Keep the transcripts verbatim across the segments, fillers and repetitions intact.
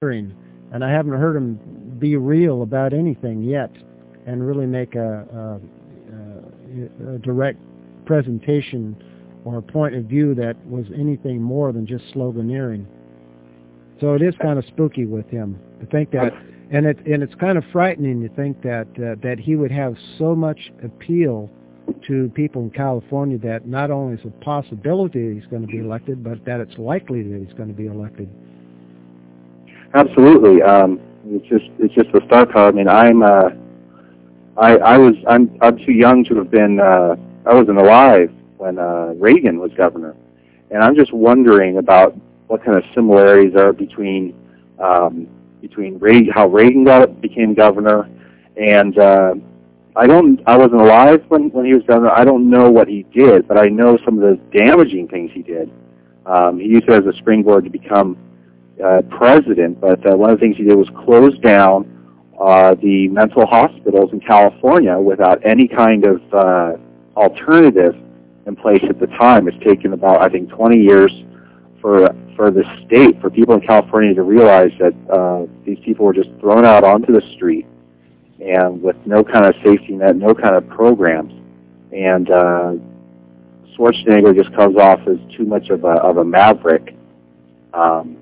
hearing, and I haven't heard him be real about anything yet, and really make a, a, a, a direct presentation or a point of view that was anything more than just sloganeering. So it is kind of spooky with him to think that, and it and it's kind of frightening to think that uh, that he would have so much appeal to people in California that not only is a possibility he's going to be elected, but that it's likely that he's going to be elected. Absolutely. Um, it's just it's just the star power. I mean, I'm uh, I I was I'm I'm too young to have been uh, I wasn't alive when uh, Reagan was governor, and I'm just wondering about what kind of similarities are between um, between Reagan, how Reagan got became governor, and uh, I don't I wasn't alive when when he was governor. I don't know what he did, but I know some of the damaging things he did. Um, he used it as a springboard to become uh, president, but uh, one of the things he did was close down uh, the mental hospitals in California without any kind of uh, alternative in place at the time. It's taken about, I think, twenty years for for the state, for people in California to realize that uh, these people were just thrown out onto the street and with no kind of safety net, no kind of programs. And uh, Schwarzenegger just comes off as too much of a, of a maverick. Um,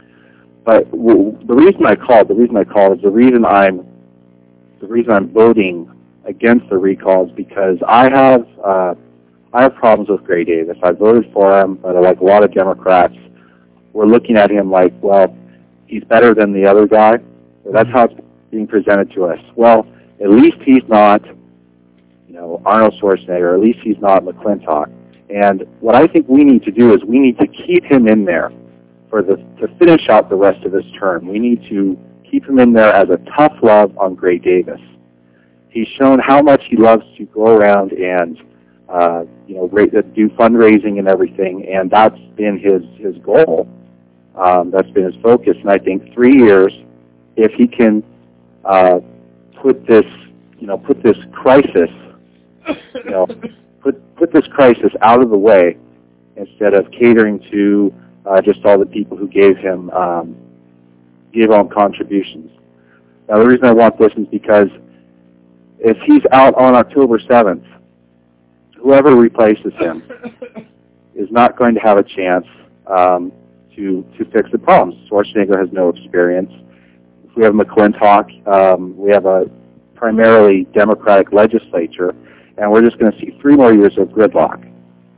but w- the reason I called, the reason I called is the reason I'm, the reason I'm voting against the recall is because I have, uh, I have problems with Gray Davis. I voted for him, but like a lot of Democrats, we're looking at him like, well, he's better than the other guy. That's how it's being presented to us. Well, at least he's not, you know, Arnold Schwarzenegger. At least he's not McClintock. And what I think we need to do is we need to keep him in there for the to finish out the rest of his term. We need to keep him in there as a tough love on Gray Davis. He's shown how much he loves to go around and uh, you know do fundraising and everything, and that's been his his goal. Um, that's been his focus. And I think three years, if he can uh, put this, you know, put this crisis, you know, put put this crisis out of the way, instead of catering to uh, just all the people who gave him um, gave him contributions. Now, the reason I want this is because if he's out on October seventh, whoever replaces him is not going to have a chance um, to to fix the problems. Schwarzenegger has no experience. If we have McClintock, um, we have a primarily Democratic legislature, and we're just going to see three more years of gridlock.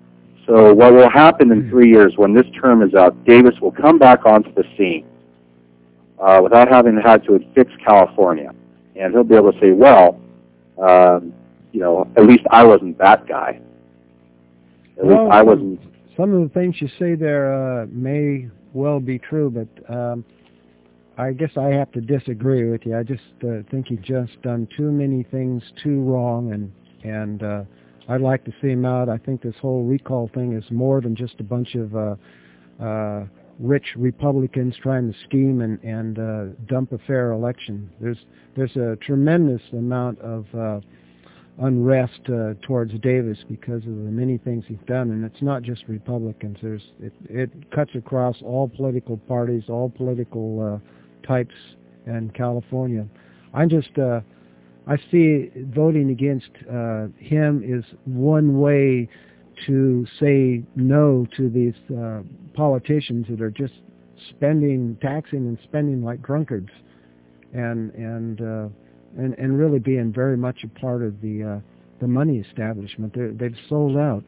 So what will happen in three years when this term is up, Davis will come back onto the scene uh, without having had to fix California. And he'll be able to say, well, um, you know, at least I wasn't that guy. At well, least I wasn't. Some of the things you say there uh, may well be true, but um, I guess I have to disagree with you. I just uh, think you've just done too many things too wrong, and and uh, I'd like to see him out. I think this whole recall thing is more than just a bunch of uh, uh, rich Republicans trying to scheme and, and uh, dump a fair election. There's there's a tremendous amount of uh, unrest uh, towards Davis because of the many things he's done, and it's not just Republicans. There's it, it cuts across all political parties, all political uh, types in California. I'm just uh, I see voting against uh, him is one way to say no to these uh, politicians that are just spending, taxing and spending like drunkards, and and uh, and and really being very much a part of the uh, the money establishment. They're, they've sold out.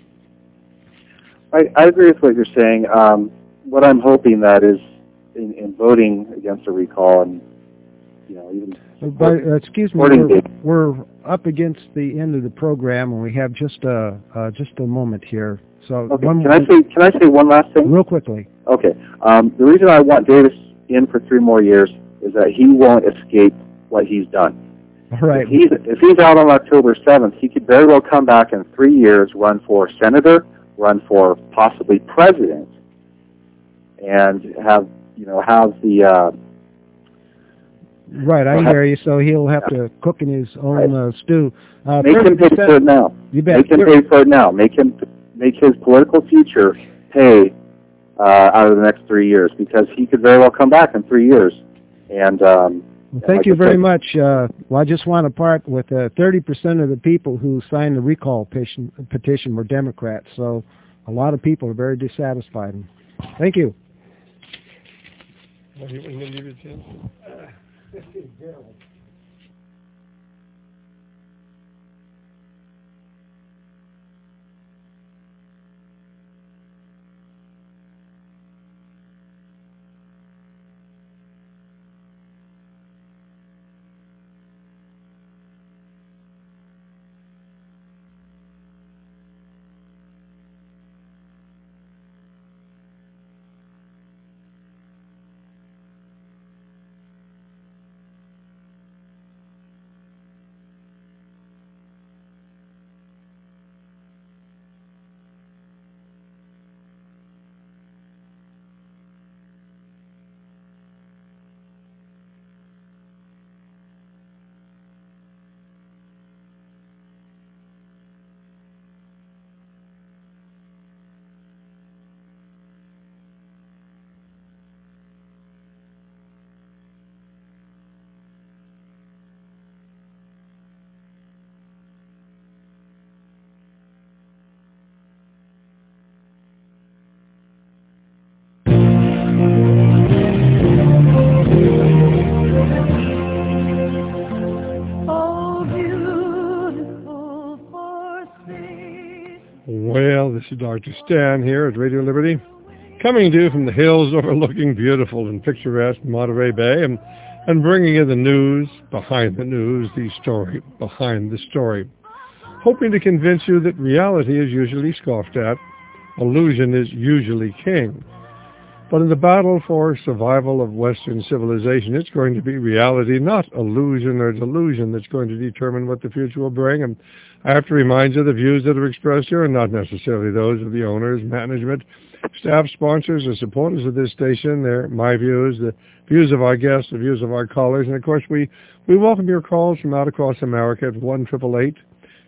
I, I agree with what you're saying. Um, what I'm hoping that is in, in voting against a recall, and you know, even but, uh, excuse me, we're, we're up against the end of the program, and we have just a uh, just a moment here. So okay. one, can I say can I say one last thing? Real quickly. Okay. Um, the reason I want Davis in for three more years is that he won't escape what he's done. All right. If he's, if he's out on October seventh, he could very well come back in three years, run for senator, run for possibly president, and have you know have the. Uh, Right, I hear you. So he'll have to cook in his own uh, stew. Uh, make him pay for it now. You bet. Make him pay for it now. Make him make his political future pay uh, out of the next three years, because he could very well come back in three years. And um, well, thank like you I very said, much. Uh, well, I just want to part with uh, thirty percent of the people who signed the recall petition, petition were Democrats, so a lot of people are very dissatisfied. Thank you. Are you going to leave it, Jim? Well, this is Doctor Stan here at Radio Liberty, coming to you from the hills overlooking beautiful and picturesque Monterey Bay, and, and bringing you the news behind the news, the story behind the story, hoping to convince you that reality is usually scoffed at, illusion is usually king. But in the battle for survival of Western civilization, it's going to be reality, not illusion or delusion, that's going to determine what the future will bring. And I have to remind you, the views that are expressed here are not necessarily those of the owners, management, staff, sponsors, or supporters of this station. They're my views, the views of our guests, the views of our callers. And, of course, we, we welcome your calls from out across America at one eight eight eight,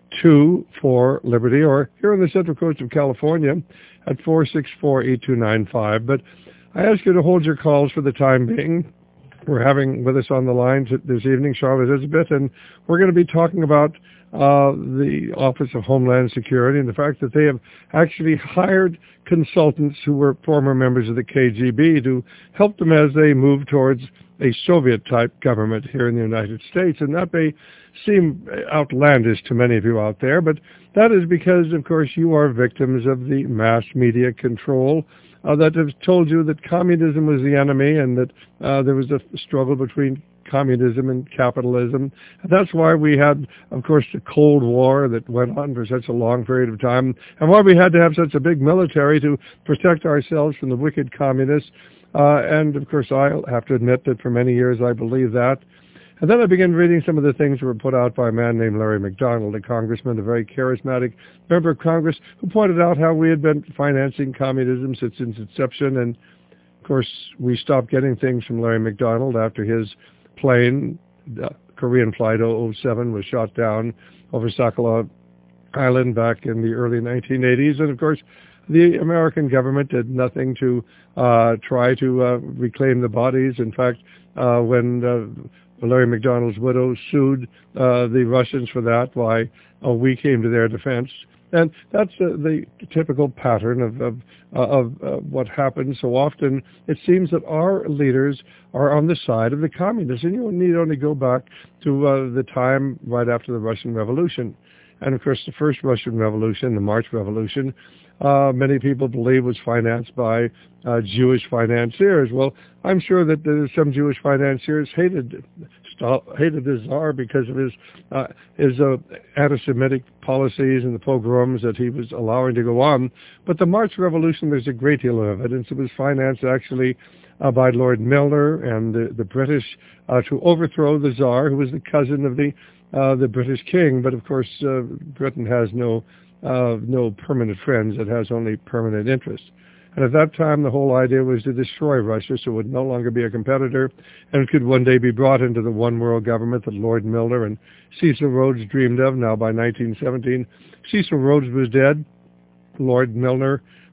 two four, Liberty, or here on the Central Coast of California at four six four, eight two nine five. But I ask you to hold your calls for the time being. We're having with us on the line this evening Charlotte Elizabeth, and we're going to be talking about uh, the Office of Homeland Security and the fact that they have actually hired consultants who were former members of the K G B to help them as they move towards a Soviet-type government here in the United States. And that may seem outlandish to many of you out there, but that is because, of course, you are victims of the mass media control Uh, that have told you that communism was the enemy and that uh, there was a struggle between communism and capitalism. And that's why we had, of course, the Cold War that went on for such a long period of time, and why we had to have such a big military to protect ourselves from the wicked communists. Uh, and, of course, I have to admit that for many years I believed that. And then I began reading some of the things that were put out by a man named Larry McDonald, a congressman, a very charismatic member of Congress, who pointed out how we had been financing communism since its inception. And, of course, we stopped getting things from Larry McDonald after his plane, the Korean Flight oh oh seven, was shot down over Sakhalin Island back in the early nineteen eighties. And, of course, the American government did nothing to uh, try to uh, reclaim the bodies. In fact, uh, when uh, Larry McDonald's widow sued uh, the Russians for that, why uh, we came to their defense. And that's uh, the typical pattern of, of, uh, of uh, what happens so often. It seems that our leaders are on the side of the communists. And you need only go back to uh, the time right after the Russian Revolution. And, of course, the first Russian Revolution, the March Revolution, uh, many people believe was financed by uh, Jewish financiers. Well, I'm sure that there some Jewish financiers hated hated the Tsar because of his uh, his uh, anti-Semitic policies and the pogroms that he was allowing to go on. But the March Revolution, there's a great deal of evidence. It was financed actually uh, by Lord Milner and the, the British uh, to overthrow the Tsar, who was the cousin of the uh, the British king. But of course, uh, Britain has no uh, no permanent friends. It has only permanent interests. And at that time, the whole idea was to destroy Russia so it would no longer be a competitor and it could one day be brought into the one world government that Lord Milner and Cecil Rhodes dreamed of. Now, by nineteen seventeen, Cecil Rhodes was dead. Lord Milner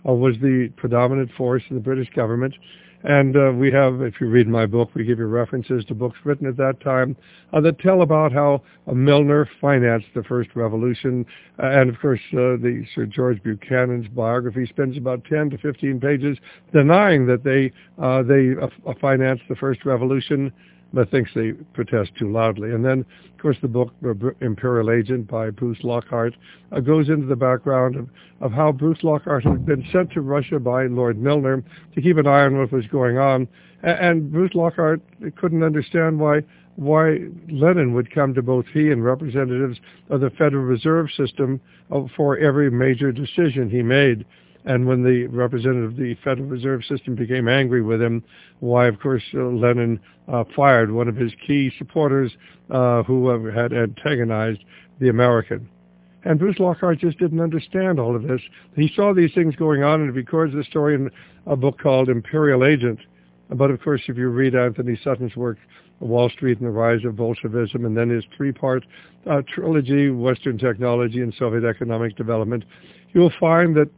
uh, was the predominant force in the British government. And uh, we have, if you read my book, we give you references to books written at that time uh, that tell about how uh, Milner financed the first revolution. Uh, and, of course, uh, the Sir George Buchanan's biography spends about ten to fifteen pages denying that they, uh, they uh, financed the first revolution, but thinks they protest too loudly. And then, of course, the book Imperial Agent by Bruce Lockhart uh, goes into the background of, of how Bruce Lockhart had been sent to Russia by Lord Milner to keep an eye on what was going on. And, and Bruce Lockhart couldn't understand why why Lenin would come to both he and representatives of the Federal Reserve System uh, for every major decision he made. And when the representative of the Federal Reserve System became angry with him, why, of course, uh, Lenin uh, fired one of his key supporters uh, who uh, had antagonized the American. And Bruce Lockhart just didn't understand all of this. He saw these things going on, and he records the story in a book called Imperial Agent. But, of course, if you read Anthony Sutton's work, Wall Street and the Rise of Bolshevism, and then his three-part uh, trilogy, Western Technology and Soviet Economic Development, you'll find that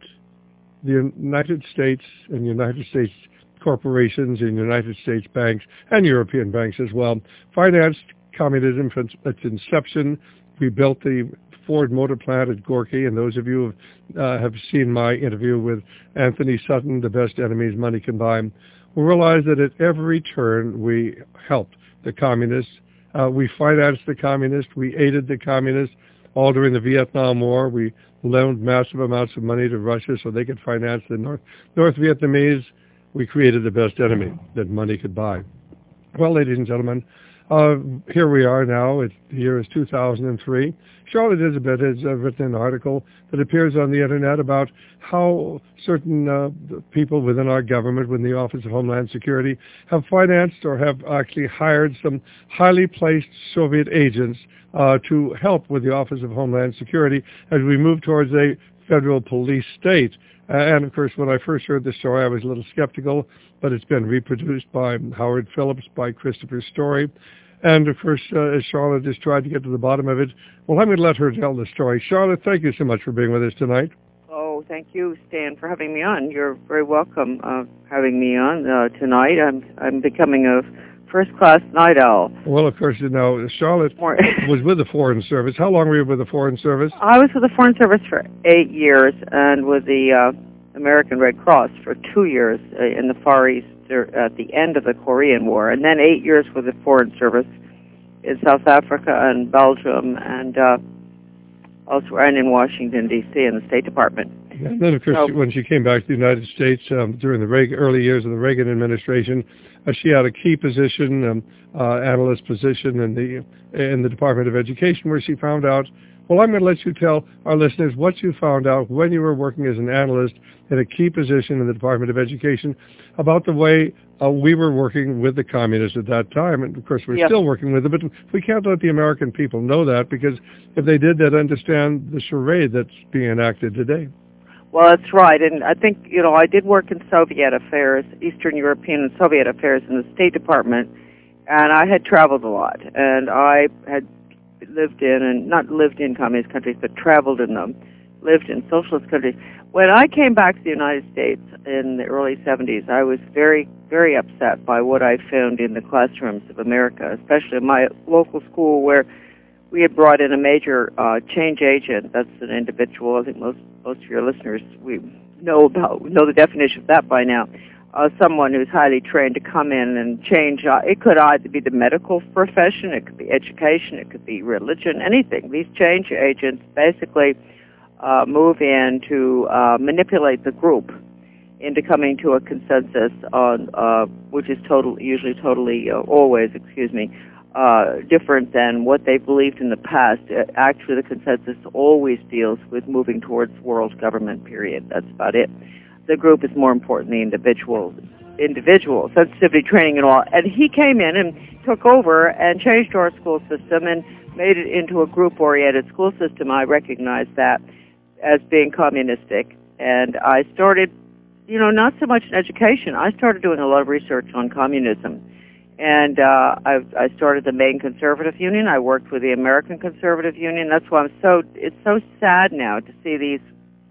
the United States and United States corporations and United States banks and European banks as well financed communism from its inception. We built the Ford Motor Plant at Gorky, and those of you who uh, have seen my interview with Anthony Sutton, The Best Enemies Money Can Buy, will realize that at every turn we helped the communists. Uh, we financed the communists. We aided the communists. All during the Vietnam War, we loaned massive amounts of money to Russia so they could finance the North, North Vietnamese. We created the best enemy that money could buy. Well, ladies and gentlemen, uh, here we are now. It, the year is two thousand three. Charlotte Isabeth has uh, written an article that appears on the Internet about how certain uh, people within our government, within the Office of Homeland Security, have financed or have actually hired some highly placed Soviet agents uh, to help with the Office of Homeland Security as we move towards a federal police state. Uh, and, of course, when I first heard the story, I was a little skeptical, but it's been reproduced by Howard Phillips, by Christopher Story. And, of course, uh, as Charlotte has tried to get to the bottom of it, well, I'm going to let her tell the story. Charlotte, thank you so much for being with us tonight. Oh, thank you, Stan, for having me on. You're very welcome uh, having me on uh, tonight. I'm I'm becoming a first-class night owl. Well, of course, you know, Charlotte More. was with the Foreign Service. How long were you with the Foreign Service? I was with the Foreign Service for eight years and with the uh, American Red Cross for two years uh, in the Far East at the end of the Korean War, and then eight years with the Foreign Service in South Africa and Belgium and uh, elsewhere, and in Washington, D C in the State Department. And then, of course, so, when she came back to the United States um, during the Reagan, early years of the Reagan administration, uh, she had a key position, um, uh, analyst position in the in the Department of Education, where she found out. Well, I'm going to let you tell our listeners what you found out when you were working as an analyst in a key position in the Department of Education about the way uh, we were working with the communists at that time. And, of course, we're yep. still working with them, but we can't let the American people know that, because if they did, they'd understand the charade that's being enacted today. Well, that's right. And I think, you know, I did work in Soviet affairs, Eastern European and Soviet affairs in the State Department, and I had traveled a lot. And I had lived in, and not lived in communist countries, but traveled in them, lived in socialist countries. When I came back to the United States in the early seventies, I was very, very upset by what I found in the classrooms of America, especially in my local school, where we had brought in a major uh, change agent. That's an individual. I think most most of your listeners we know about know the definition of that by now. Uh, someone who's highly trained to come in and change. Uh, it could either be the medical profession, it could be education, it could be religion, anything. These change agents basically uh, move in to uh, manipulate the group into coming to a consensus on, uh, which is total, usually totally, uh, always, excuse me, uh, different than what they believed in the past. Uh, actually, the consensus always deals with moving towards world government, period. That's about it. The group is more important than the individual, individual, sensitivity training and all. And he came in and took over and changed our school system and made it into a group-oriented school system. I recognized that as being communistic. And I started, you know, not so much in education. I started doing a lot of research on communism. And uh, I, I started the Maine Conservative Union. I worked with the American Conservative Union. That's why I'm so, it's so sad now to see these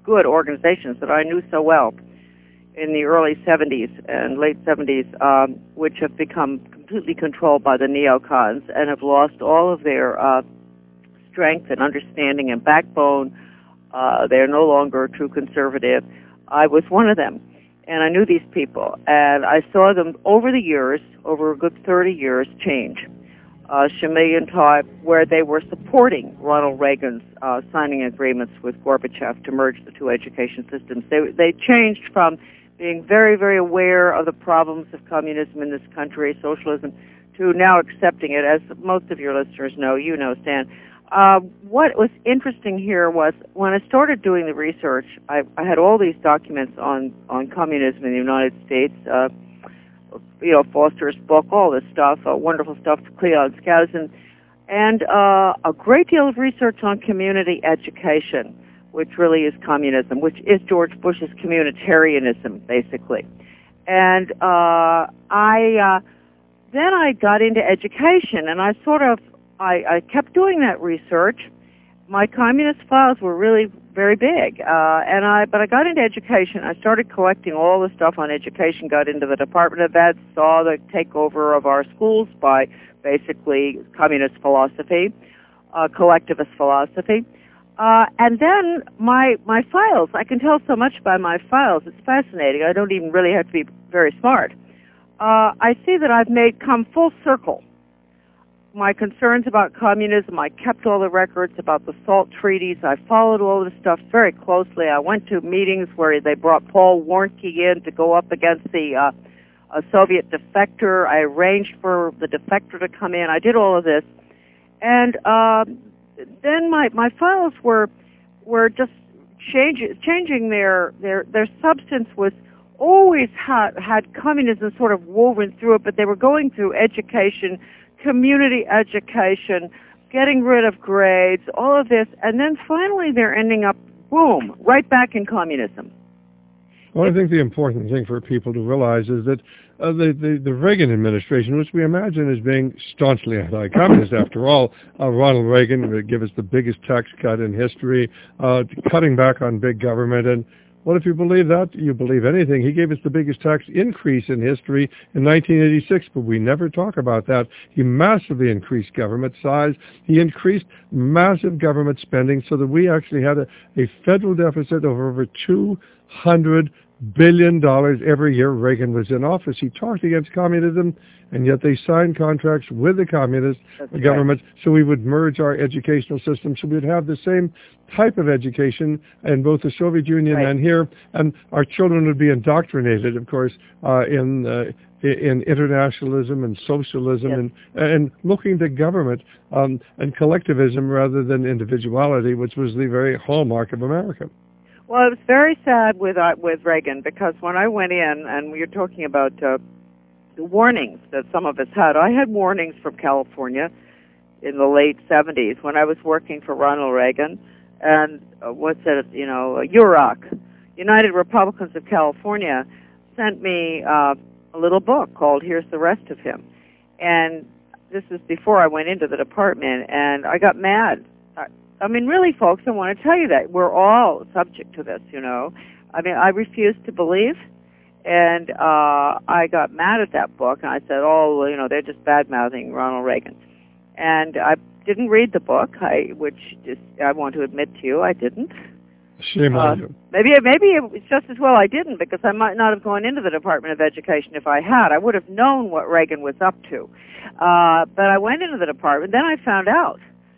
good organizations that I knew so well in the early seventies and late seventies, um, which have become completely controlled by the neocons and have lost all of their uh, strength and understanding and backbone. Uh, they're no longer a true conservative. I was one of them, and I knew these people, and I saw them over the years, over a good thirty years, change. Uh, Shamilian type, where they were supporting Ronald Reagan's uh, signing agreements with Gorbachev to merge the two education systems. They, they changed from being very, very aware of the problems of communism in this country, socialism, to now accepting it, as most of your listeners know, you know, Stan. Uh, what was interesting here was when I started doing the research, I, I had all these documents on, on communism in the United States, uh, you know, Foster's book, all this stuff, uh, wonderful stuff, Cleon Skousen, and uh, a great deal of research on community education, which really is communism, which is George Bush's communitarianism, basically. And uh, I uh, then I got into education, and I sort of I, I kept doing that research. My communist files were really very big, uh, and I but I got into education. I started collecting all the stuff on education. Got into the Department of Ed, saw the takeover of our schools by basically communist philosophy, uh, collectivist philosophy. Uh, and then my my files, I can tell so much by my files. It's fascinating. I don't even really have to be very smart. Uh, I see that I've made come full circle. My concerns about communism, I kept all the records about the SALT treaties. I followed all this stuff very closely. I went to meetings where they brought Paul Warnke in to go up against the uh, a Soviet defector. I arranged for the defector to come in. I did all of this. And uh, then my, my files were were just change, changing their, their their substance was always had, had communism sort of woven through it, but they were going through education, community education, getting rid of grades, all of this, and then finally they're ending up, boom, right back in communism. Well, I think the important thing for people to realize is that uh, the, the, the Reagan administration, which we imagine as being staunchly anti-communist, after all, uh, Ronald Reagan would give us the biggest tax cut in history, uh, cutting back on big government, and what if you believe that? You believe anything. He gave us the biggest tax increase in history in nineteen eighty-six, but we never talk about that. He massively increased government size. He increased massive government spending so that we actually had a, a federal deficit of over two hundred billion dollars every year Reagan was in office. He talked against communism, and yet they signed contracts with the communist That's government right. so we would merge our educational system so we'd have the same type of education in both the Soviet Union right. and here, and our children would be indoctrinated, of course, uh, in uh, in internationalism and socialism yes. and and looking to government um, and collectivism rather than individuality, which was the very hallmark of America. Well, it was very sad with uh, with Reagan, because when I went in, and we were talking about uh, the warnings that some of us had, I had warnings from California in the late seventies when I was working for Ronald Reagan, and uh, what's it, you know, U R O C, United Republicans of California, sent me uh, a little book called Here's the Rest of Him. And this is before I went into the department, and I got mad. I, I mean, really, folks, I want to tell you that we're all subject to this, you know. I mean, I refused to believe, and uh, I got mad at that book, and I said, oh, well, you know, they're just bad-mouthing Ronald Reagan. And I didn't read the book, I, which just, I want to admit to you, I didn't. Shame on uh, you. Maybe, maybe it's just as well I didn't, because I might not have gone into the Department of Education if I had. I would have known what Reagan was up to. Uh, but I went into the department, then I found out.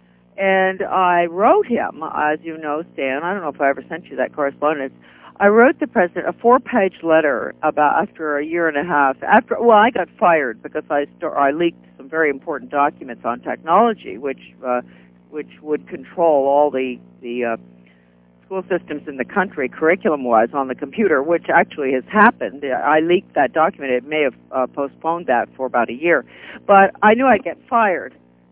And I wrote him, as you know, Stan, I don't know if I ever sent you that correspondence, I wrote the president a four-page letter about after a year and a half. After well, I got fired because I st- I leaked some very important documents on technology, which uh, which would control all the the uh, school systems in the country, curriculum-wise, on the computer, which actually has happened. I leaked that document. It may have uh, postponed that for about a year, but I knew I'd get fired.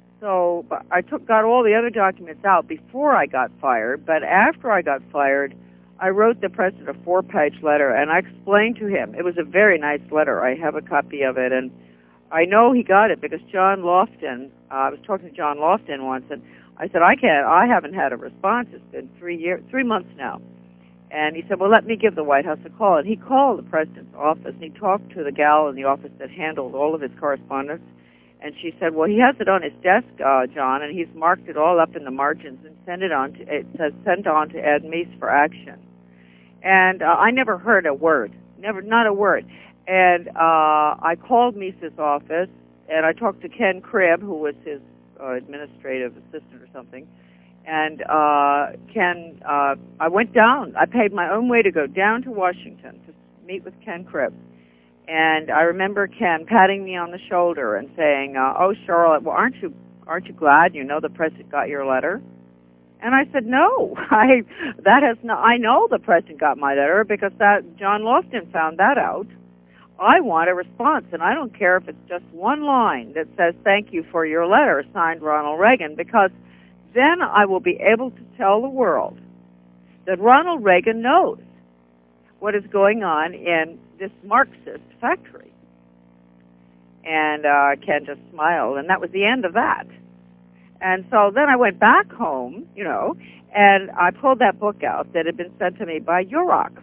So I took got all the other documents out before I got fired. But after I got fired, I wrote the president a four-page letter, and I explained to him. It was a very nice letter. I have a copy of it, and I know he got it because John Lofton, uh, I was talking to John Lofton once, and I said, I can't, I haven't had a response. It's been three years, three months now. And he said, well, let me give the White House a call. And he called the president's office, and he talked to the gal in the office that handled all of his correspondence. And she said, well, he has it on his desk, uh, John, and he's marked it all up in the margins and sent it on to, it says, sent on to Ed Meese for action. And uh, I never heard a word, never, not a word. And uh, I called Meese's office, and I talked to Ken Cribb, who was his uh, administrative assistant or something. And uh, Ken, uh, I went down. I paid my own way to go down to Washington to meet with Ken Cribb. And I remember Ken patting me on the shoulder and saying, uh, "Oh, Charlotte, well, aren't you aren't you glad you know the president got your letter?" And I said, "No, I that has not. I know the president got my letter because that John Lofton found that out. I want a response, and I don't care if it's just one line that says thank you for your letter, signed Ronald Reagan, because then I will be able to tell the world that Ronald Reagan knows what is going on in this Marxist factory." And uh, Ken just smiled, and that was the end of that. And so then I went back home, you know, and I pulled that book out that had been sent to me by U R O C,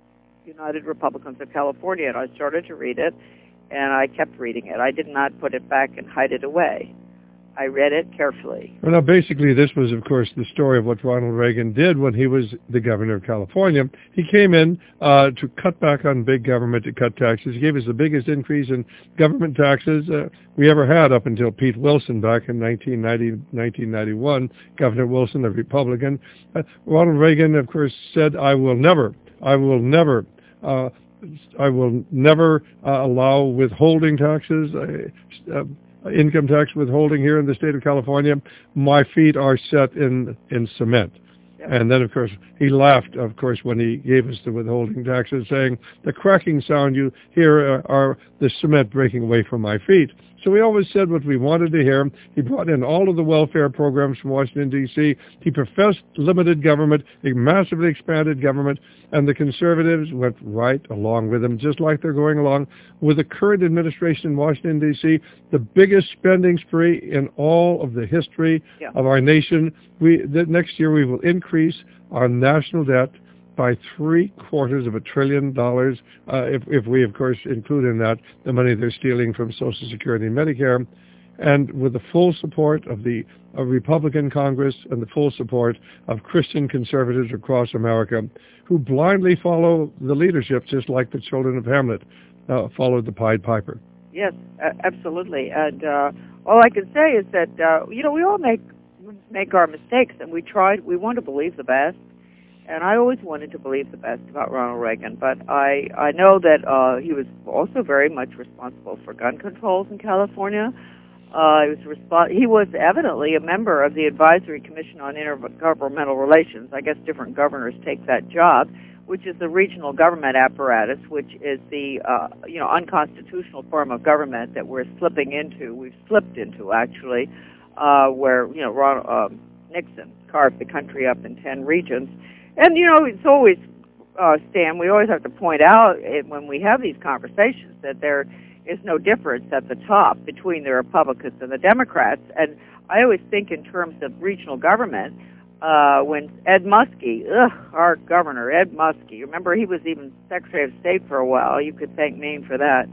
United Republicans of California, and I started to read it, and I kept reading it. I did not put it back and hide it away. I read it carefully. Well, now, basically, this was, of course, the story of what Ronald Reagan did when he was the governor of California. He came in uh, to cut back on big government, to cut taxes. He gave us the biggest increase in government taxes uh, we ever had up until Pete Wilson back in nineteen ninety, nineteen ninety-one, Governor Wilson, a Republican. Uh, Ronald Reagan, of course, said, I will never, I will never, uh, I will never uh, allow withholding taxes. Uh, uh, income tax withholding here in the state of California. My feet are set in, in cement. Yep. And then, of course, he laughed, of course, when he gave us the withholding taxes, saying, the cracking sound you hear uh, are the cement breaking away from my feet. So he always said what we wanted to hear. He brought in all of the welfare programs from Washington, D C He professed limited government, a massively expanded government, and the conservatives went right along with him, just like they're going along with the current administration in Washington, D C the biggest spending spree in all of the history yeah. of our nation. We the, Next year we will increase our national debt by three quarters of a trillion dollars, uh, if, if we, of course, include in that the money they're stealing from Social Security and Medicare, and with the full support of the of Republican Congress and the full support of Christian conservatives across America, who blindly follow the leadership, just like the children of Hamlet uh, followed the Pied Piper. Yes, uh, absolutely. And uh, all I can say is that uh, you know we all make make our mistakes, and we try we want to believe the best. And I always wanted to believe the best about Ronald Reagan, but I, I know that uh, he was also very much responsible for gun controls in California. Uh, he was resp- he was evidently a member of the Advisory Commission on Intergovernmental Relations. I guess different governors take that job, which is the regional government apparatus, which is the uh, you know unconstitutional form of government that we're slipping into. We've slipped into actually, uh, where you know Ron, uh, Nixon carved the country up in ten regions. And, you know, it's always, uh, Stan, we always have to point out it, when we have these conversations that there is no difference at the top between the Republicans and the Democrats. And I always think in terms of regional government, uh, when Ed Muskie, ugh, our governor, Ed Muskie, remember he was even Secretary of State for a while. You could thank Maine for that.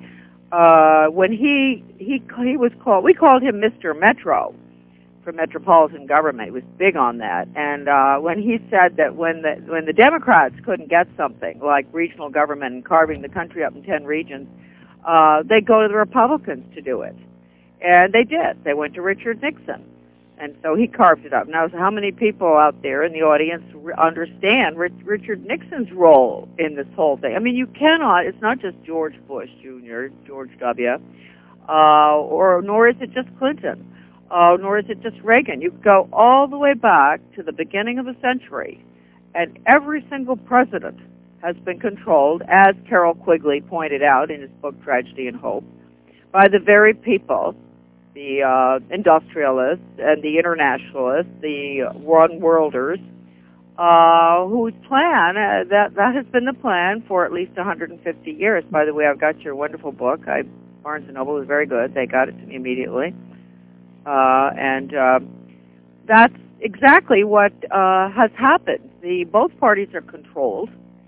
Uh, when he, he, he was called, we called him Mister Metro. For metropolitan government. He was big on that. And uh, when he said that when the when the Democrats couldn't get something like regional government and carving the country up in ten regions, uh, they'd go to the Republicans to do it. And they did. They went to Richard Nixon. And so he carved it up. Now, how many people out there in the audience understand Richard Nixon's role in this whole thing? I mean, you cannot, it's not just George Bush Junior, George W., uh, or nor is it just Clinton. Uh, nor is it just Reagan. You go all the way back to the beginning of the century, and every single president has been controlled, as Carroll Quigley pointed out in his book Tragedy and Hope, by the very people, the uh, industrialists and the internationalists, the one-worlders, uh, whose plan, uh, that, that has been the plan for at least one hundred fifty years. By the way, I've got your wonderful book. I, Barnes and Noble was very good. They got it to me immediately. Uh, and uh, that's exactly what uh, has happened. The both parties are controlled,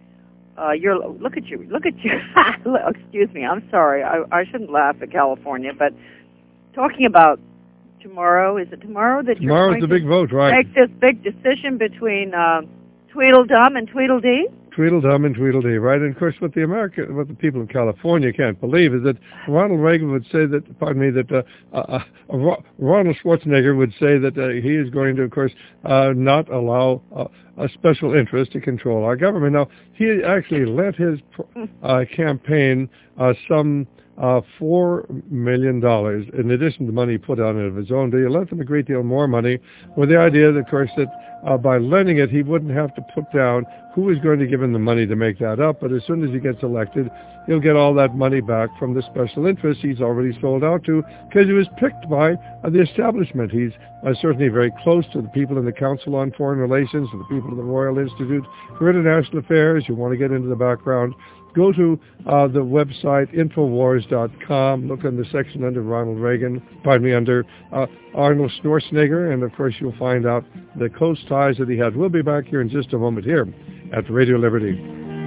uh, you're look at you, look at you. Excuse me, I'm sorry. I, I shouldn't laugh at California, but talking about tomorrow, is it tomorrow that Tomorrow's you're the going big to vote, right? make this big decision between uh, Tweedledum and Tweedledee? Tweedledum and Tweedledee, right? And of course, what the American, what the people in California can't believe is that Ronald Reagan would say that, pardon me, that uh, uh, uh, Ronald Schwarzenegger would say that uh, he is going to, of course, uh, not allow uh, a special interest to control our government. Now, he actually led his uh, campaign uh, some uh, four million dollars in addition to money he put on it of his own. He lent them a great deal more money with the idea, that, of course, that uh, by lending it, he wouldn't have to put down who is going to give him the money to make that up. But as soon as he gets elected, he'll get all that money back from the special interests he's already sold out to, because he was picked by uh, the establishment. He's uh, certainly very close to the people in the Council on Foreign Relations, to the people of the Royal Institute for International Affairs. You want to get into the background, go to uh, the website infowars dot com, look in the section under Ronald Reagan, pardon me, under uh, Arnold Schwarzenegger, and of course you'll find out the close ties that he had. We'll be back here in just a moment here at Radio Liberty.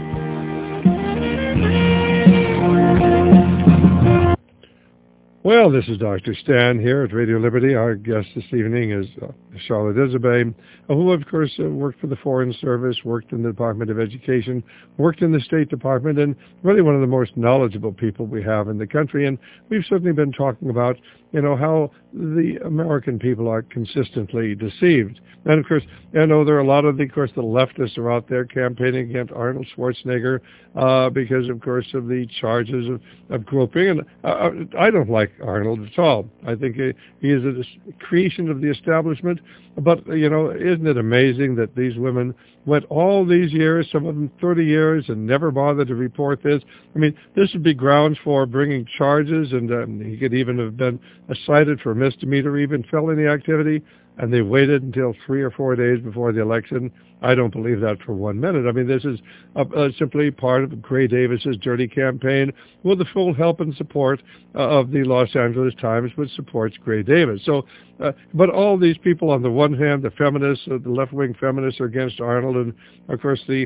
Well, this is Doctor Stan here at Radio Liberty. Our guest this evening is uh, Charlotte Isobe, who, of course, uh, worked for the Foreign Service, worked in the Department of Education, worked in the State Department, and really one of the most knowledgeable people we have in the country. And we've certainly been talking about, you know, how the American people are consistently deceived. And, of course, I know there are a lot of the, of course, the leftists are out there campaigning against Arnold Schwarzenegger uh, because, of course, of the charges of, of groping. And uh, I don't like Arnold at all. I think he, he is a creation of the establishment. But, you know, isn't it amazing that these women went all these years, some of them thirty years, and never bothered to report this? I mean, this would be grounds for bringing charges, and um, he could even have been cited for misdemeanor, even felony activity, and they waited until three or four days before the election. I don't believe that for one minute. I mean, this is uh, uh, simply part of Gray Davis's dirty campaign with the full help and support uh, of the Los Angeles Times, which supports Gray Davis. So, uh, but all these people, on the one hand, the feminists, uh, the left-wing feminists are against Arnold, and of course the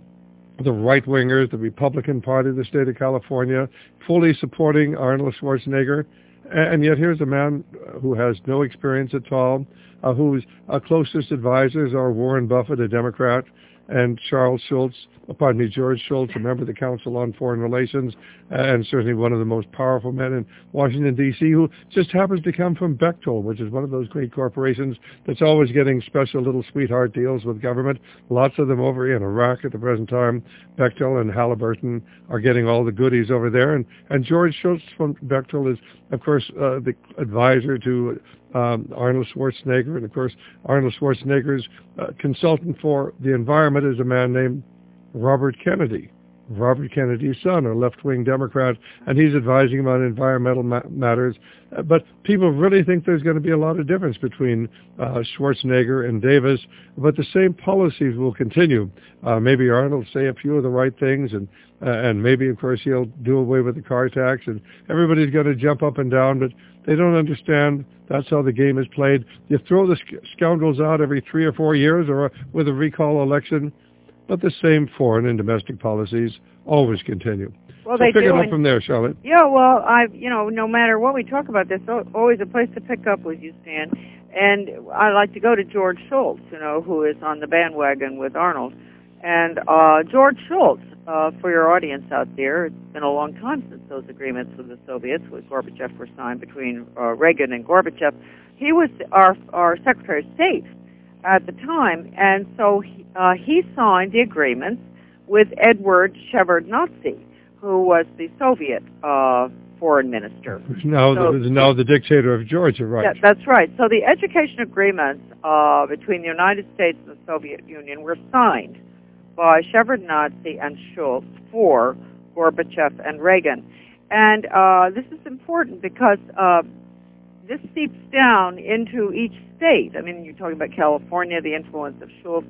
the right-wingers, the Republican Party of the state of California, fully supporting Arnold Schwarzenegger. And yet here's a man who has no experience at all, uh, whose uh, closest advisors are Warren Buffett, a Democrat, and Charles Schultz, pardon me, George Shultz, a member of the Council on Foreign Relations, and certainly one of the most powerful men in Washington, D C, who just happens to come from Bechtel, which is one of those great corporations that's always getting special little sweetheart deals with government. Lots of them over in Iraq at the present time. Bechtel and Halliburton are getting all the goodies over there. And, and George Shultz from Bechtel is, of course, uh, the advisor to Um, Arnold Schwarzenegger, and of course Arnold Schwarzenegger's uh, consultant for the environment is a man named Robert Kennedy, Robert Kennedy's son, a left-wing Democrat, and he's advising him on environmental ma- matters. Uh, but people really think there's going to be a lot of difference between uh, Schwarzenegger and Davis, but the same policies will continue. Uh, maybe Arnold will say a few of the right things, and uh, and maybe, of course, he'll do away with the car tax, and everybody's going to jump up and down, but they don't understand that's how the game is played. You throw the sc- scoundrels out every three or four years or with a recall election, but the same foreign and domestic policies always continue. Well, so they pick do, it up from there, Charlotte. Yeah, well, I, you know, no matter what we talk about, there's always a place to pick up with you, Stan. And I like to go to George Shultz, you know, who is on the bandwagon with Arnold. And uh, George Shultz, uh, for your audience out there, it's been a long time since those agreements with the Soviets, with Gorbachev, were signed between uh, Reagan and Gorbachev. He was our, our Secretary of State at the time, and so he, uh, he signed the agreements with Edward Shevardnadze, who was the Soviet uh, foreign minister. Who's now, so, the, now the dictator of Georgia, right? Yeah, that's right. So the education agreements uh, between the United States and the Soviet Union were signed by Shevardnadze and Shultz for Gorbachev and Reagan. And uh, this is important because uh, this seeps down into each state. I mean, you're talking about California, the influence of Schultz,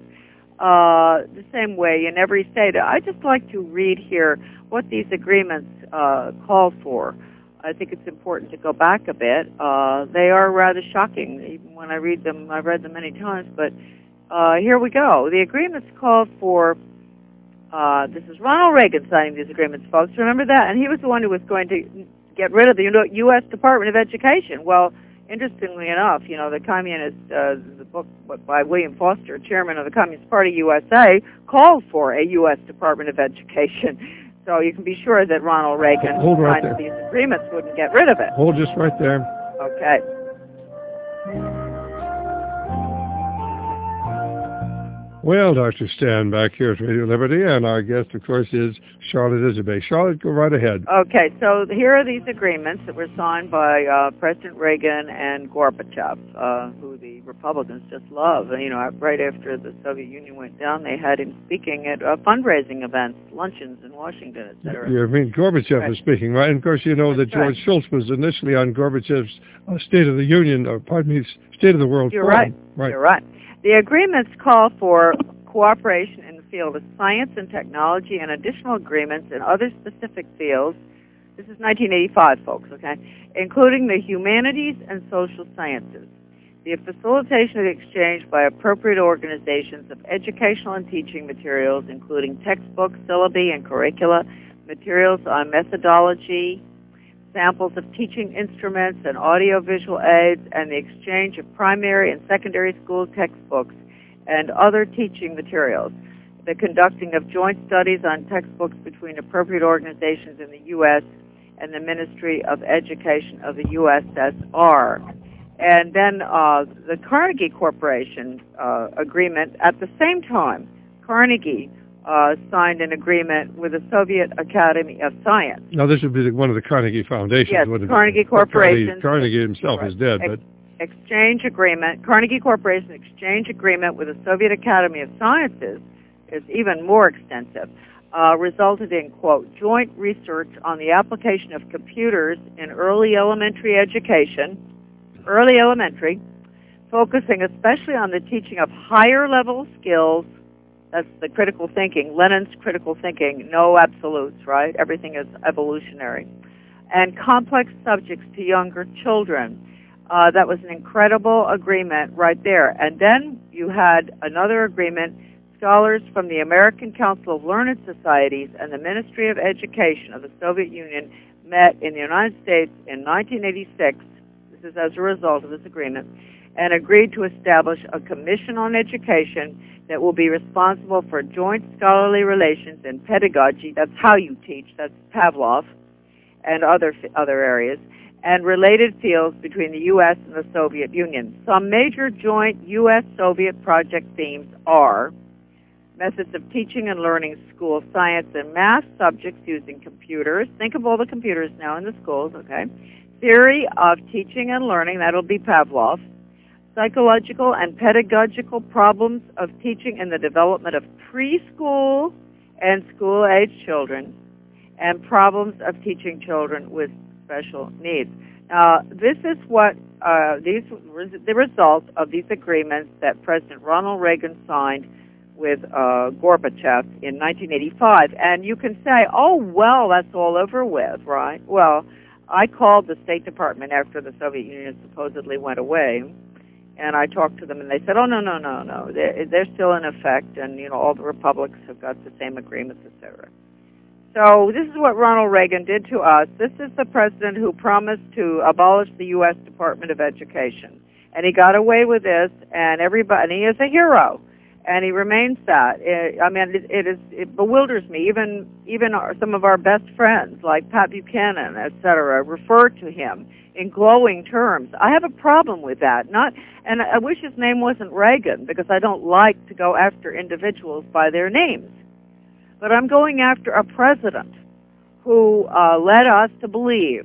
uh, the same way in every state. I just like to read here what these agreements uh, call for. I think it's important to go back a bit. Uh, they are rather shocking. Even when I read them, I've read them many times, but uh, here we go. The agreements call for Uh, this is Ronald Reagan signing these agreements, folks. Remember that? And he was the one who was going to get rid of the U S Department of Education. Well, interestingly enough, you know, the Communist, uh, the book by William Foster, chairman of the Communist Party U S A, called for a U S Department of Education. So you can be sure that Ronald Reagan Hold right signed there. these agreements wouldn't get rid of it. Hold just right there. Okay. Well, Doctor Stan back here at Radio Liberty, and our guest, of course, is Charlotte Iserbyt. Charlotte, go right ahead. Okay, so here are these agreements that were signed by uh, President Reagan and Gorbachev, uh, who the Republicans just love. And, you know, right after the Soviet Union went down, they had him speaking at uh, fundraising events, luncheons in Washington, et cetera. You mean Gorbachev right. was speaking, right? And, of course, you know That's that George right. Shultz was initially on Gorbachev's uh, State of the Union, or pardon me, State of the World You're Forum. right. right. You're right. The agreements call for cooperation in the field of science and technology and additional agreements in other specific fields. This is nineteen eighty-five, folks, okay? Including the humanities and social sciences. The facilitation of the exchange by appropriate organizations of educational and teaching materials, including textbooks, syllabi, and curricula, materials on methodology, samples of teaching instruments and audiovisual aids, and the exchange of primary and secondary school textbooks and other teaching materials. The conducting of joint studies on textbooks between appropriate organizations in the U S and the Ministry of Education of the U S S R. And then uh, the Carnegie Corporation uh, agreement, at the same time, Carnegie Uh, signed an agreement with the Soviet Academy of Science. Now, this would be the, one of the Carnegie Foundations. Yes, wouldn't Carnegie it? Corporation. Carnegie, Carnegie himself right. is dead, Ex- but... Exchange agreement, Carnegie Corporation exchange agreement with the Soviet Academy of Sciences is even more extensive, uh, resulted in, quote, joint research on the application of computers in early elementary education, early elementary, focusing especially on the teaching of higher level skills. That's the critical thinking, Lenin's critical thinking, no absolutes, right? Everything is evolutionary. And complex subjects to younger children. Uh, that was an incredible agreement right there. And then you had another agreement. Scholars from the American Council of Learned Societies and the Ministry of Education of the Soviet Union met in the United States in nineteen eighty-six, this is as a result of this agreement, and agreed to establish a commission on education that will be responsible for joint scholarly relations in pedagogy, that's how you teach, that's Pavlov, and other other areas, and related fields between the U S and the Soviet Union. Some major joint U S Soviet project themes are methods of teaching and learning school science and math subjects using computers. Think of all the computers now in the schools, okay? Theory of teaching and learning, that'll be Pavlov. Psychological and pedagogical problems of teaching in the development of preschool and school-age children, and problems of teaching children with special needs. Now, this is what uh, these the result of these agreements that President Ronald Reagan signed with uh, Gorbachev in nineteen eighty-five. And you can say, oh, well, that's all over with, right? Well, I called the State Department after the Soviet Union supposedly went away, and I talked to them, and they said, oh, no, no, no, no, they're, they're still in effect, and, you know, all the republics have got the same agreements, et cetera. So this is what Ronald Reagan did to us. This is the president who promised to abolish the U S Department of Education. And he got away with this, and everybody, and he is a hero, and he remains that. It, I mean, it, it, is, it bewilders me. Even, even our, some of our best friends, like Pat Buchanan, et cetera, refer to him in glowing terms. I have a problem with that. Not, and I wish his name wasn't Reagan, because I don't like to go after individuals by their names. But I'm going after a president who uh, led us to believe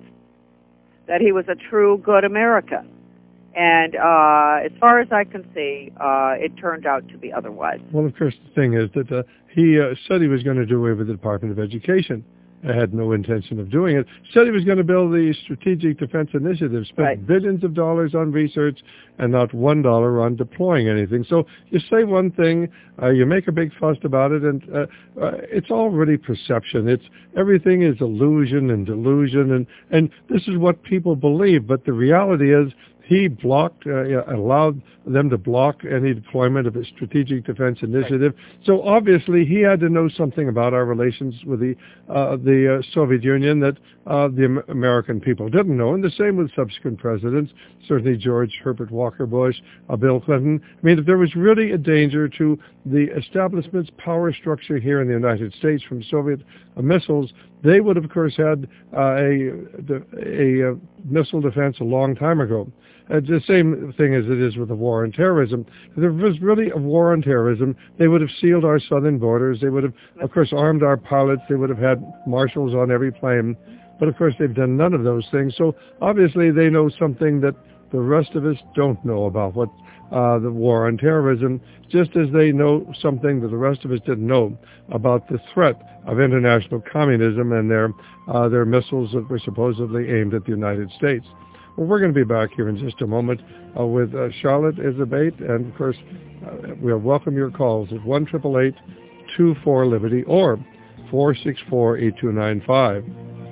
that he was a true good American. And uh, as far as I can see, uh, it turned out to be otherwise. Well, of course, the thing is that uh, he uh, said he was going to do away with the Department of Education. I had no intention of doing it. Said he was going to build the Strategic Defense Initiative, spent right. billions of dollars on research and not one dollar on deploying anything. So you say one thing, uh, you make a big fuss about it, and uh, uh, it's already perception. It's everything is illusion and delusion, and, and this is what people believe. But the reality is he blocked, uh, allowed them to block any deployment of a strategic defense initiative. Right. So obviously he had to know something about our relations with the uh, the uh, Soviet Union that uh, the American people didn't know. And the same with subsequent presidents, certainly George Herbert Walker Bush, uh, Bill Clinton. I mean, if there was really a danger to the establishment's power structure here in the United States from Soviet uh, missiles, they would, of course, had uh, a, a, a missile defense a long time ago. It's the same thing as it is with the war on terrorism. If there was really a war on terrorism, they would have sealed our southern borders. They would have, of course, armed our pilots. They would have had marshals on every plane. But, of course, they've done none of those things. So, obviously, they know something that the rest of us don't know about what uh, the war on terrorism, just as they know something that the rest of us didn't know about the threat of international communism and their, uh, their missiles that were supposedly aimed at the United States. Well, we're going to be back here in just a moment uh, with uh, Charlotte Isobate, and of course, uh, we'll welcome your calls at one eight eight eight, two four, Liberty or four six four, eight two nine five.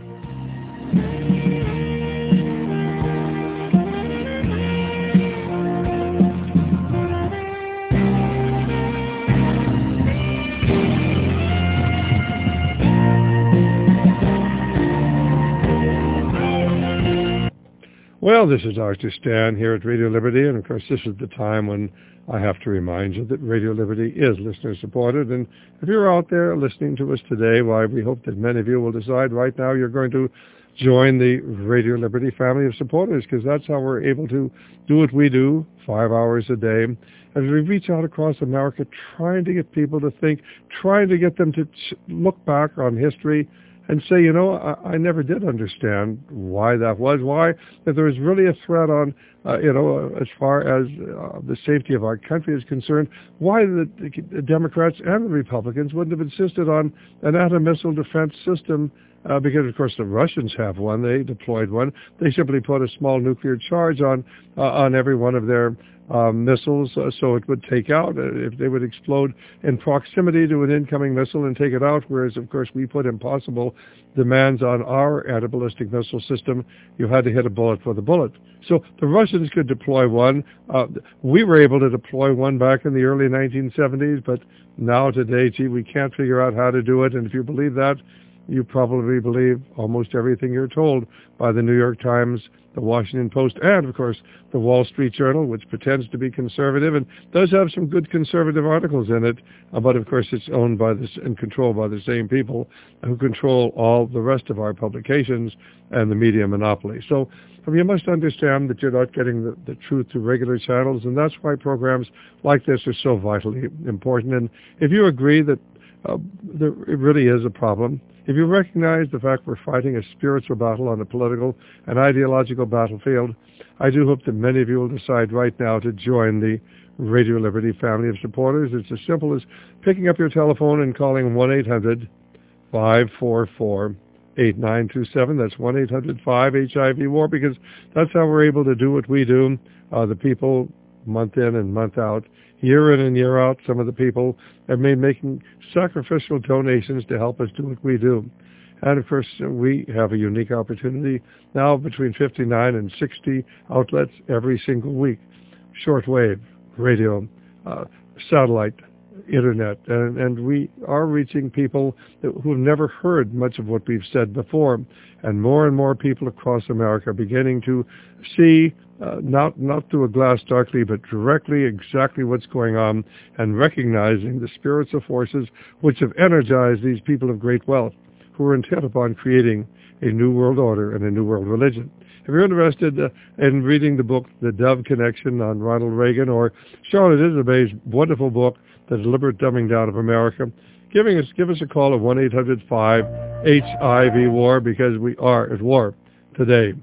Well, this is Doctor Stan here at Radio Liberty, and of course this is the time when I have to remind you that Radio Liberty is listener-supported, and if you're out there listening to us today, why, we hope that many of you will decide right now you're going to join the Radio Liberty family of supporters, because that's how we're able to do what we do five hours a day, as we reach out across America trying to get people to think, trying to get them to look back on history and say, you know, I, I never did understand why that was, why if there was really a threat on, uh, you know, as far as uh, the safety of our country is concerned, why the, the Democrats and the Republicans wouldn't have insisted on an anti-missile defense system, uh, because, of course, the Russians have one. They deployed one. They simply put a small nuclear charge on uh, on every one of their Um, missiles, uh, so it would take out, uh, if they would explode in proximity to an incoming missile and take it out, whereas, of course, we put impossible demands on our anti-ballistic missile system. You had to hit a bullet for the bullet. So the Russians could deploy one. Uh, we were able to deploy one back in the early nineteen seventies, but now today, gee, we can't figure out how to do it, and if you believe that, you probably believe almost everything you're told by the New York Times, the Washington Post, and, of course, the Wall Street Journal, which pretends to be conservative and does have some good conservative articles in it, uh, but, of course, it's owned by this and controlled by the same people who control all the rest of our publications and the media monopoly. So you must understand that you're not getting the, the truth through regular channels, and that's why programs like this are so vitally important. And if you agree that uh, there, it really is a problem, if you recognize the fact we're fighting a spiritual battle on a political and ideological battlefield, I do hope that many of you will decide right now to join the Radio Liberty family of supporters. It's as simple as picking up your telephone and calling one eight hundred, five four four, eight nine two seven. That's one eight hundred, five H I V war, because that's how we're able to do what we do. Uh, the people, month in and month out, year in and year out, some of the people have been making sacrificial donations to help us do what we do. And, of course, we have a unique opportunity now between fifty-nine and sixty outlets every single week. Shortwave, radio, uh, satellite, internet, and, and we are reaching people that, who have never heard much of what we've said before. And more and more people across America are beginning to see, uh, not not through a glass darkly, but directly exactly what's going on, and recognizing the spiritual forces which have energized these people of great wealth who are intent upon creating a new world order and a new world religion. If you're interested uh, in reading the book, The Dove Connection on Ronald Reagan, or Charlotte Isobate's wonderful book, The Deliberate Dumbing Down of America, giving us, give us a call at one eight hundred, five H I V war, because we are at war today.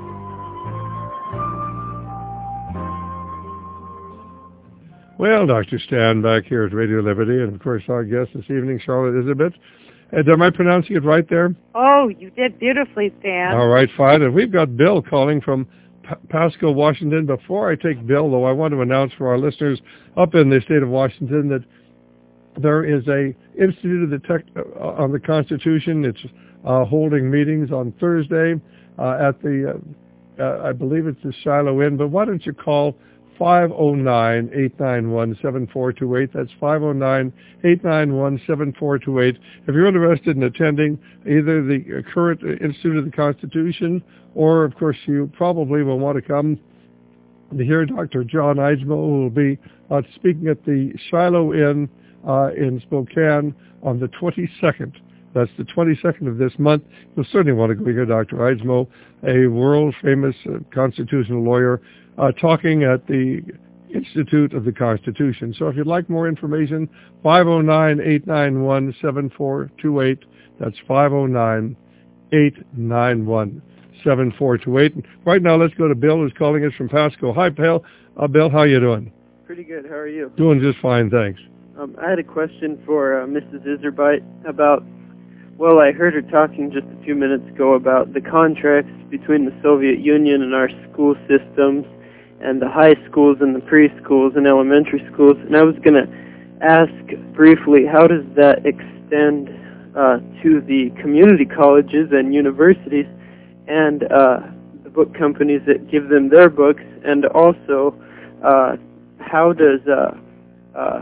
Well, Doctor Stan back here at Radio Liberty, and of course our guest this evening, Charlotte Isobate. And am I pronouncing it right there? Oh, you did beautifully, Stan. All right, fine. And we've got Bill calling from P- Pasco, Washington. Before I take Bill, though, I want to announce for our listeners up in the state of Washington that there is a Institute of the Tech uh, on the Constitution. It's uh, holding meetings on Thursday uh, at the uh, uh, I believe it's the Shiloh Inn, but why don't you call five oh nine, eight nine one, seven four two eight. That's five oh nine, eight nine one, seven four two eight. If you're interested in attending either the current Institute of the Constitution, or, of course, you probably will want to come to hear Doctor John Eidsmoe, who will be uh, speaking at the Shiloh Inn uh, in Spokane on the twenty-second. That's the twenty-second of this month. You'll certainly want to go hear Doctor Eidsmoe, a world-famous uh, constitutional lawyer, uh, talking at the Institute of the Constitution. So if you'd like more information, five oh nine, eight nine one, seven four two eight. That's five oh nine, eight nine one, seven four two eight. Right now, let's go to Bill, who's calling us from Pasco. Hi, Bill. Uh, Bill, how you doing? Pretty good. How are you? Doing just fine, thanks. Um, I had a question for uh, Missus Iserbite about, well, I heard her talking just a few minutes ago about the contracts between the Soviet Union and our school systems and the high schools and the preschools and elementary schools. And I was going to ask briefly, how does that extend uh, to the community colleges and universities and uh, the book companies that give them their books? And also, uh, how does uh, uh,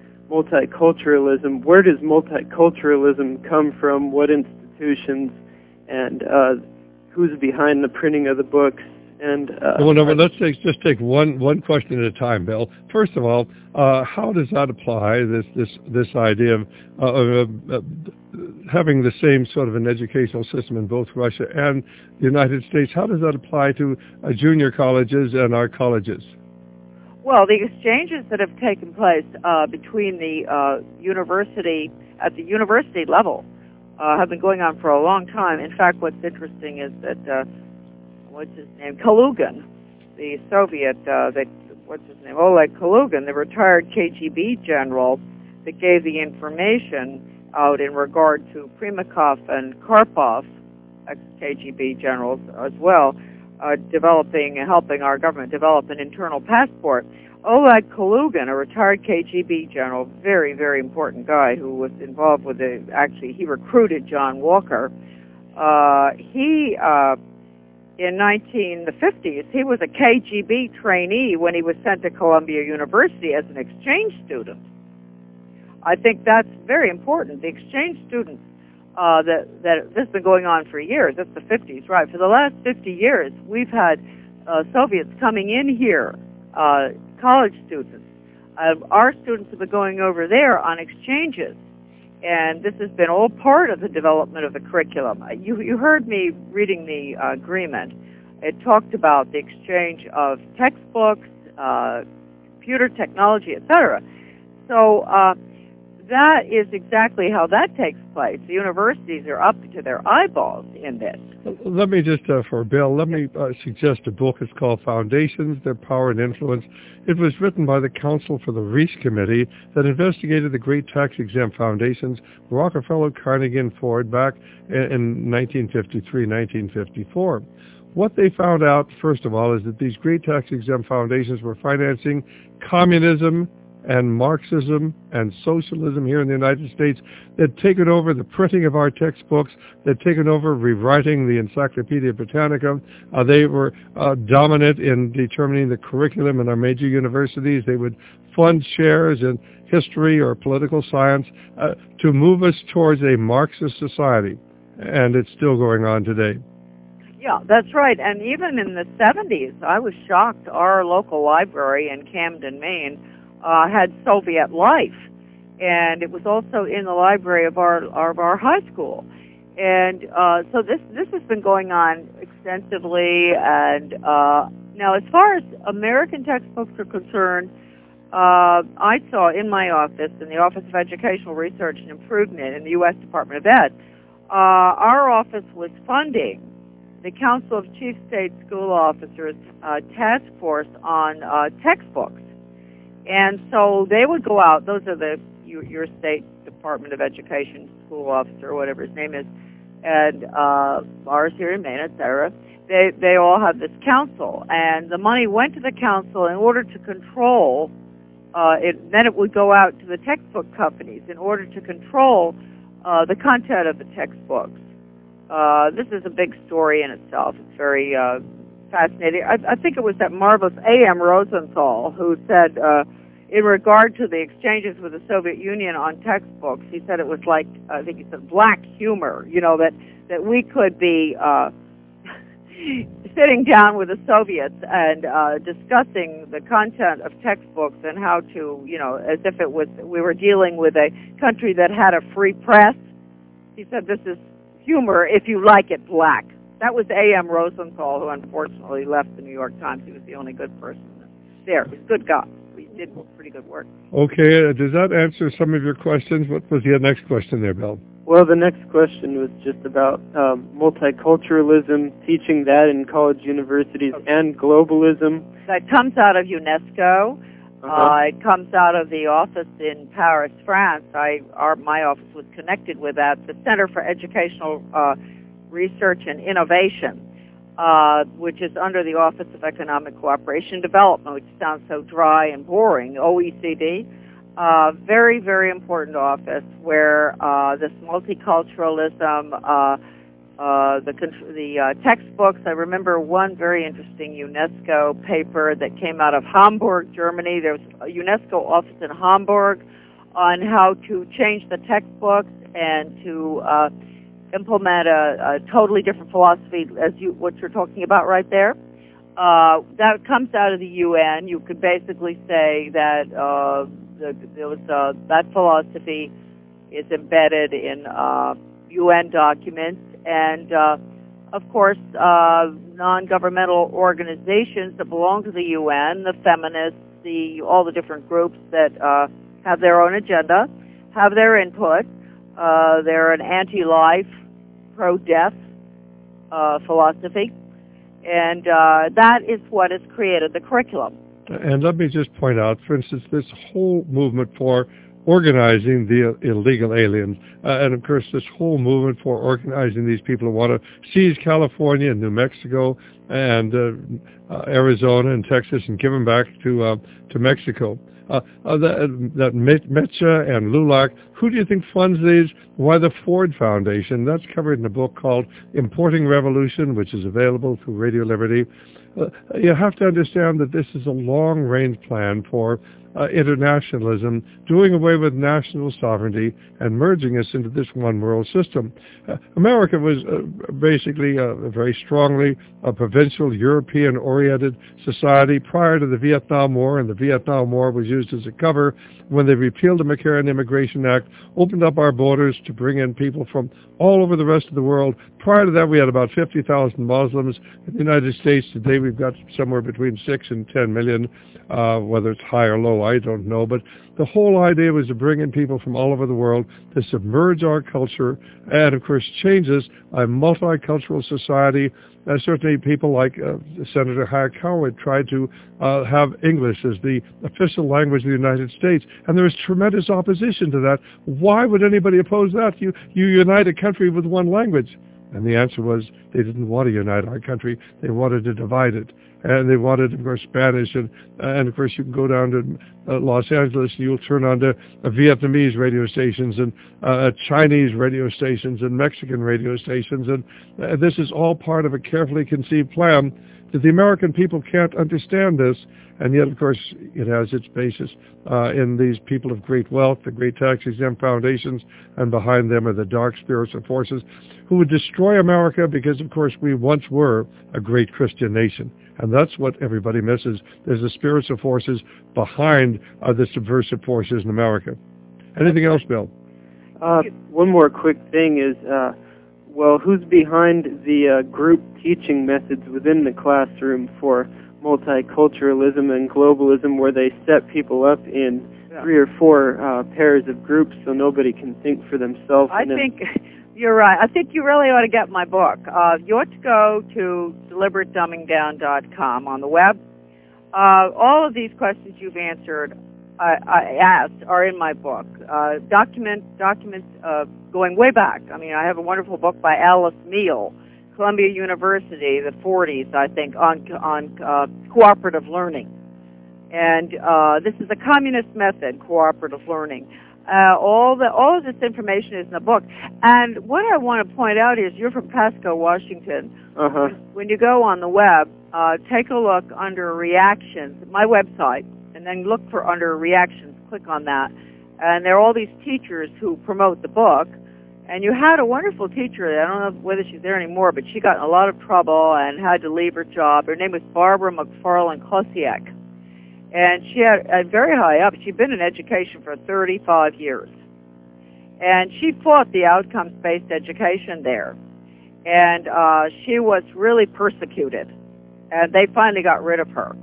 multiculturalism, where does multiculturalism come from? What institutions? And uh, who's behind the printing of the books? And uh, well, no, let's take, just take one one question at a time, Bill. First of all, uh, how does that apply? This this this idea of, uh, of uh, having the same sort of an educational system in both Russia and the United States. How does that apply to uh, junior colleges and our colleges? Well, the exchanges that have taken place uh, between the uh, university, at the university level, uh, have been going on for a long time. In fact, what's interesting is that, uh, what's his name, Kalugin, the Soviet, uh, that, what's his name, Oleg Kalugin, the retired K G B general that gave the information out in regard to Primakov and Karpov, ex-K G B generals as well, Uh, developing and helping our government develop an internal passport. Oleg Kalugin, a retired K G B general, very, very important guy who was involved with the, actually he recruited John Walker. Uh, he, uh, in nineteen fifties, he was a K G B trainee when he was sent to Columbia University as an exchange student. I think that's very important. The exchange students Uh, that, that this has been going on for years. That's the fifties, right? For the last fifty years, we've had uh, Soviets coming in here, uh, college students. Uh, our students have been going over there on exchanges, and this has been all part of the development of the curriculum. Uh, you, you heard me reading the uh, agreement. It talked about the exchange of textbooks, uh, computer technology, et cetera. So, uh, that is exactly how that takes place. The universities are up to their eyeballs in this. Let me just, uh, for Bill, let me uh, suggest a book. It's called Foundations, Their Power and Influence. It was written by the Council for the Reich Committee that investigated the great tax-exempt foundations, Rockefeller, Carnegie, and Ford, back in, in nineteen fifty-three, nineteen fifty-four. What they found out, first of all, is that these great tax-exempt foundations were financing communism and Marxism and socialism here in the United States. They'd taken over the printing of our textbooks. They'd taken over rewriting the Encyclopedia Britannica. Uh, they were uh, dominant in determining the curriculum in our major universities. They would fund shares in history or political science uh, to move us towards a Marxist society. And it's still going on today. Yeah, that's right. And even in the seventies, I was shocked. Our local library in Camden, Maine, Uh, had Soviet life, and it was also in the library of our of our high school, and uh, so this this has been going on extensively. And uh, now, as far as American textbooks are concerned, uh, I saw in my office, in the Office of Educational Research and Improvement in the U S Department of Ed, uh, our office was funding the Council of Chief State School Officers uh, task force on uh, textbooks. And so they would go out, those are the your, your state Department of Education school officer, or whatever his name is, and uh, ours here in Maine, et cetera. They, they all have this council, and the money went to the council in order to control, uh, it, then it would go out to the textbook companies in order to control uh, the content of the textbooks. Uh, this is a big story in itself. It's very uh, fascinating. I, I think it was that marvelous A M Rosenthal who said, uh, in regard to the exchanges with the Soviet Union on textbooks, he said it was like, I think he said, black humor, you know, that, that we could be uh, sitting down with the Soviets and uh, discussing the content of textbooks and how to, you know, as if it was, we were dealing with a country that had a free press. He said, this is humor if you like it black. That was A M Rosenthal, who unfortunately left the New York Times. He was the only good person there. He was a good guy. He did pretty good work. Okay, uh, does that answer some of your questions? What was your next question there, Bill? Well, the next question was just about um, multiculturalism, teaching that in college universities, okay. and globalism. That comes out of UNESCO. Uh-huh. Uh, it comes out of the office in Paris, France. I, our, my office was connected with that, the Center for Educational uh, Research and Innovation. Uh, which is under the Office of Economic Cooperation and Development, which sounds so dry and boring, O E C D. Uh, very, very important office where uh, this multiculturalism, uh, uh, the, the uh, textbooks, I remember one very interesting UNESCO paper that came out of Hamburg, Germany. There was a UNESCO office in Hamburg on how to change the textbooks and to uh, implement a, a totally different philosophy, as you what you're talking about right there. Uh, that comes out of the U N. You could basically say that uh, the, there was uh, that philosophy is embedded in uh, U N documents, and uh, of course, uh, non-governmental organizations that belong to the U N, the feminists, the all the different groups that uh, have their own agenda, have their input. Uh, they're an anti-life, pro-death uh, philosophy, and uh, that is what has created the curriculum. And let me just point out, for instance, this whole movement for organizing the illegal aliens, uh, and of course this whole movement for organizing these people who want to seize California and New Mexico and uh, uh, Arizona and Texas and give them back to uh, to Mexico. Uh, uh, that, that Mecha and LULAC, who do you think funds these? Why, the Ford Foundation. That's covered in a book called Importing Revolution, which is available through Radio Liberty. Uh, you have to understand that this is a long-range plan for uh, internationalism, doing away with national sovereignty and merging us into this one-world system. Uh, America was uh, basically a, a very strongly a provincial, European-oriented society prior to the Vietnam War, and the Vietnam War was used as a cover when they repealed the McCarran Immigration Act, opened up our borders to bring in people from all over the rest of the world. Prior to that, we had about fifty thousand Muslims. In the United States today, we've got somewhere between six and ten million, uh, whether it's high or low, I don't know. But the whole idea was to bring in people from all over the world to submerge our culture and, of course, change us a multicultural society. Uh, certainly people like uh, Senator Hayek Howard tried to uh, have English as the official language of the United States, and there was tremendous opposition to that. Why would anybody oppose that? You, you unite a country with one language. And the answer was they didn't want to unite our country. They wanted to divide it. And they wanted, of course, Spanish. And, and of course, you can go down to uh, Los Angeles and you'll turn on to uh, Vietnamese radio stations and uh, Chinese radio stations and Mexican radio stations. And uh, this is all part of a carefully conceived plan that the American people can't understand this. And yet, of course, it has its basis uh, in these people of great wealth, the great tax-exempt foundations, and behind them are the dark spiritual forces who would destroy America because, of course, we once were a great Christian nation. And that's what everybody misses. There's the spiritual forces behind uh, the subversive forces in America. Anything else, Bill? Uh, one more quick thing is, uh, well, who's behind the uh, group teaching methods within the classroom for multiculturalism and globalism, where they set people up in yeah. three or four uh, pairs of groups so nobody can think for themselves? I think you're right. I think you really ought to get my book. Uh, you ought to go to deliberate dumbing down dot com on the web. Uh, all of these questions you've answered, I, I asked, are in my book. Uh, document, documents uh, going way back. I mean, I have a wonderful book by Alice Meal, Columbia University, the forties, I think, on on uh, cooperative learning. And uh, this is a communist method, cooperative learning. Uh, all the all of this information is in the book. And what I want to point out is you're from Pasco, Washington. Uh-huh. When you go on the web, uh, take a look under reactions, my website, and then look for under reactions, click on that. And there are all these teachers who promote the book. And you had a wonderful teacher, I don't know whether she's there anymore, but she got in a lot of trouble and had to leave her job. Her name was Barbara McFarland Kosiak. And she had uh, very high up, she'd been in education for thirty-five years. And she fought the outcomes-based education there. And uh, she was really persecuted. And they finally got rid of her.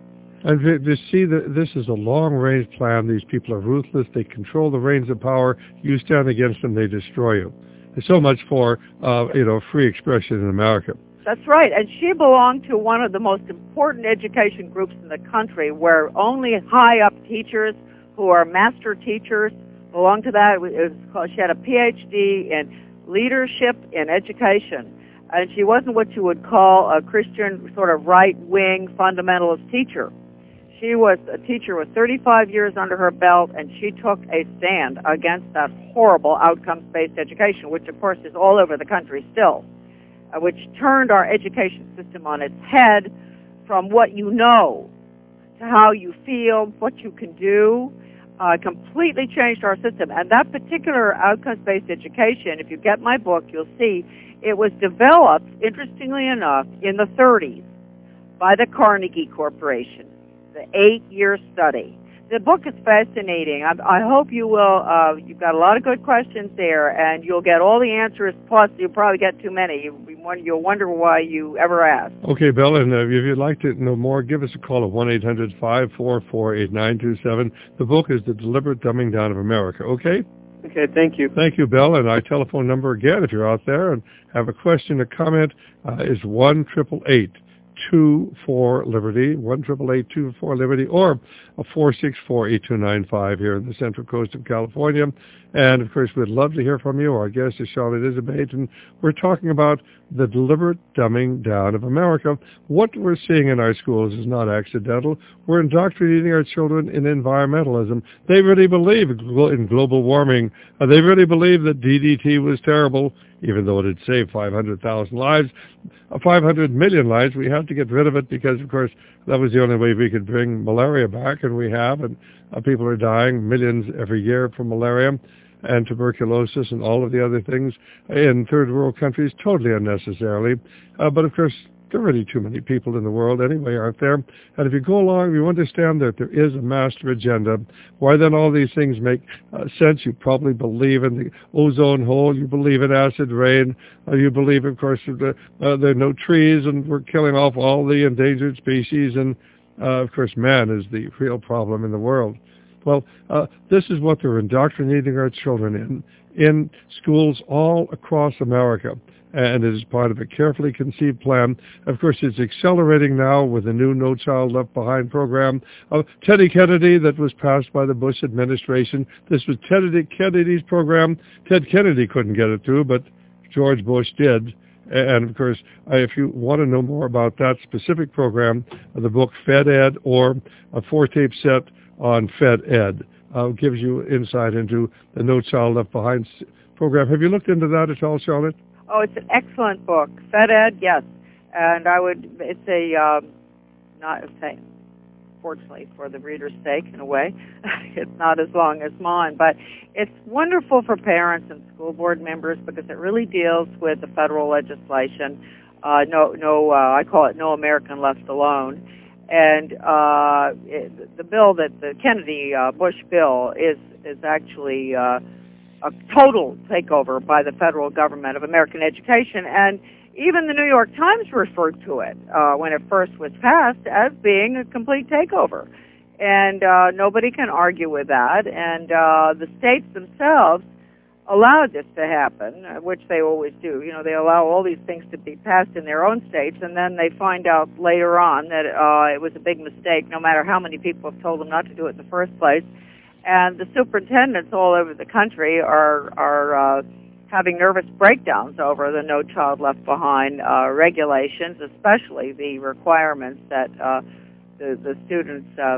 And to, to see that this is a long-range plan, these people are ruthless, they control the reins of power, you stand against them, they destroy you. There's so much for, uh, you know, free expression in America. That's right, and she belonged to one of the most important education groups in the country where only high-up teachers who are master teachers belong to that. It was called, she had a P H D in leadership in education. And she wasn't what you would call a Christian sort of right-wing fundamentalist teacher. She was a teacher with thirty-five years under her belt, and she took a stand against that horrible outcomes-based education, which, of course, is all over the country still, uh, which turned our education system on its head from what you know to how you feel, what you can do, uh, completely changed our system. And that particular outcomes-based education, if you get my book, you'll see, it was developed, interestingly enough, in the thirties by the Carnegie Corporation, the eight-year study. The book is fascinating. I, I hope you will, uh, you've got a lot of good questions there, and you'll get all the answers, plus you'll probably get too many. You'll, you'll wonder why you ever asked. Okay, Bill, and uh, if you'd like to know more, give us a call at one eight hundred, five four four, eight nine two seven. The book is The Deliberate Dumbing Down of America, okay? Okay, thank you. Thank you, Bill. And our telephone number again, if you're out there and have a question or comment, uh, is one eight eight eight, two four, Liberty, one eight eight eight, two four, Liberty, or a four six four, eight two nine five here in the Central Coast of California. And, of course, we'd love to hear from you. Our guest is Charlotte Iserbyt, and we're talking about the deliberate dumbing down of America. What we're seeing in our schools is not accidental. We're indoctrinating our children in environmentalism. They really believe in global warming. Uh, they really believe that D D T was terrible, even though it had saved five hundred thousand lives, uh, five hundred million lives. We have to get rid of it because, of course, that was the only way we could bring malaria back, and we have, and uh, people are dying, millions every year from malaria and tuberculosis and all of the other things in third world countries, totally unnecessarily. Uh, but, of course, there are really too many people in the world anyway, aren't there? And if you go along, you understand that there is a master agenda. Why then all these things make uh, sense? You probably believe in the ozone hole. You believe in acid rain. Uh, you believe, of course, that uh, there are no trees and we're killing off all the endangered species. And, uh, of course, man is the real problem in the world. Well, uh, this is what they're indoctrinating our children in, in schools all across America. And it is part of a carefully conceived plan. Of course, it's accelerating now with the new No Child Left Behind program. Uh, Teddy Kennedy, that was passed by the Bush administration. This was Teddy Kennedy's program. Ted Kennedy couldn't get it through, but George Bush did. And, of course, uh, if you want to know more about that specific program, uh, the book FedEd or a four-tape set on FedEd uh, gives you insight into the No Child Left Behind program. Have you looked into that at all, Charlotte? Oh, it's an excellent book. FedEd, yes. And I would, it's a, um, not, say, fortunately for the reader's sake, in a way, it's not as long as mine, but it's wonderful for parents and school board members because it really deals with the federal legislation. Uh, no, no, uh, I call it No American Left Alone. And uh, it, the bill that the Kennedy uh, Bush bill is is actually uh, a total takeover by the federal government of American education, and even the New York Times referred to it uh, when it first was passed as being a complete takeover. And uh, nobody can argue with that. And uh, the states themselves allowed this to happen, which they always do. You know, they allow all these things to be passed in their own states, and then they find out later on that uh, it was a big mistake, no matter how many people have told them not to do it in the first place. And the superintendents all over the country are are uh, having nervous breakdowns over the No Child Left Behind uh, regulations, especially the requirements that uh, the, the students, uh,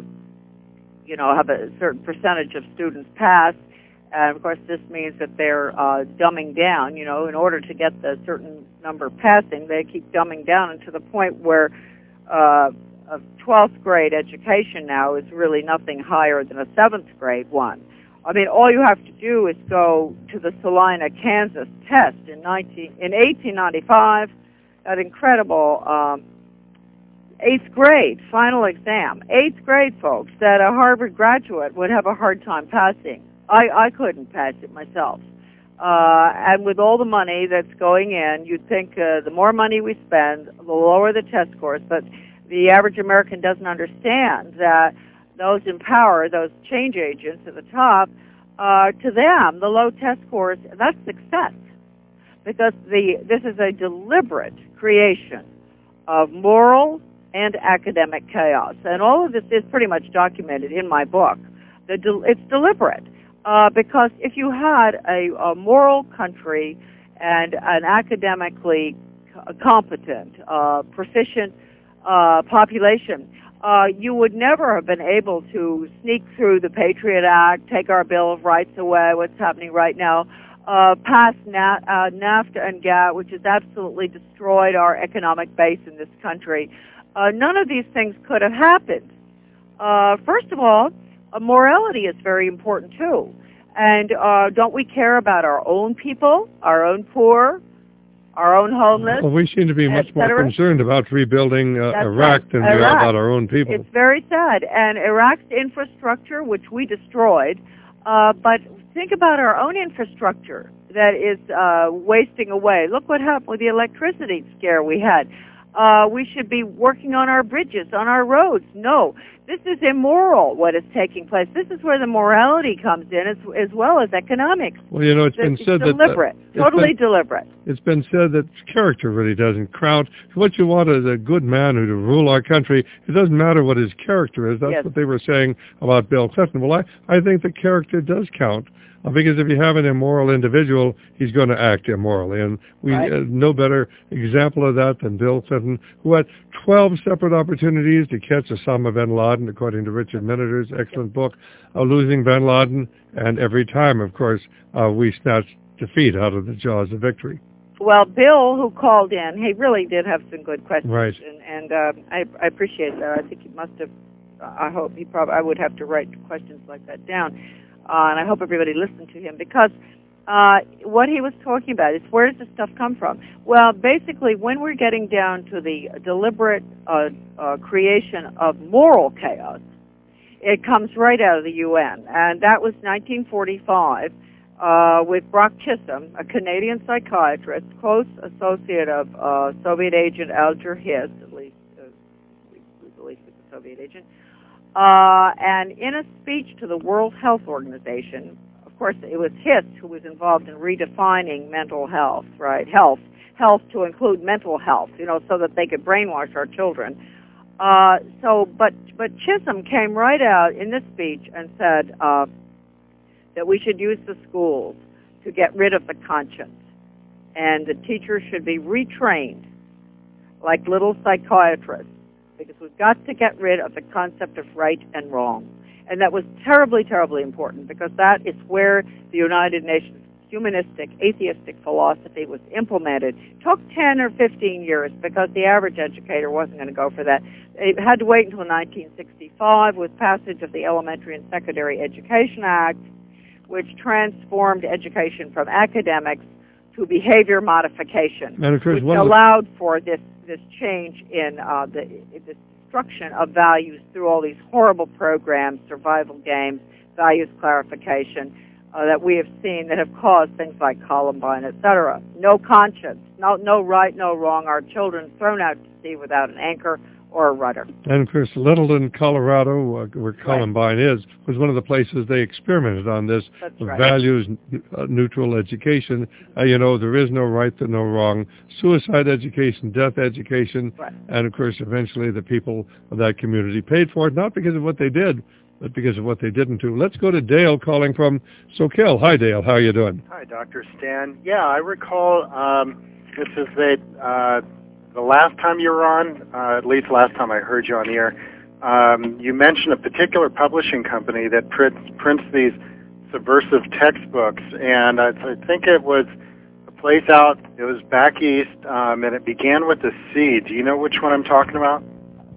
you know, have a certain percentage of students pass. And, of course, this means that they're uh, dumbing down. You know, in order to get the certain number passing, they keep dumbing down to the point where uh, of twelfth grade education now is really nothing higher than a seventh grade one. I mean, all you have to do is go to the Salina, Kansas test in nineteen in eighteen ninety-five, that incredible um, eighth grade final exam. Eighth grade, folks, that a Harvard graduate would have a hard time passing. I, I couldn't pass it myself. Uh, and with all the money that's going in, you'd think uh, the more money we spend, the lower the test scores. But the average American doesn't understand that those in power, those change agents at the top, uh, to them, the low test scores, that's success. Because the this is a deliberate creation of moral and academic chaos. And all of this is pretty much documented in my book. The de- it's deliberate. Uh, because if you had a, a moral country and an academically c- competent, uh, proficient uh, population, uh, you would never have been able to sneak through the Patriot Act, take our Bill of Rights away, what's happening right now, uh, pass Na- uh, NAFTA and GATT, which has absolutely destroyed our economic base in this country. Uh, none of these things could have happened. Uh, first of all, Uh, morality is very important too. And uh, don't we care about our own people, our own poor, our own homeless? Well, we seem to be much more concerned about rebuilding uh, Iraq right. than we Iraq. are about our own people. It's very sad. And Iraq's infrastructure, which we destroyed, uh, but think about our own infrastructure that is uh, wasting away. Look what happened with the electricity scare we had. Uh, we should be working on our bridges, on our roads. No, this is immoral, what is taking place. This is where the morality comes in, as, as well as economics. Well, you know, it's, it's been said deliberate, that... Deliberate, uh, totally been, deliberate. It's been said that character really doesn't count. What you want is a good man who to rule our country. It doesn't matter what his character is. That's yes. what they were saying about Bill Clinton. Well, I, I think the character does count. Uh, because if you have an immoral individual, he's going to act immorally. And we right. uh, no better example of that than Bill Clinton, who had twelve separate opportunities to catch Osama bin Laden, according to Richard Miniter's excellent book, uh, Losing bin Laden. And every time, of course, uh, we snatched defeat out of the jaws of victory. Well, Bill, who called in, he really did have some good questions. Right. And, and uh, I, I appreciate that. I think he must have, I hope he probably, I would have to write questions like that down. Uh, and I hope everybody listened to him, because uh, what he was talking about is, where does this stuff come from? Well, basically, when we're getting down to the deliberate uh, uh, creation of moral chaos, it comes right out of the U N. And that was nineteen forty-five uh, with Brock Chisholm, a Canadian psychiatrist, close associate of uh, Soviet agent Alger Hiss, at least, uh, we believe he was a Soviet agent. Uh, and in a speech to the World Health Organization, of course, it was Hiss who was involved in redefining mental health, right? Health, health to include mental health, you know, so that they could brainwash our children. Uh, so, but but Chisholm came right out in this speech and said uh, that we should use the schools to get rid of the conscience, and the teachers should be retrained like little psychiatrists, because we've got to get rid of the concept of right and wrong. And that was terribly, terribly important, because that is where the United Nations humanistic, atheistic philosophy was implemented. It took ten or fifteen years, because the average educator wasn't going to go for that. It had to wait until nineteen sixty-five with passage of the Elementary and Secondary Education Act, which transformed education from academics to behavior modification, and of course, which allowed for this this change in uh, the, the destruction of values through all these horrible programs, survival games, values clarification, uh, that we have seen that have caused things like Columbine, et cetera. No conscience, no, no right, no wrong. Our children thrown out to sea without an anchor or a rudder. And of course, Littleton, Colorado, uh, where Columbine right. is, was one of the places they experimented on this right. values-neutral uh, education. Uh, you know, there is no right to no wrong. Suicide education, death education, right. and of course, eventually the people of that community paid for it, not because of what they did, but because of what they didn't do. Let's go to Dale calling from Soquel. Hi, Dale. How are you doing? Hi, Doctor Stan. Yeah, I recall um, this is that uh, the last time you were on, uh, at least last time I heard you on the air, um, you mentioned a particular publishing company that prints, prints these subversive textbooks, and I, I think it was a place out, it was back east, um, and it began with a C. Do you know which one I'm talking about?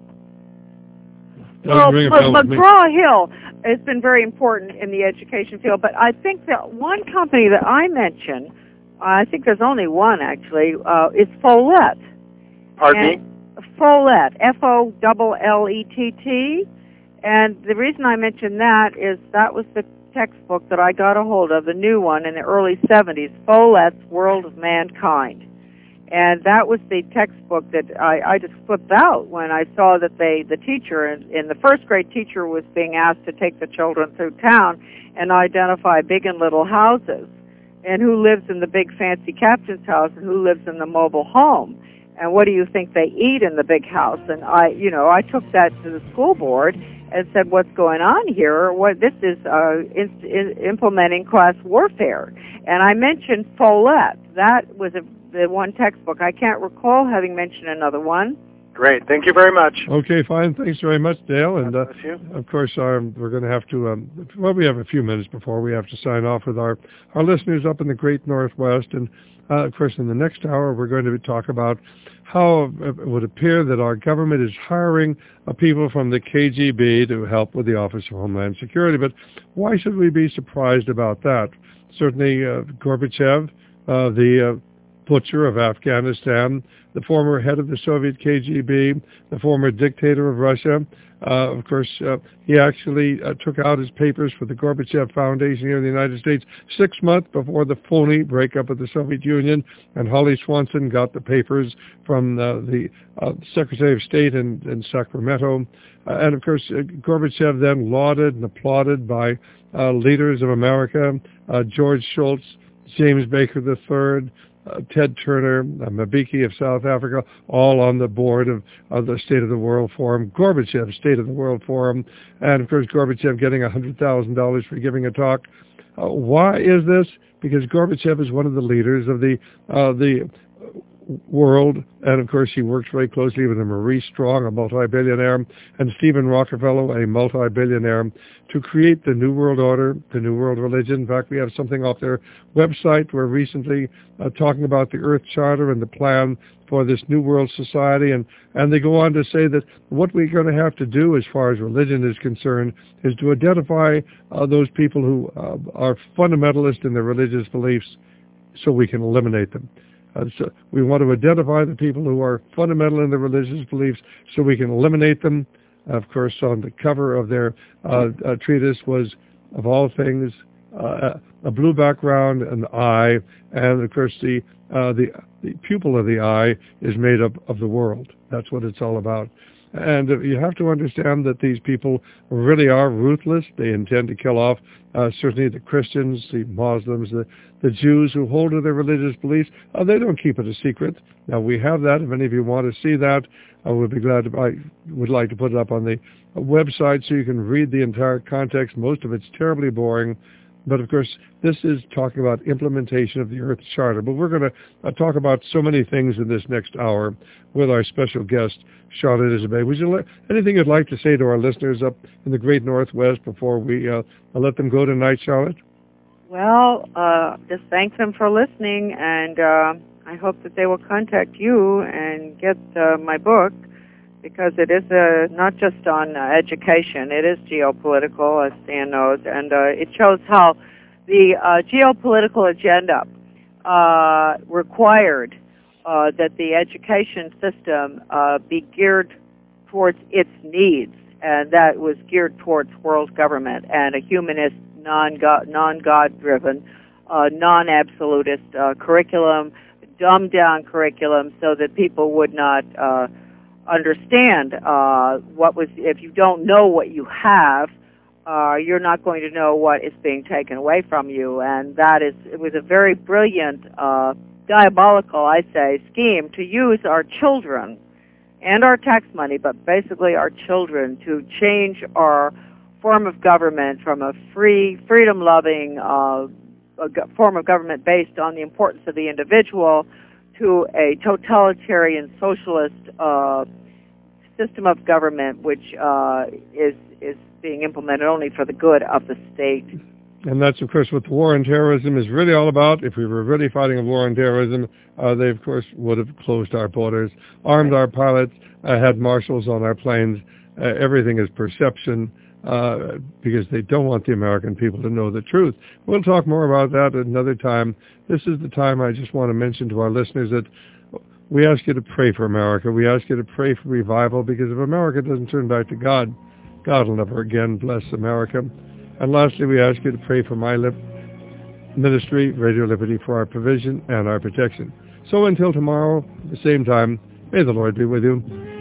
Well, McGraw-Hill has been very important in the education field, but I think that one company that I mentioned, I think there's only one actually, uh, is Follett. Pardon and me? Follett, F O L L E T T. And the reason I mention that is that was the textbook that I got a hold of, the new one in the early seventies, Follett's World of Mankind. And that was the textbook that I, I just flipped out when I saw that they, the teacher, in, in the first grade teacher was being asked to take the children through town and identify big and little houses, and who lives in the big fancy captain's house and who lives in the mobile home. And what do you think they eat in the big house? And I, you know, I took that to the school board and said, what's going on here? What this is uh, in, in implementing class warfare. And I mentioned Follett. That was a, the one textbook. I can't recall having mentioned another one. Great. Thank you very much. Okay, fine. Thanks very much, Dale. And uh, you. of course, um, we're going to have to, um, well, we have a few minutes before we have to sign off with our, our listeners up in the great Northwest. And uh, of course, in the next hour, we're going to talk about how it would appear that our government is hiring uh, people from the K G B to help with the Office of Homeland Security. But why should we be surprised about that? Certainly, uh, Gorbachev, uh, the uh, butcher of Afghanistan, the former head of the Soviet K G B, the former dictator of Russia. Uh, of course, uh, he actually uh, took out his papers for the Gorbachev Foundation here in the United States six months before the phony breakup of the Soviet Union, and Holly Swanson got the papers from uh, the uh, Secretary of State in, in Sacramento. Uh, and of course, uh, Gorbachev then lauded and applauded by uh, leaders of America, uh, George Shultz, James Baker the third, Uh, Ted Turner, uh, Mbeki of South Africa, all on the board of, of the State of the World Forum, Gorbachev State of the World Forum, and of course Gorbachev getting one hundred thousand dollars for giving a talk. Uh, why is this? Because Gorbachev is one of the leaders of the uh, the world, and of course he works very closely with Maurice Strong, a multi-billionaire, and Stephen Rockefeller, a multi-billionaire, to create the New World Order, the New World Religion. In fact, we have something off their website where recently uh, talking about the Earth Charter and the plan for this New World Society, and, and they go on to say that what we're going to have to do as far as religion is concerned is to identify uh, those people who uh, are fundamentalist in their religious beliefs so we can eliminate them. Uh, so we want to identify the people who are fundamental in their religious beliefs so we can eliminate them. Of course, on the cover of their uh, uh, treatise was, of all things, uh, a blue background, an eye, and of course the, uh, the the pupil of the eye is made up of the world. That's what it's all about. And uh, you have to understand that these people really are ruthless. They intend to kill off uh, certainly the Christians, the Muslims, the, the Jews who hold to their religious beliefs. Uh, they don't keep it a secret. Now, we have that. If any of you want to see that, I would be glad to, I would like to put it up on the website so you can read the entire context. Most of it's terribly boring. But, of course, this is talking about implementation of the Earth Charter. But we're going to uh, talk about so many things in this next hour with our special guest, Charlotte Iserbyt. Would you le- anything you'd like to say to our listeners up in the great Northwest before we uh, let them go tonight, Charlotte? Well, uh, just thank them for listening, and uh, I hope that they will contact you and get uh, my book, because it is uh, not just on uh, education, it is geopolitical, as Stan knows, and uh, it shows how the uh, geopolitical agenda uh, required uh, that the education system uh, be geared towards its needs, and that was geared towards world government and a humanist, non-God, non-God-driven, uh, non-absolutist uh, curriculum, dumbed-down curriculum, so that people would not uh, understand uh, what was, if you don't know what you have, uh, you're not going to know what is being taken away from you. And that is, it was a very brilliant, uh, diabolical, I say, scheme to use our children and our tax money, but basically our children, to change our form of government from a free, freedom-loving uh, form of government based on the importance of the individual to a totalitarian socialist uh, system of government, which uh, is is being implemented only for the good of the state. And that's, of course, what the war on terrorism is really all about. If we were really fighting a war on terrorism, uh, they, of course, would have closed our borders, armed our pilots, uh, had marshals on our planes, uh, everything is perception, uh, because they don't want the American people to know the truth. We'll talk more about that at another time. This is the time I just want to mention to our listeners that we ask you to pray for America. We ask you to pray for revival, because if America doesn't turn back to God, God will never again bless America. And lastly, we ask you to pray for my lip ministry, Radio Liberty, for our provision and our protection. So until tomorrow, at the same time, may the Lord be with you.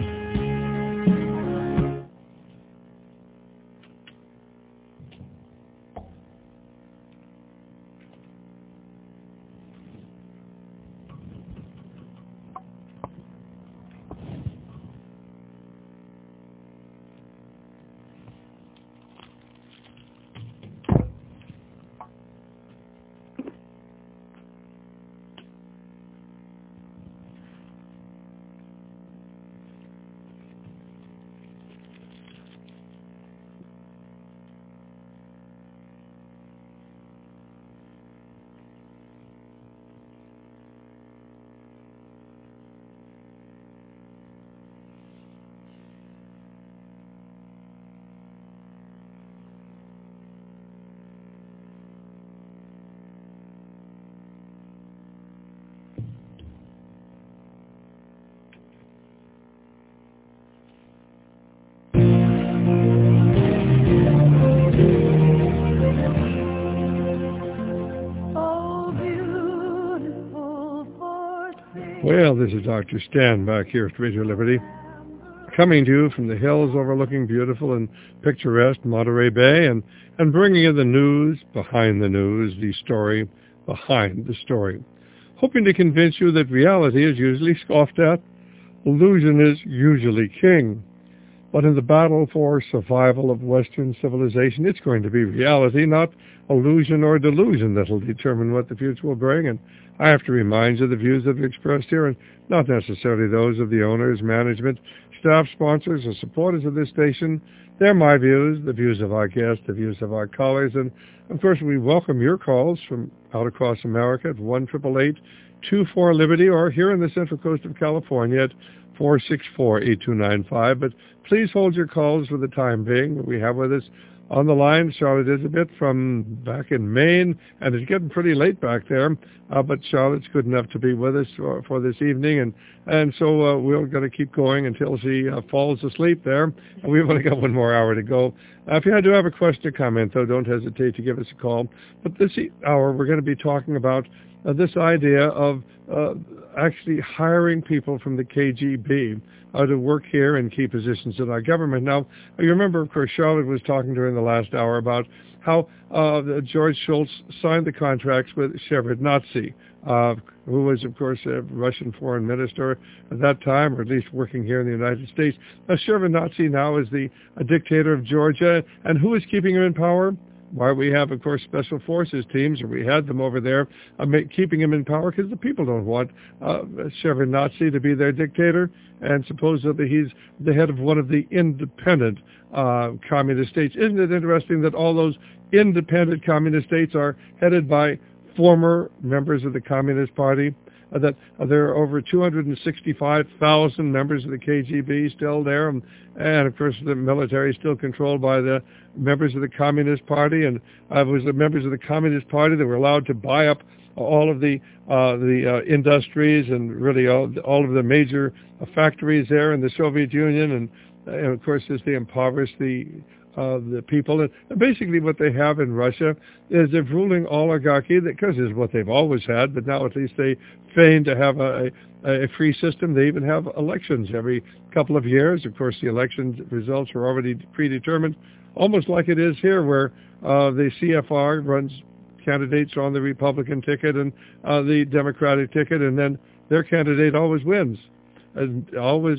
Well, this is Doctor Stan back here at Radio Liberty, coming to you from the hills overlooking beautiful and picturesque Monterey Bay, and, and bringing you the news behind the news, the story behind the story. Hoping to convince you that reality is usually scoffed at, illusion is usually king. But in the battle for survival of Western civilization, it's going to be reality, not illusion or delusion, that will determine what the future will bring. And I have to remind you the views that are expressed here are not necessarily those of the owners, management, staff, sponsors, or supporters of this station. They're my views, the views of our guests, the views of our callers. And, of course, we welcome your calls from out across America at one eight eight eight, two four, Liberty, or here in the Central Coast of California at four six four, eight two nine five. But please hold your calls for the time being. We have with us on the line Charlotte Elizabeth from back in Maine, and it's getting pretty late back there, uh, but Charlotte's good enough to be with us for, for this evening, and and so uh, we're going to keep going until she uh, falls asleep there, and we've only got one more hour to go. Uh, if you do have a question or comment, though, don't hesitate to give us a call. But this hour we're going to be talking about uh, this idea of uh, actually hiring people from the K G B Uh, to work here and key positions in our government. Now, you remember, of course, Charlotte was talking during the last hour about how uh, George Shultz signed the contracts with Shevardnadze, uh, who was, of course, a Russian foreign minister at that time, or at least working here in the United States. Now, Shevardnadze now is the a dictator of Georgia, and who is keeping him in power? Why we have, of course, special forces teams, or we had them over there, uh, make, keeping him in power, because the people don't want uh, Shevardnadze to be their dictator, and supposedly he's the head of one of the independent uh, communist states. Isn't it interesting that all those independent communist states are headed by former members of the Communist Party? Uh, that uh, there are over two hundred sixty-five thousand members of the K G B still there, and, and of course the military is still controlled by the members of the Communist Party, and uh, it was the members of the Communist Party that were allowed to buy up all of the uh, the uh, industries and really all, all of the major uh, factories there in the Soviet Union, and, and of course as they impoverished the Uh, the people. And basically what they have in Russia is a ruling oligarchy that, because is what they've always had, but now at least they feign to have a, a, a free system. They even have elections every couple of years. Of course, the election results are already predetermined, almost like it is here, where uh, the C F R runs candidates on the Republican ticket and uh, the Democratic ticket, and then their candidate always wins. And always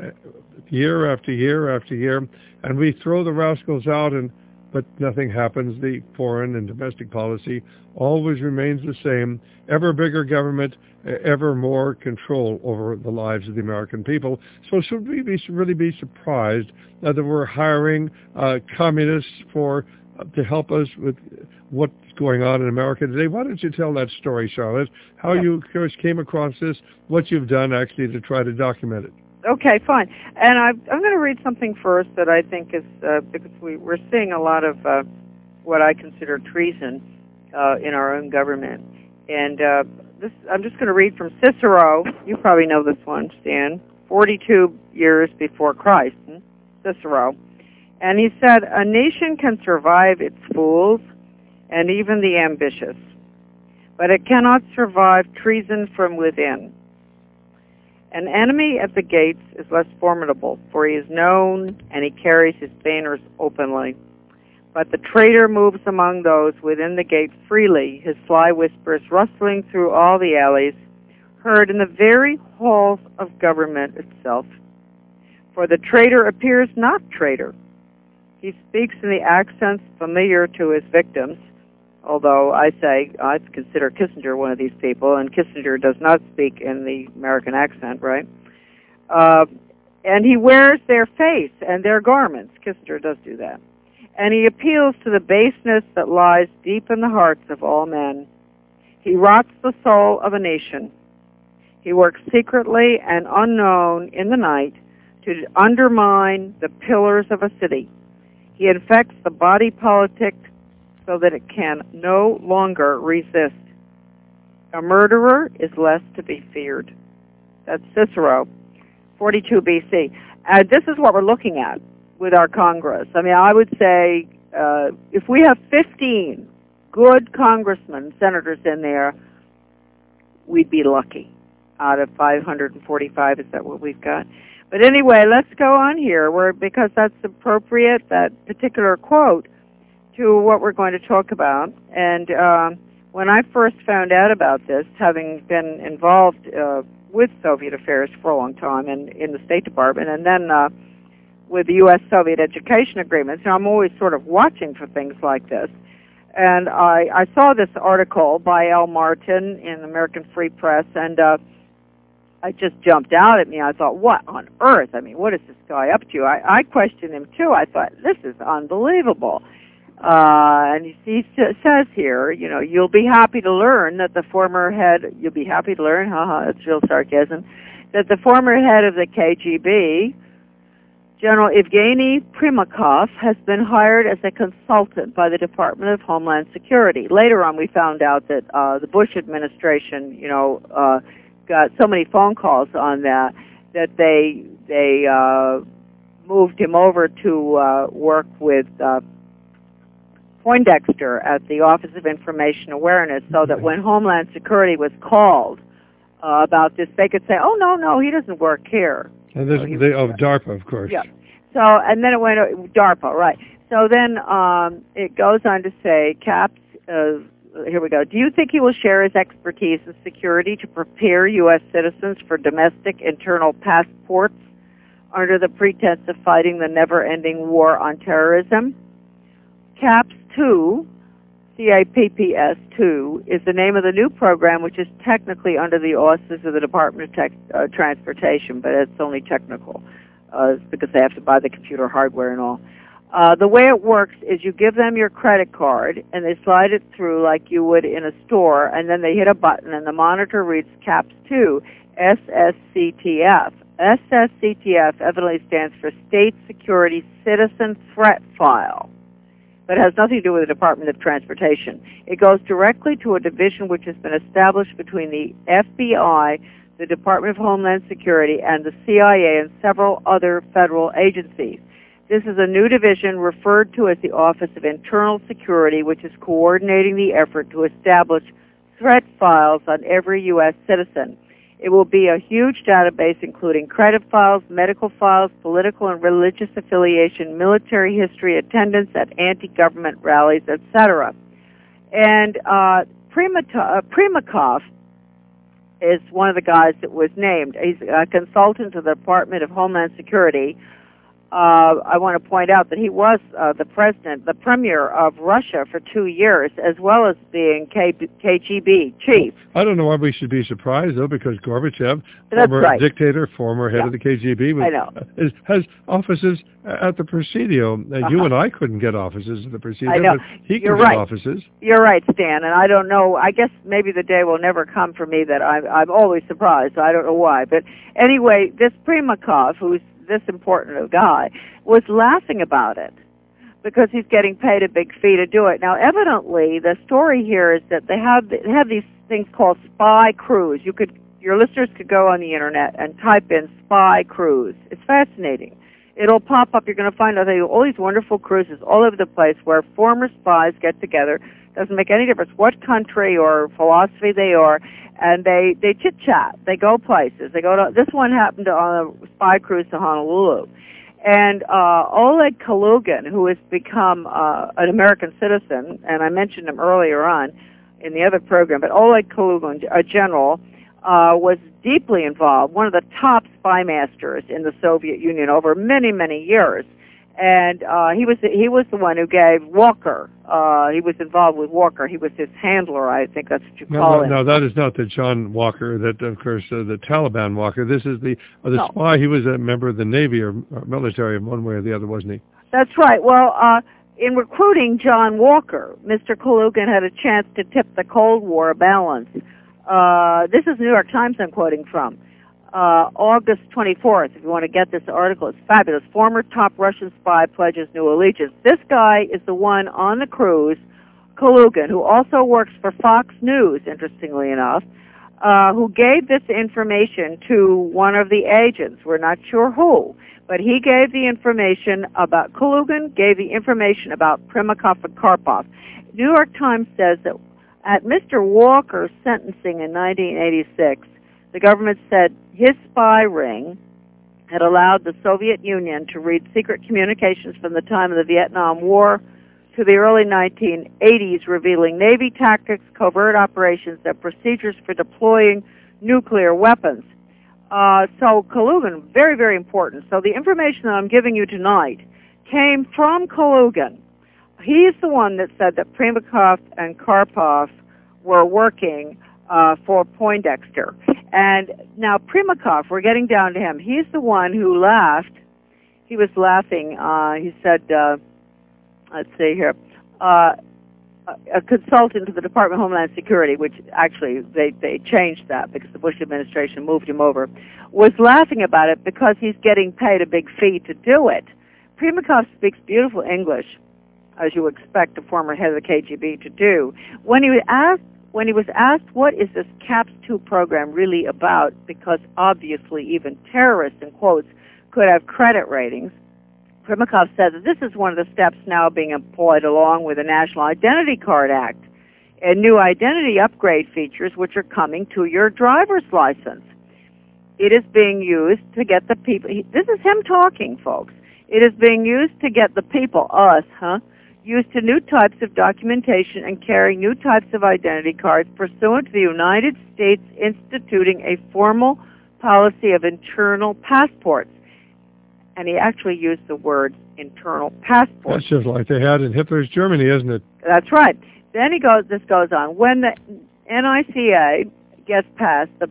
year after year after year, and we throw the rascals out, and but nothing happens. The foreign and domestic policy always remains the same. Ever bigger government, ever more control over the lives of the American people. So should we be, really be surprised uh, that we're hiring uh, communists for uh, to help us with what's going on in America today? Why don't you tell that story, Charlotte, how you first came across this, what you've done actually to try to document it? Okay, fine. And I, I'm going to read something first that I think is, uh, because we, we're seeing a lot of uh, what I consider treason uh, in our own government. And uh, this, I'm just going to read from Cicero. You probably know this one, Stan. forty-two years before Christ, Cicero. And he said, a nation can survive its fools and even the ambitious, but it cannot survive treason from within. An enemy at the gates is less formidable, for he is known and he carries his banners openly. But the traitor moves among those within the gate freely, his sly whispers rustling through all the alleys, heard in the very halls of government itself. For the traitor appears not traitor. He speaks in the accents familiar to his victims, although I say I consider Kissinger one of these people, and Kissinger does not speak in the American accent, right? Uh, and he wears their face and their garments. Kissinger does do that. And he appeals to the baseness that lies deep in the hearts of all men. He rots the soul of a nation. He works secretly and unknown in the night to undermine the pillars of a city. He infects the body politic so that it can no longer resist. A murderer is less to be feared. That's Cicero, forty-two B C. And this is what we're looking at with our Congress. I mean, I would say uh, if we have fifteen good congressmen, senators in there, we'd be lucky out of five hundred forty-five. Is that what we've got? But anyway, let's go on here, where because that's appropriate, that particular quote, to what we're going to talk about. And uh, when I first found out about this, having been involved uh, with Soviet affairs for a long time and in the State Department, and then uh, with the U S Soviet education agreements, and I'm always sort of watching for things like this. And I, I saw this article by Al Martin in American Free Press, and uh, it just jumped out at me. I thought, what on earth? I mean, what is this guy up to? I, I questioned him, too. I thought, this is unbelievable. Uh, and he, he says here, you know, you'll be happy to learn that the former head, you'll be happy to learn, haha, it's real sarcasm, that the former head of the K G B, General Evgeny Primakov, has been hired as a consultant by the Department of Homeland Security. Later on, we found out that uh, the Bush administration, you know, uh, got so many phone calls on that that they they uh, moved him over to uh, work with uh, Poindexter at the Office of Information Awareness, so that when Homeland Security was called uh, about this, they could say, "Oh no, no, he doesn't work here." And this, so they, of DARPA, of course. Yeah. So, and then it went uh, DARPA, right? So then um, it goes on to say, Caps. Uh, here we go. Do you think he will share his expertise in security to prepare U S citizens for domestic internal passports under the pretense of fighting the never-ending war on terrorism? CAPS two, C A P P S two, is the name of the new program, which is technically under the auspices of the Department of Tech, uh, Transportation, but it's only technical uh, because they have to buy the computer hardware and all. Uh, the way it works is you give them your credit card, and they slide it through like you would in a store, and then they hit a button, and the monitor reads CAPS two, S S C T F. S S C T F evidently stands for State Security Citizen Threat File, but it has nothing to do with the Department of Transportation. It goes directly to a division which has been established between the F B I, the Department of Homeland Security, and the C I A and several other federal agencies. This is a new division referred to as the Office of Internal Security, which is coordinating the effort to establish threat files on every U S citizen. It will be a huge database including credit files, medical files, political and religious affiliation, military history, attendance at anti-government rallies, et cetera. And uh, Primakov is one of the guys that was named. He's a consultant to the Department of Homeland Security. uh, I want to point out that he was uh, the president, the premier of Russia for two years, as well as being K- KGB chief. I don't know why we should be surprised, though, because Gorbachev, That's former right. dictator, former head Yeah. of the K G B, was, I know. is, has offices at the Presidio. Uh, Uh-huh. You and I couldn't get offices at the Presidio, I know. but he can You're get right. offices. You're right, Stan, and I don't know. I guess maybe the day will never come for me that I'm, I'm always surprised. I don't know why. But anyway, this Primakov, who's this important a guy, was laughing about it because he's getting paid a big fee to do it. Now, evidently, the story here is that they have they have these things called spy crews. You could your listeners could go on the internet and type in spy crews. It's fascinating. It'll pop up. You're going to find out they have all these wonderful cruises all over the place where former spies get together. Doesn't make any difference what country or philosophy they are, and they they chit chat. They go places. They go to this one happened to, on a spy cruise to Honolulu, and uh, Oleg Kalugin, who has become uh, an American citizen, and I mentioned him earlier on in the other program, but Oleg Kalugin, a general, uh, was deeply involved, one of the top spy masters in the Soviet Union over many, many years. And uh, he was he was the one who gave Walker. Uh, he was involved with Walker. He was his handler, I think that's what you No, call no, him. no, that is not the John Walker, that, of course, uh, the Taliban Walker. This is the uh, the No. spy. He was a member of the Navy or, or military in one way or the other, wasn't he? That's right. Well, uh, in recruiting John Walker, Mister Kalugin had a chance to tip the Cold War balance. Uh, this is the New York Times I'm quoting from. Uh, August twenty-fourth, if you want to get this article, it's fabulous. Former top Russian spy pledges new allegiance. This guy is the one on the cruise, Kalugin, who also works for Fox News, interestingly enough, uh, who gave this information to one of the agents. We're not sure who, but he gave the information about Kalugin, gave the information about Primakov and Karpov. New York Times says that at Mister Walker's sentencing in nineteen eighty-six, the government said his spy ring had allowed the Soviet Union to read secret communications from the time of the Vietnam War to the early nineteen eighties, revealing Navy tactics, covert operations, and procedures for deploying nuclear weapons. Uh, so Kalugin, very, very important. So the information that I'm giving you tonight came from Kalugin. He's the one that said that Primakov and Karpov were working uh, for Poindexter. And now Primakov, we're getting down to him. He's the one who laughed. He was laughing. Uh, he said, uh, let's see here, uh, a consultant to the Department of Homeland Security, which actually they, they changed that because the Bush administration moved him over, was laughing about it because he's getting paid a big fee to do it. Primakov speaks beautiful English, as you expect a former head of the K G B to do. When he was asked, when he was asked what is this CAPS two program really about, because obviously even terrorists, in quotes, could have credit ratings, Primakov said that this is one of the steps now being employed along with the National Identity Card Act and new identity upgrade features which are coming to your driver's license. It is being used to get the people, this is him talking, folks. It is being used to get the people, us, huh, used to new types of documentation and carrying new types of identity cards pursuant to the United States instituting a formal policy of internal passports. And he actually used the word internal passports. That's just like they had in Hitler's Germany, isn't it? That's right. Then he goes, this goes on. When the N I C A gets passed, the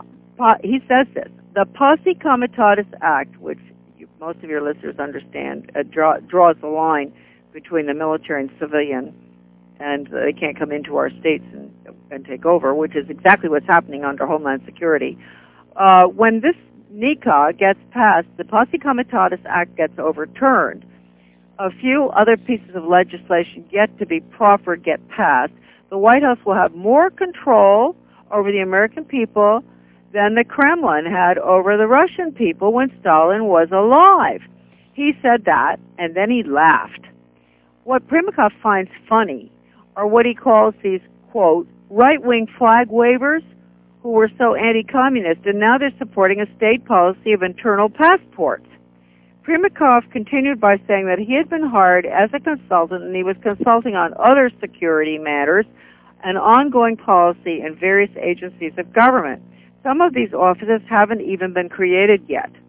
he says this, the Posse Comitatus Act, which you, most of your listeners understand, uh, draw, draws the line between the military and civilian, and uh, they can't come into our states and, and take over, which is exactly what's happening under Homeland Security. Uh, when this N I C A gets passed, the Posse Comitatus Act gets overturned. A few other pieces of legislation yet to be proffered get passed. The White House will have more control over the American people than the Kremlin had over the Russian people when Stalin was alive. He said that, and then he laughed. What Primakov finds funny are what he calls these, quote, right-wing flag wavers who were so anti-communist, and now they're supporting a state policy of internal passports. Primakov continued by saying that he had been hired as a consultant and he was consulting on other security matters and ongoing policy in various agencies of government. Some of these offices haven't even been created yet.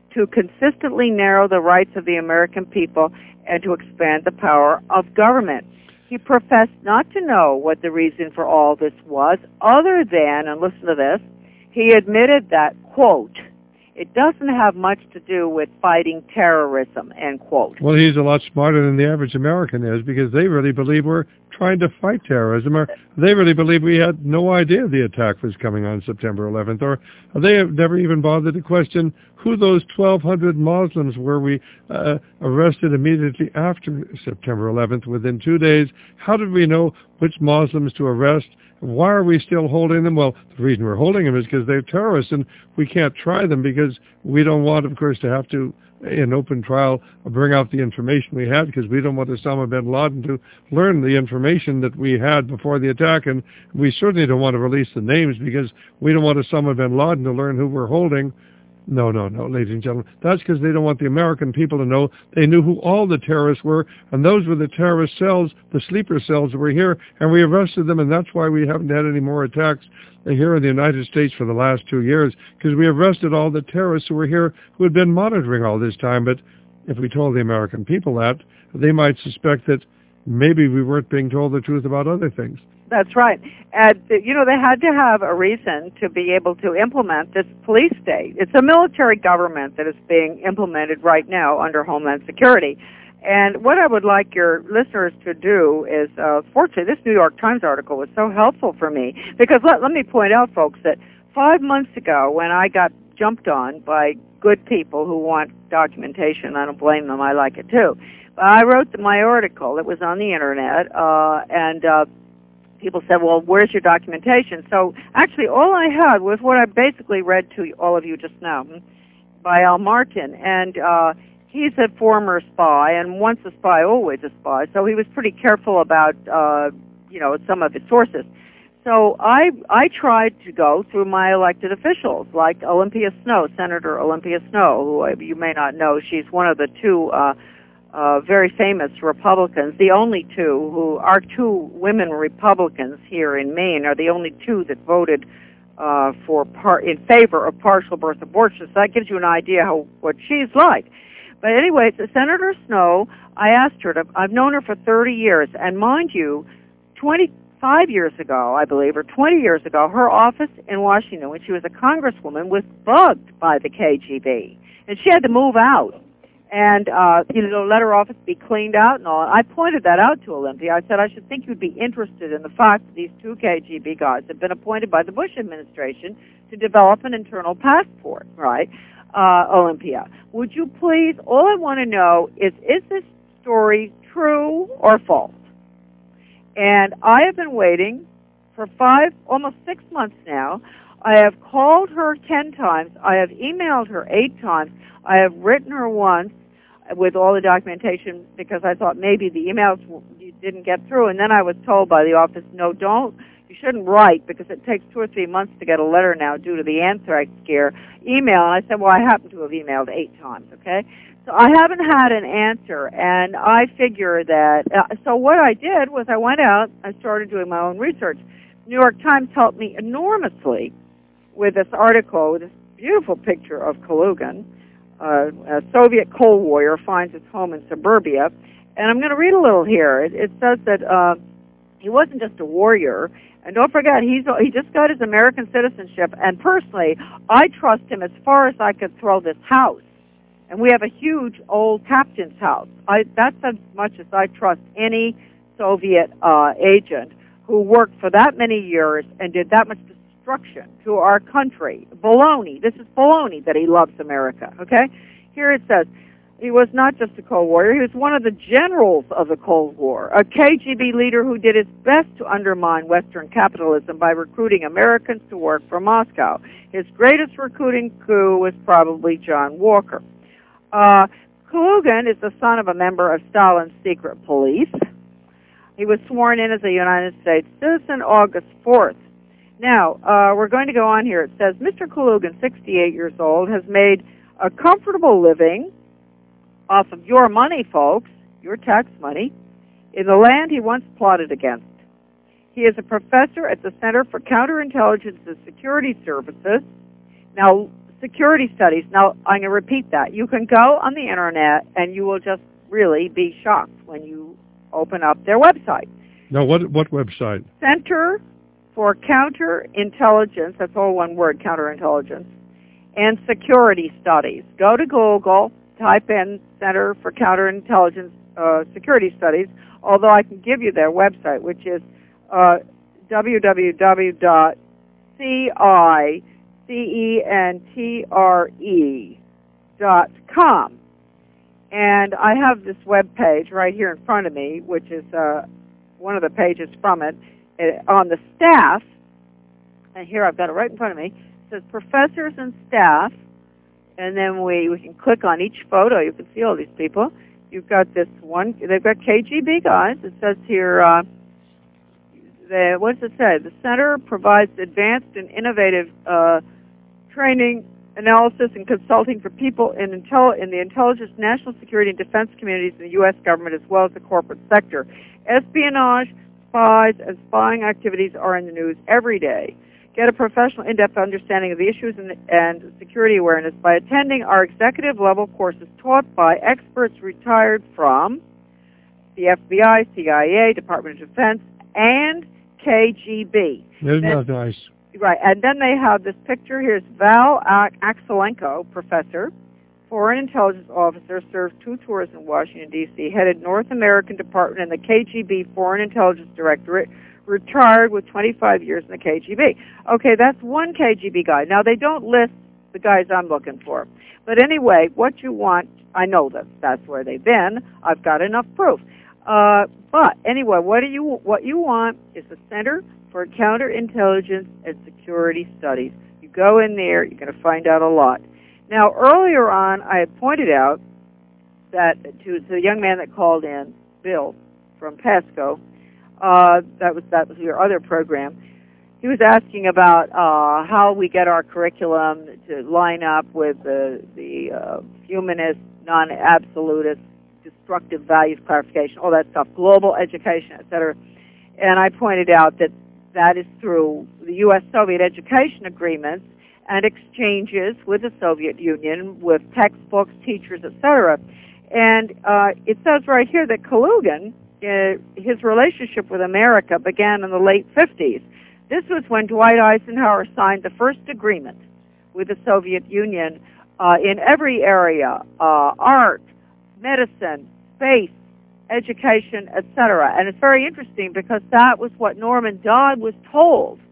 to consistently narrow the rights of the American people and to expand the power of government. He professed not to know what the reason for all this was, other than, and listen to this, he admitted that, quote, it doesn't have much to do with fighting terrorism, end quote. Well, he's a lot smarter than the average American is, because they really believe we're trying to fight terrorism, or they really believe we had no idea the attack was coming on September eleventh, or they have never even bothered to question who those twelve hundred Muslims were we uh, arrested immediately after September eleventh. Within two days, how did we know which Muslims to arrest? Why are we still holding them? Well, the reason we're holding them is because they're terrorists, and we can't try them because we don't want, of course, to have to, in open trial, bring out the information we had, because we don't want Osama bin Laden to learn the information that we had before the attack, and we certainly don't want to release the names because we don't want Osama bin Laden to learn who we're holding. No, no, no, ladies and gentlemen. That's because they don't want the American people to know. They knew who all the terrorists were, and those were the terrorist cells, the sleeper cells that were here, and we arrested them, and that's why we haven't had any more attacks here in the United States for the last two years, because we arrested all the terrorists who were here who had been monitoring all this time. But if we told the American people that, they might suspect that maybe we weren't being told the truth about other things. That's right. And, you know, they had to have a reason to be able to implement this police state. It's a military government that is being implemented right now under Homeland Security. And what I would like your listeners to do is, uh, fortunately, this New York Times article was so helpful for me, because let, let me point out, folks, that five months ago when I got jumped on by good people who want documentation, I don't blame them, I like it too, but I wrote my article. It was on the Internet, uh, and uh, people said, well, where's your documentation? So actually all I had was what I basically read to all of you just now by Al Martin. And uh, he's a former spy, and once a spy, always a spy. So he was pretty careful about, uh, you know, some of his sources. So I I tried to go through my elected officials, like Olympia Snowe, Senator Olympia Snowe, who you may not know. She's one of the two uh, Uh, very famous Republicans, the only two who are two women Republicans here in Maine are the only two that voted uh, for par in favor of partial birth abortion. So that gives you an idea how what she's like. But anyway, so Senator Snowe, I asked her to. I've known her for thirty years, and mind you, twenty-five years ago, I believe, or twenty years ago, her office in Washington, when she was a congresswoman, was bugged by the K G B, and she had to move out. And, uh, you know, let her office be cleaned out and all. I pointed that out to Olympia. I said, I should think you'd be interested in the fact that these two K G B guys have been appointed by the Bush administration to develop an internal passport, right? Uh, Olympia, would you please, all I want to know is, is this story true or false? And I have been waiting for five, almost six months now. I have called her ten times. I have emailed her eight times. I have written her once with all the documentation because I thought maybe the emails didn't get through. And then I was told by the office, no, don't. You shouldn't write because it takes two or three months to get a letter now due to the anthrax scare. Email. And I said, well, I happen to have emailed eight times, okay? So I haven't had an answer. And I figure that, uh, so what I did was I went out, I started doing my own research. New York Times helped me enormously with this article, with this beautiful picture of Kalugin. Uh, a Soviet coal warrior finds his home in suburbia. And I'm going to read a little here. It, it says that uh, he wasn't just a warrior. And don't forget, he's he just got his American citizenship. And personally, I trust him as far as I could throw this house. And we have a huge old captain's house. I, that's as much as I trust any Soviet uh, agent who worked for that many years and did that much destruction to our country. Baloney. This is baloney that he loves America, okay? Here it says, he was not just a Cold Warrior, he was one of the generals of the Cold War, a K G B leader who did his best to undermine Western capitalism by recruiting Americans to work for Moscow. His greatest recruiting coup was probably John Walker. Uh, Kalugin is the son of a member of Stalin's secret police. He was sworn in as a United States citizen August fourth. Now, uh, we're going to go on here. It says, Mister Kalugin, sixty-eight years old, has made a comfortable living off of your money, folks, your tax money, in the land he once plotted against. He is a professor at the Center for Counterintelligence and Security Services. Now, security studies. Now, I'm going to repeat that. You can go on the Internet, and you will just really be shocked when you open up their website. Now, what what website? Center for Counterintelligence, that's all one word, counterintelligence, and security studies. Go to Google, type in Center for Counterintelligence uh, Security Studies, although I can give you their website, which is uh, w w w dot cicentre dot com. And I have this web page right here in front of me, which is uh, one of the pages from it, uh, on the staff. And here I've got it right in front of me. It says professors and staff. And then we, we can click on each photo. You can see all these people. You've got this one. They've got K G B guys. It says here, uh, the, what does it say? The center provides advanced and innovative uh, training, analysis, and consulting for people in, intel in the intelligence, national security, and defense communities in the U S government as well as the corporate sector. Espionage, spies, and spying activities are in the news every day. Get a professional, in-depth understanding of the issues and, and security awareness by attending our executive-level courses taught by experts retired from the F B I, C I A, Department of Defense, and K G B. Isn't that nice? Right, and then they have this picture. Here's Val Axelenko, professor, foreign intelligence officer, served two tours in Washington, D C, headed North American Department and the K G B Foreign Intelligence Directorate, retired with twenty-five years in the K G B. Okay, that's one K G B guy. Now, they don't list the guys I'm looking for. But anyway, what you want, I know that that's where they've been. I've got enough proof. Uh, but anyway, what do you what you want is the Center for Counterintelligence and Security Studies. You go in there, you're going to find out a lot. Now, earlier on, I had pointed out that to the young man that called in, Bill from Pasco, uh, that was that was your other program. He was asking about uh, how we get our curriculum to line up with the the uh, humanist, non-absolutist, destructive values clarification, all that stuff, global education, et cetera. And I pointed out that that is through the U S Soviet education agreements and exchanges with the Soviet Union, with textbooks, teachers, et cetera. And uh, it says right here that Kalugin, uh, his relationship with America began in the late fifties. This was when Dwight Eisenhower signed the first agreement with the Soviet Union uh, in every area, uh, art, medicine, space, education, et cetera. And it's very interesting because that was what Norman Dodd was told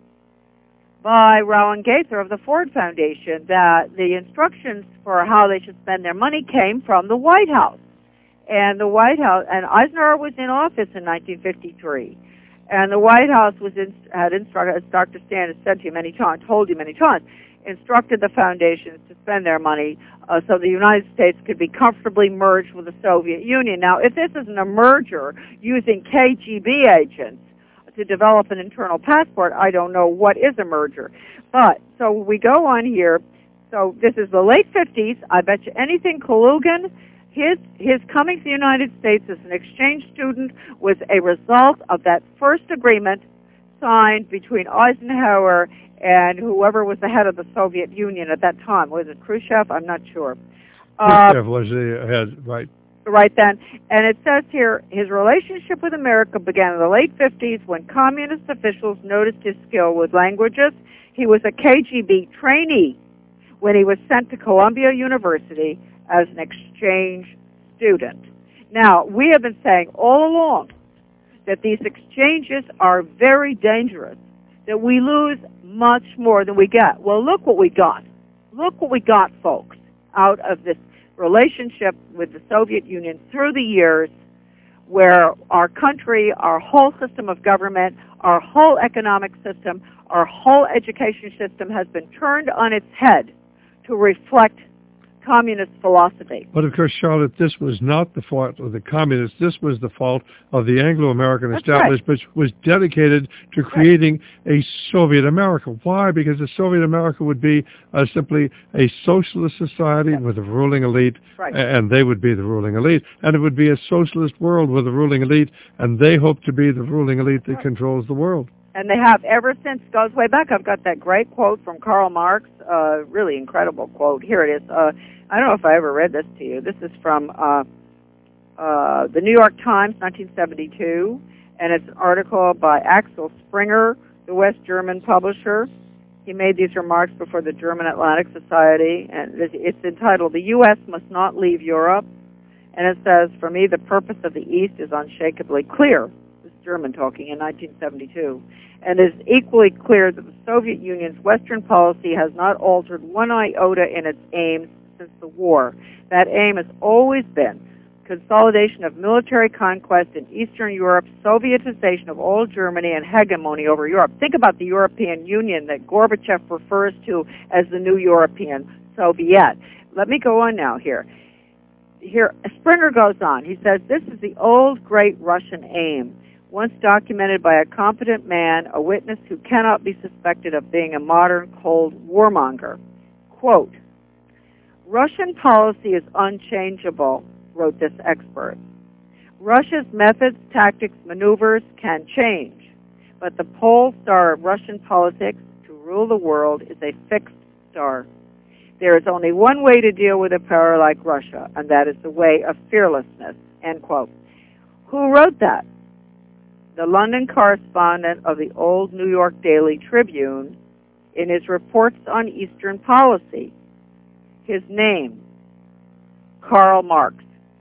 by Rowan Gaither of the Ford Foundation, that the instructions for how they should spend their money came from the White House. And the White House, and Eisenhower was in office in nineteen fifty-three. And the White House was in, had instructed, as Doctor Stan has said to you many times, told you many times, instructed the foundations to spend their money uh, so the United States could be comfortably merged with the Soviet Union. Now, if this isn't a merger using K G B agents to develop an internal passport, I don't know what is a merger. But, so we go on here. So this is the late fifties. I bet you anything Kalugin, his, his coming to the United States as an exchange student was a result of that first agreement signed between Eisenhower and whoever was the head of the Soviet Union at that time. Was it Khrushchev? I'm not sure. Khrushchev uh, was the head, right. Right then. And it says here, his relationship with America began in the late fifties when communist officials noticed his skill with languages. He was a K G B trainee when he was sent to Columbia University as an exchange student. Now, we have been saying all along that these exchanges are very dangerous, that we lose much more than we get. Well, look what we got. Look what we got, folks, out of this relationship with the Soviet Union through the years, where our country, our whole system of government, our whole economic system, our whole education system has been turned on its head to reflect communist philosophy. But of course, Charlotte, this was not the fault of the communists. This was the fault of the Anglo-American establishment, right, which was dedicated to creating right. a Soviet America. Why? Because the Soviet America would be uh, simply a socialist society yes. with a ruling elite, right. and they would be the ruling elite. And it would be a socialist world with a ruling elite, and they hope to be the ruling elite that right. controls the world. And they have ever since. Goes way back. I've got that great quote from Karl Marx, uh, really incredible quote. Here it is. Uh, I don't know if I ever read this to you. This is from uh, uh, the New York Times, nineteen seventy-two, and it's an article by Axel Springer, the West German publisher. He made these remarks before the German Atlantic Society, and it's entitled, "The U S Must Not Leave Europe." And it says, "For me, the purpose of the East is unshakably clear." This is German talking in nineteen seventy-two. "And it is equally clear that the Soviet Union's Western policy has not altered one iota in its aims since the war. That aim has always been consolidation of military conquest in Eastern Europe, Sovietization of all Germany, and hegemony over Europe." Think about the European Union that Gorbachev refers to as the new European Soviet. Let me go on now here. Here, Springer goes on. He says, "This is the old great Russian aim, once documented by a competent man, a witness who cannot be suspected of being a modern Cold Warmonger." Quote, "Russian policy is unchangeable," wrote this expert. "Russia's methods, tactics, maneuvers can change, but the pole star of Russian politics, to rule the world, is a fixed star. There is only one way to deal with a power like Russia, and that is the way of fearlessness." End quote. Who wrote that? The London correspondent of the old New York Daily Tribune in his reports on Eastern policy. His name, Karl Marx.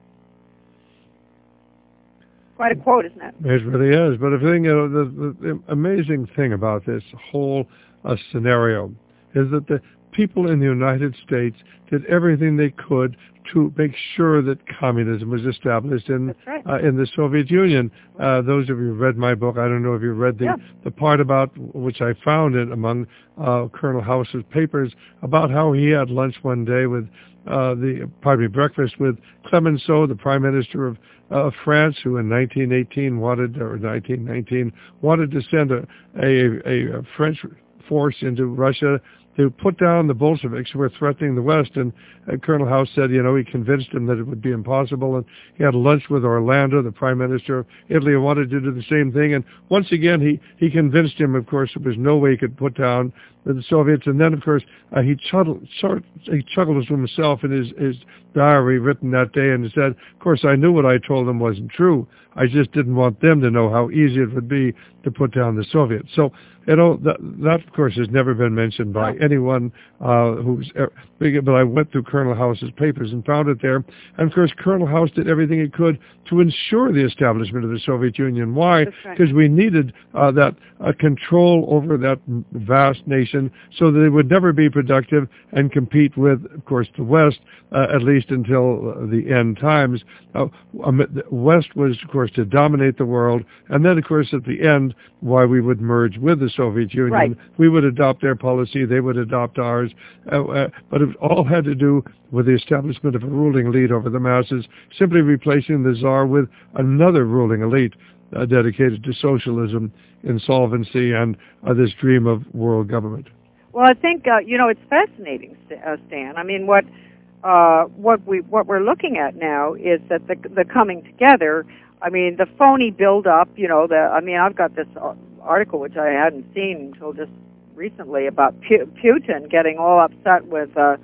Quite a quote, isn't it? It really is. But the thing, you know, the, the, the amazing thing about this whole uh, scenario is that the people in the United States did everything they could to make sure that communism was established in right. uh, in the Soviet Union. Uh, those of you who read my book, I don't know if you read the yeah. the part about which I found it among uh, Colonel House's papers about how he had lunch one day with uh, the pardon me breakfast with Clemenceau, the Prime Minister of uh, France, who in nineteen eighteen wanted or nineteen nineteen wanted to send a a, a French force into Russia to put down the Bolsheviks who were threatening the West. And uh, Colonel House said, you know, he convinced him that it would be impossible. And he had lunch with Orlando, the Prime Minister of Italy, and wanted to do the same thing. And once again, he, he convinced him, of course, there was no way he could put down the Soviets. And then, of course, uh, he, chuckled, sort, he chuckled to himself in his, his diary written that day and said, of course, I knew what I told them wasn't true. I just didn't want them to know how easy it would be to put down the Soviets. So, you know, that, that of course, has never been mentioned by anyone uh, who's ever, but I went through Colonel House's papers and found it there. And, of course, Colonel House did everything he could to ensure the establishment of the Soviet Union. Why? Because right. we needed uh, that uh, control over that vast nation so that it would never be productive and compete with, of course, the West, uh, at least until uh, the end times. Uh, um, the West was, of course, to dominate the world. And then, of course, at the end, why we would merge with the Soviet Union. Right. We would adopt their policy, they would adopt ours. Uh, uh, but it all had to do with the establishment of a ruling elite over the masses, simply replacing the Tsar with another ruling elite uh, dedicated to socialism, insolvency, and uh, this dream of world government. Well, I think, uh, you know, it's fascinating, Stan. I mean, what uh, what, we, what we're looking at now is that the, the coming together, I mean, the phony build-up, you know, the, I mean, I've got this article, which I hadn't seen until just recently, about Putin getting all upset with, uh,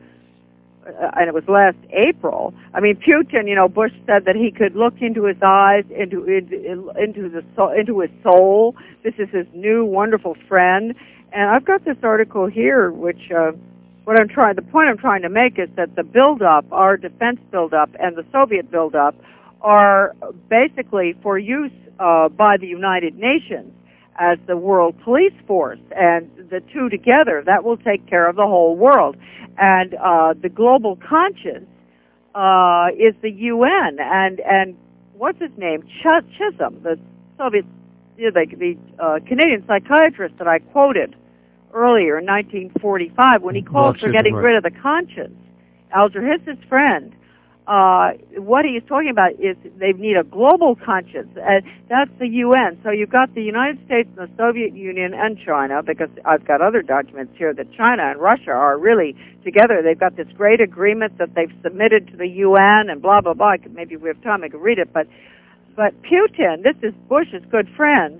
and it was last April. I mean, Putin, you know, Bush said that he could look into his eyes, into into, into the soul, into his soul. This is his new wonderful friend. And I've got this article here, which uh, what I'm trying, the point I'm trying to make is that the build-up, our defense build-up, and the Soviet build-up are basically for use uh, by the United Nations as the world police force, and the two together, that will take care of the whole world. And uh, the global conscience uh, is the U N, and and what's his name, Ch- Chisholm, the Soviet, you know, the, the uh, Canadian psychiatrist that I quoted earlier in nineteen forty-five, when he called for getting rid of the conscience. Alger Hiss, his friend. Uh, what he is talking about is they need a global conscience, and that's the U N. So you've got the United States and the Soviet Union and China, because I've got other documents here that China and Russia are really together. They've got this great agreement that they've submitted to the U N and blah, blah, blah. I could, maybe if we have time, I could read it. But, but Putin, this is Bush's good friend,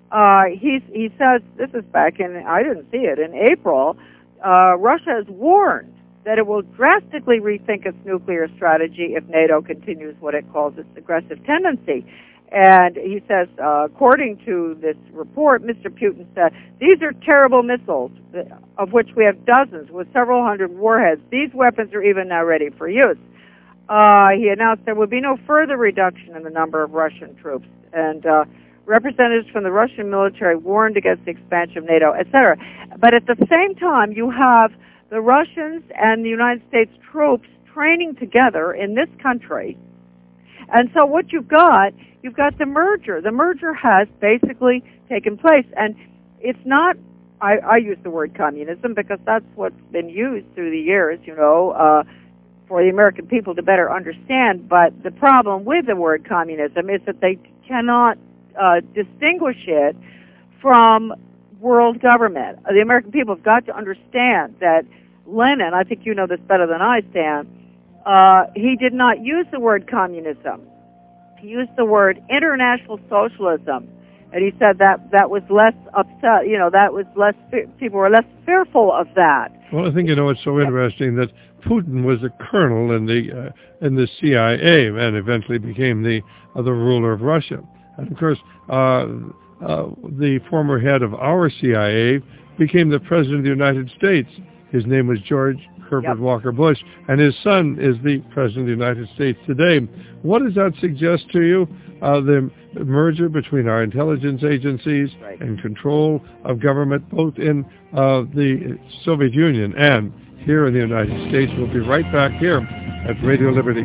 uh, he's, he says, this is back in, I didn't see it, in April, uh, Russia has warned that it will drastically rethink its nuclear strategy if NATO continues what it calls its aggressive tendency. And he says, uh, according to this report, Mister Putin said, these are terrible missiles, of which we have dozens with several hundred warheads. These weapons are even now ready for use. Uh, he announced there would be no further reduction in the number of Russian troops. And uh, representatives from the Russian military warned against the expansion of NATO, et cetera. But at the same time, you have the Russians and the United States troops training together in this country. And so what you've got, you've got the merger. The merger has basically taken place. And it's not, I, I use the word communism because that's what's been used through the years, you know, uh, for the American people to better understand. But the problem with the word communism is that they cannot uh, distinguish it from world government. The American people have got to understand that Lenin, I think you know this better than I, Stan, uh, he did not use the word communism. He used the word international socialism. And he said that that was less upset, you know, that was less, people were less fearful of that. Well, I think, you know, it's so interesting that Putin was a colonel in the uh, in the C I A and eventually became the uh, the ruler of Russia. And of course, uh, uh, the former head of our C I A became the president of the United States. His name was George Herbert yep. Walker Bush, and his son is the president of the United States today. What does that suggest to you? Uh, the merger between our intelligence agencies right. and control of government, both in uh, the Soviet Union and here in the United States. We'll be right back here at Radio Liberty.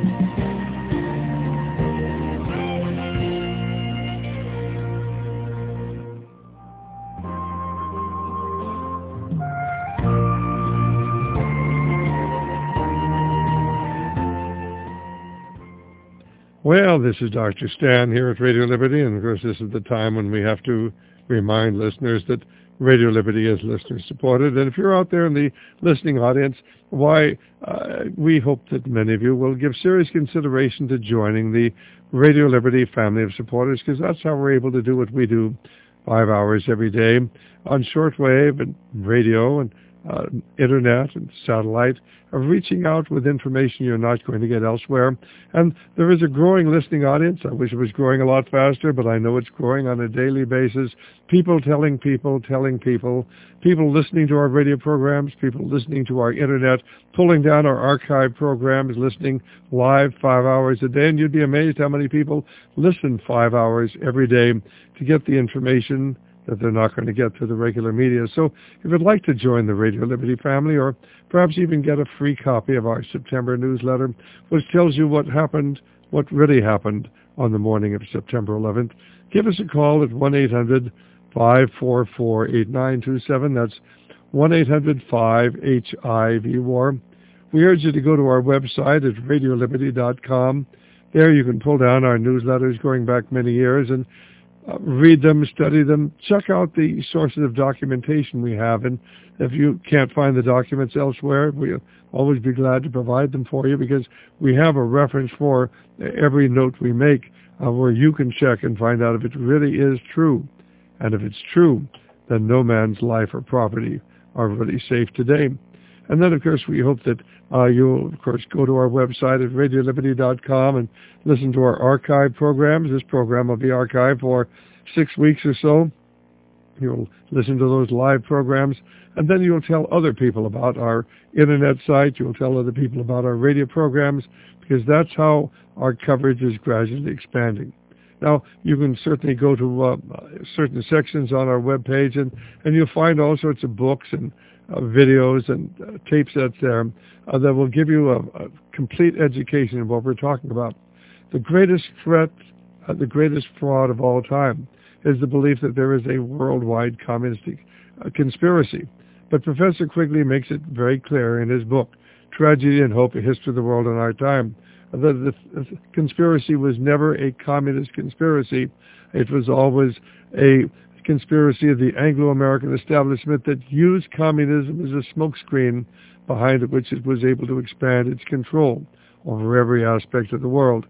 Well, this is Doctor Stan here at Radio Liberty, and of course this is the time when we have to remind listeners that Radio Liberty is listener-supported. And if you're out there in the listening audience, why, uh, we hope that many of you will give serious consideration to joining the Radio Liberty family of supporters, because that's how we're able to do what we do five hours every day on shortwave and radio and uh, internet and satellite, of reaching out with information you're not going to get elsewhere. And there is a growing listening audience. I wish it was growing a lot faster, but I know it's growing on a daily basis. People telling people, telling people, people listening to our radio programs, people listening to our internet, pulling down our archive programs, listening live five hours a day. And you'd be amazed how many people listen five hours every day to get the information that they're not going to get through the regular media. So if you'd like to join the Radio Liberty family, or perhaps even get a free copy of our September newsletter, which tells you what happened, what really happened on the morning of September eleventh, give us a call at one eight hundred five four four eight nine two seven. That's one eight hundred five H I V WAR. We urge you to go to our website at radio liberty dot com. There you can pull down our newsletters going back many years and Uh, read them, study them, check out the sources of documentation we have. And if you can't find the documents elsewhere, we'll always be glad to provide them for you, because we have a reference for every note we make uh, where you can check and find out if it really is true. And if it's true, then no man's life or property are really safe today. And then, of course, we hope that uh, you'll, of course, go to our website at radio liberty dot com and listen to our archive programs. This program will be archived for six weeks or so. You'll listen to those live programs, and then you'll tell other people about our internet site. You'll tell other people about our radio programs, because that's how our coverage is gradually expanding. Now, you can certainly go to uh, certain sections on our webpage, and, and you'll find all sorts of books and uh, videos and uh, tape sets there uh, that will give you a, a complete education of what we're talking about. The greatest threat, uh, the greatest fraud of all time is the belief that there is a worldwide communistic uh, conspiracy. But Professor Quigley makes it very clear in his book, Tragedy and Hope, A History of the World in Our Time, that the, the conspiracy was never a communist conspiracy. It was always a conspiracy of the Anglo-American establishment that used communism as a smokescreen behind which it was able to expand its control over every aspect of the world.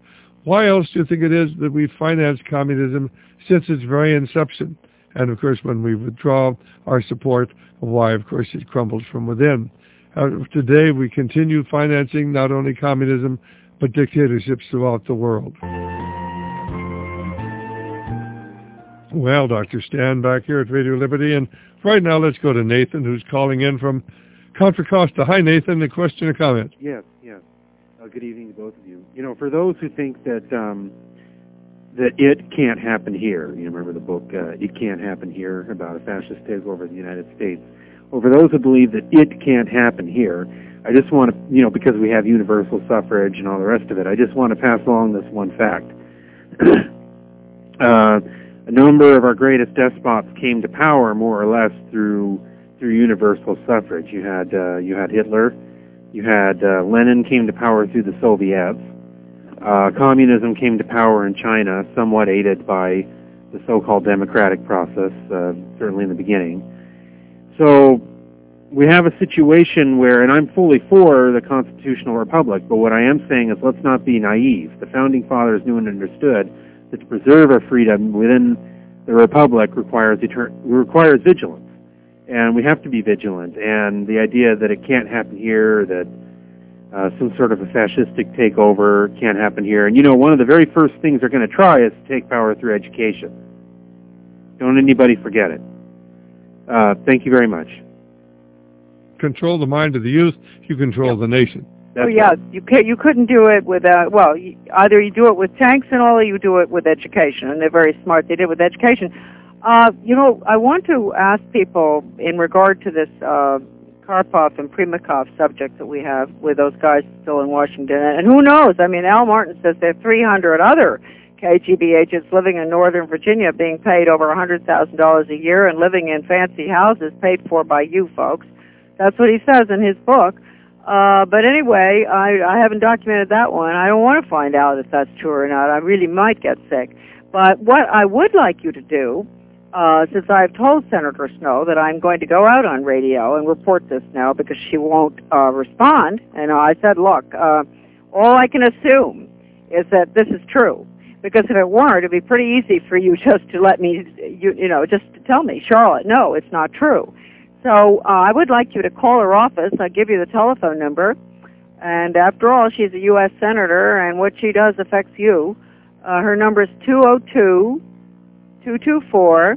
Why else do you think it is that we finance communism since its very inception? And, of course, when we withdraw our support, why, of course, it crumbles from within. Uh, today, we continue financing not only communism, but dictatorships throughout the world. Well, Doctor Stan back here at Radio Liberty, and right now let's go to Nathan, who's calling in from Contra Costa. Hi, Nathan. A question or comment? Yes, yes. Uh, good evening to both of you. You know, for those who think that um, that it can't happen here, you know, remember the book uh, It Can't Happen Here about a fascist takeover of the United States. Well, for those who believe that it can't happen here, I just want to, you know, because we have universal suffrage and all the rest of it, I just want to pass along this one fact. uh, a number of our greatest despots came to power more or less through through universal suffrage. You had uh, you had Hitler, you had uh, Lenin came to power through the Soviets. Uh, communism came to power in China, somewhat aided by the so-called democratic process, uh, certainly in the beginning. So we have a situation where, and I'm fully for the constitutional republic, but what I am saying is let's not be naive. The Founding Fathers knew and understood that to preserve our freedom within the republic requires, etern- requires vigilance. And we have to be vigilant. And the idea that it can't happen here, that uh, some sort of a fascistic takeover can't happen here. And, you know, one of the very first things they're going to try is to take power through education. Don't anybody forget it. Uh, thank you very much. Control the mind of the youth, you control yep. the nation. That's oh yeah, right. you can't, you couldn't do it without. Well, you, either you do it with tanks and all, or you do it with education. And they're very smart. They did it with education. Uh, you know, I want to ask people in regard to this uh, Karpov and Primakov subject that we have with those guys still in Washington. And who knows? I mean, Al Martin says there are three hundred other K G B agents living in Northern Virginia being paid over one hundred thousand dollars a year and living in fancy houses paid for by you folks. That's what he says in his book. Uh, but anyway, I, I haven't documented that one. I don't want to find out if that's true or not. I really might get sick. But what I would like you to do, uh, since I've told Senator Snowe that I'm going to go out on radio and report this now because she won't uh, respond, and I said, look, uh, all I can assume is that this is true. Because if it weren't, it'd be pretty easy for you just to let me, you, you know, just to tell me, Charlotte, no, it's not true. So uh, I would like you to call her office. I'll give you the telephone number. And after all, she's a U S senator, and what she does affects you. Uh, her number is two oh two, two two four,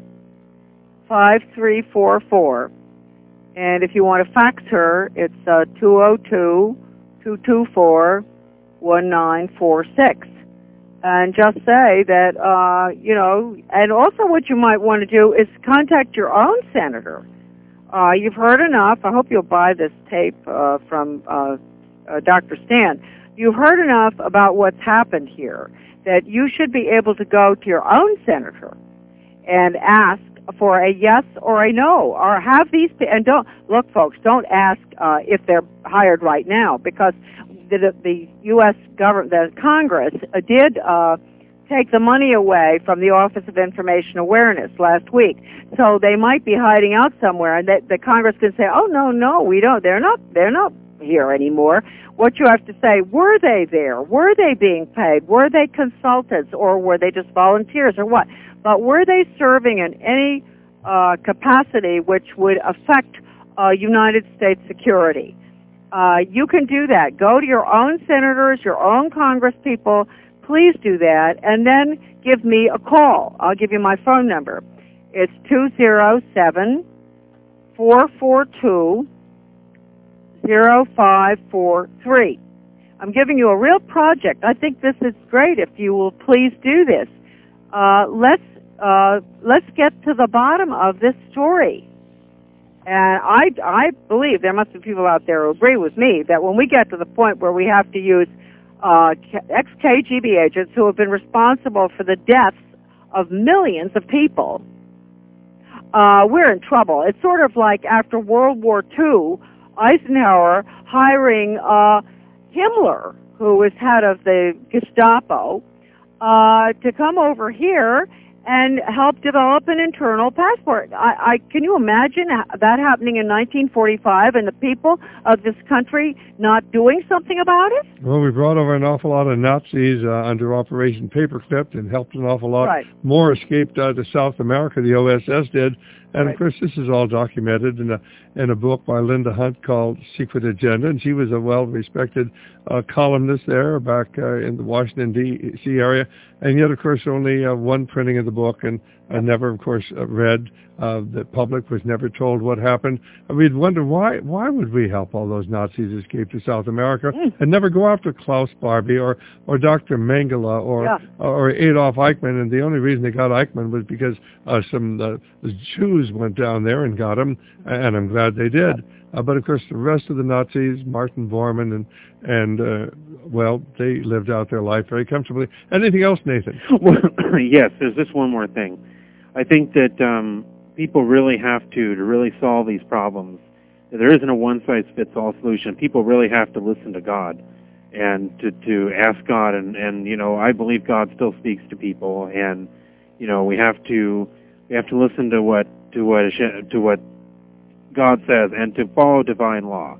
five three four four. And if you want to fax her, it's uh, two oh two, two two four, one nine four six. And just say that, uh, you know, and also what you might want to do is contact your own senator. Uh, you've heard enough. I hope you'll buy this tape uh, from uh, uh, Doctor Stan. You've heard enough about what's happened here that you should be able to go to your own senator and ask for a yes or a no, or have these, and don't, look folks, don't ask uh, if they're hired right now, because the, the U S government, the Congress uh, did uh, take the money away from the Office of Information Awareness last week. So they might be hiding out somewhere, and that the Congress can say, oh, no, no, we don't. They're not, they're not here anymore. What you have to say, were they there? Were they being paid? Were they consultants, or were they just volunteers, or what? But were they serving in any uh, capacity which would affect uh, United States security? Uh, you can do that. Go to your own senators, your own Congress people. Please do that, and then give me a call. I'll give you my phone number. It's two oh seven, four four two, oh five four three. I'm giving you a real project. I think this is great if you will please do this. Uh, let's, uh, let's get to the bottom of this story. And I, I believe there must be people out there who agree with me that when we get to the point where we have to use Uh, ex-K G B agents who have been responsible for the deaths of millions of people, uh, we're in trouble. It's sort of like after World War Two, Eisenhower hiring uh, Himmler, who was head of the Gestapo, uh, to come over here and help develop an internal passport. I, I can you imagine that happening in nineteen forty-five and the people of this country not doing something about it? Well, we brought over an awful lot of Nazis uh, under Operation Paperclip and helped an awful lot right. more escaped uh, to South America, the O S S did. And, right. of course, this is all documented in a, in a book by Linda Hunt called Secret Agenda, and she was a well-respected uh, columnist there back uh, in the Washington, D C area. And yet, of course, only uh, one printing of the book, and uh, never, of course, uh, read. Uh, the public was never told what happened. And we'd wonder why why would we help all those Nazis escape to South America mm. and never go after Klaus Barbie or, or Doctor Mengele or yeah. or Adolf Eichmann. And the only reason they got Eichmann was because uh, some uh, Jews went down there and got him, and I'm glad they did. Uh, but, of course, the rest of the Nazis, Martin Bormann, and, and uh, well, they lived out their life very comfortably. Anything else, Nathan? Well, yes, there's just one more thing. I think that um, people really have to, to really solve these problems. There isn't a one-size-fits-all solution. People really have to listen to God and to, to ask God. And, and, you know, I believe God still speaks to people. And, you know, we have to we have to listen to what to what to what God says and to follow divine law.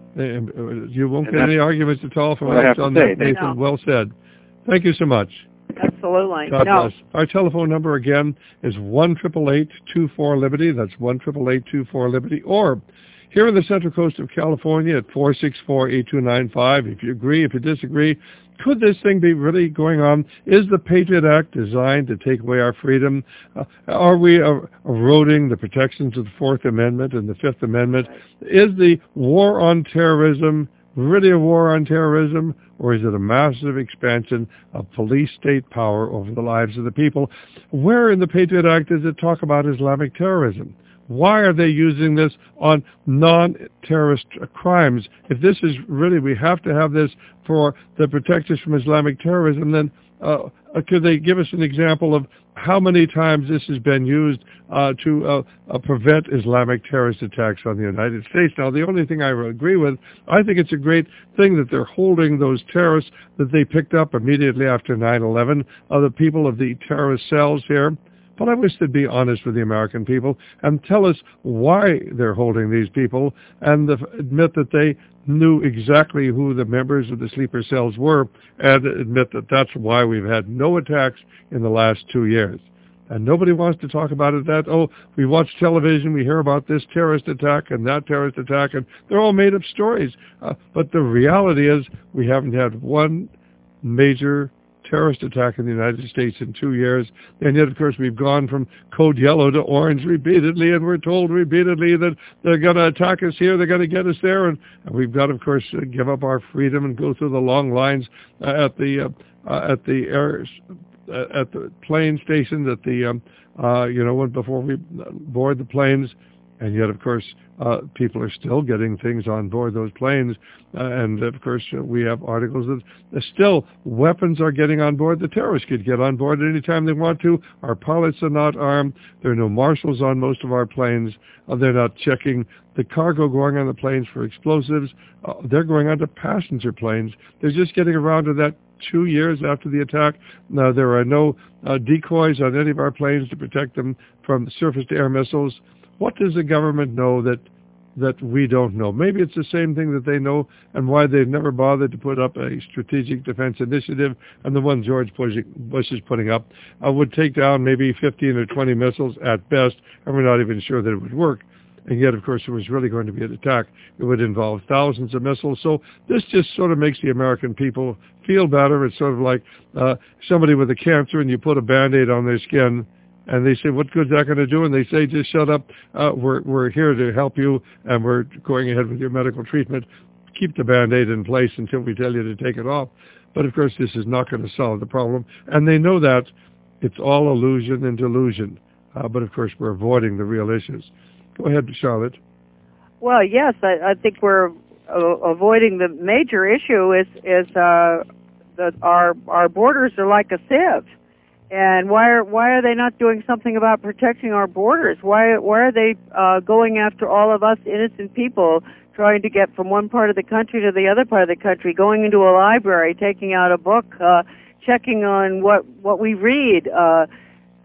You won't get any arguments at all from us on that, Nathan. No. Well said. Thank you so much. Absolutely. God no. bless. Our telephone number again is one triple eight two four Liberty. That's one triple eight two four Liberty. Or here on the Central Coast of California at four six four eight two nine five. If you agree, if you disagree, could this thing be really going on? Is the Patriot Act designed to take away our freedom? Uh, are we uh, eroding the protections of the Fourth Amendment and the Fifth Amendment? Is the war on terrorism really a war on terrorism, or is it a massive expansion of police state power over the lives of the people? Where in the Patriot Act does it talk about Islamic terrorism? Why are they using this on non-terrorist crimes? If this is really, we have to have this for the protect us from Islamic terrorism, then uh, could they give us an example of how many times this has been used uh, to uh, uh, prevent Islamic terrorist attacks on the United States? Now, the only thing I agree with, I think it's a great thing that they're holding those terrorists that they picked up immediately after nine eleven, uh, the people of the terrorist cells here. But I wish they'd be honest with the American people and tell us why they're holding these people and the, admit that they knew exactly who the members of the sleeper cells were and admit that that's why we've had no attacks in the last two years. And nobody wants to talk about it that, oh, we watch television, we hear about this terrorist attack and that terrorist attack, and they're all made up stories. Uh, but the reality is we haven't had one major terrorist attack in the United States in two years, and yet, of course, we've gone from code yellow to orange repeatedly, and we're told repeatedly that they're going to attack us here, they're going to get us there, and, and we've got, of course, to give up our freedom and go through the long lines uh, at the uh, uh, at the air uh, at the plane stations, at the um, uh, you know, when before we board the planes. And yet, of course, uh, people are still getting things on board those planes. Uh, and, of course, uh, we have articles that uh, still weapons are getting on board. The terrorists could get on board at any time they want to. Our pilots are not armed. There are no marshals on most of our planes. Uh, they're not checking the cargo going on the planes for explosives. Uh, they're going onto passenger planes. They're just getting around to that two years after the attack. Now, there are no uh, decoys on any of our planes to protect them from surface-to-air missiles. What does the government know that that we don't know? Maybe it's the same thing that they know and why they've never bothered to put up a strategic defense initiative, and the one George Bush, Bush is putting up uh, would take down maybe fifteen or twenty missiles at best, and we're not even sure that it would work. And yet, of course, it was really going to be an attack. It would involve thousands of missiles. So this just sort of makes the American people feel better. It's sort of like uh, somebody with a cancer and you put a Band-Aid on their skin, and they say, what good's that going to do? And they say, just shut up. Uh, we're we're here to help you, and we're going ahead with your medical treatment. Keep the Band-Aid in place until we tell you to take it off. But, of course, this is not going to solve the problem. And they know that. It's all illusion and delusion. Uh, but, of course, we're avoiding the real issues. Go ahead, Charlotte. Well, yes, I, I think we're uh, avoiding the major issue is, is uh, that our, our borders are like a sieve. And why are why are they not doing something about protecting our borders? Why why are they uh, going after all of us innocent people, trying to get from one part of the country to the other part of the country, going into a library, taking out a book, uh, checking on what what we read? Uh,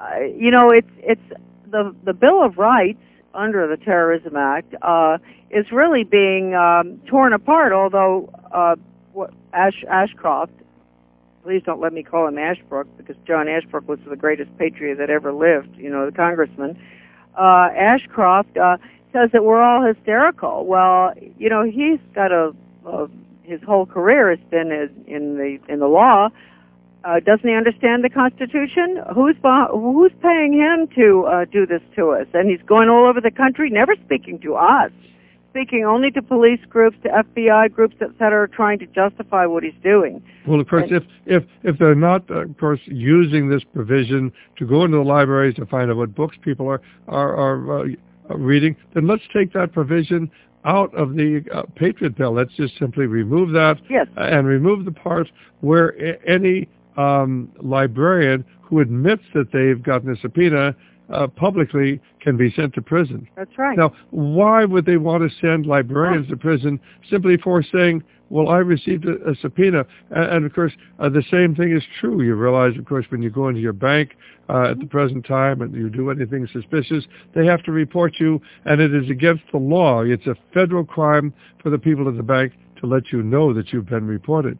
uh, you know, it's it's the the Bill of Rights under the Terrorism Act uh, is really being um, torn apart. Although uh, Ash, Ashcroft, please don't let me call him Ashbrook, because John Ashbrook was the greatest patriot that ever lived. You know, the congressman. Uh, Ashcroft uh, says that we're all hysterical. Well, you know, he's got a, a his whole career has been in, in the in the law. Uh, doesn't he understand the Constitution? Who's who's paying him to uh, do this to us? And he's going all over the country, never speaking to us, speaking only to police groups, to F B I groups, et cetera, trying to justify what he's doing. Well, of course, and, if if if they're not, uh, of course, using this provision to go into the libraries to find out what books people are are, are uh, reading, then let's take that provision out of the uh, Patriot Bill. Let's just simply remove that, yes. uh, and remove the part where any Um, librarian who admits that they've gotten a subpoena uh, publicly can be sent to prison. That's right. Now, why would they want to send librarians oh. to prison simply for saying, well, I received a, a subpoena? And, and, of course, uh, the same thing is true. You realize, of course, when you go into your bank uh, mm-hmm. at the present time and you do anything suspicious, they have to report you, and it is against the law. It's a federal crime for the people at the bank to let you know that you've been reported.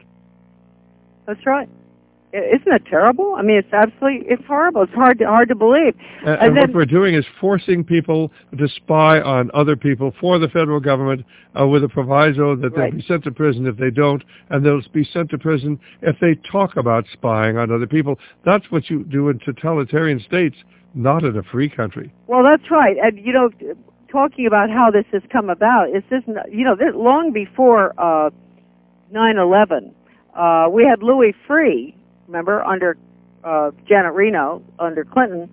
That's right. Isn't it terrible? I mean, it's absolutely, it's horrible. It's hard to, hard to believe. And, and, and then, what we're doing is forcing people to spy on other people for the federal government uh, with a proviso that they'll right. be sent to prison if they don't, and they'll be sent to prison if they talk about spying on other people. That's what you do in totalitarian states, not in a free country. Well, that's right. And, you know, talking about how this has come about, it's just, you know, this, long before uh, nine eleven, uh, we had Louis Freeh, remember, under uh, Janet Reno, under Clinton.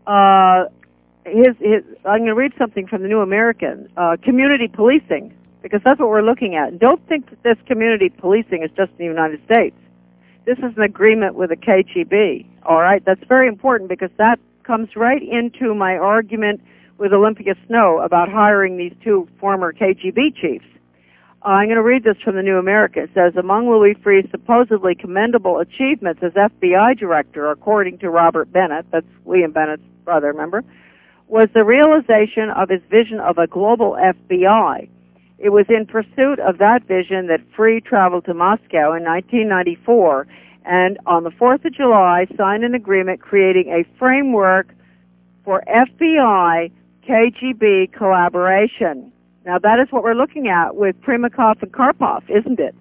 Uh, his, his, I'm going to read something from the New American, uh, community policing, because that's what we're looking at. And don't think that this community policing is just in the United States. This is an agreement with the K G B, all right? That's very important, because that comes right into my argument with Olympia Snowe about hiring these two former K G B chiefs. Uh, I'm going to read this from the New American. It says, among Louis Freeh's supposedly commendable achievements as F B I director, according to Robert Bennett, that's William Bennett's brother, remember, was the realization of his vision of a global F B I. It was in pursuit of that vision that Freeh traveled to Moscow in nineteen ninety-four and on the fourth of July signed an agreement creating a framework for F B I K G B collaboration. Now, that is what we're looking at with Primakov and Karpov, isn't it?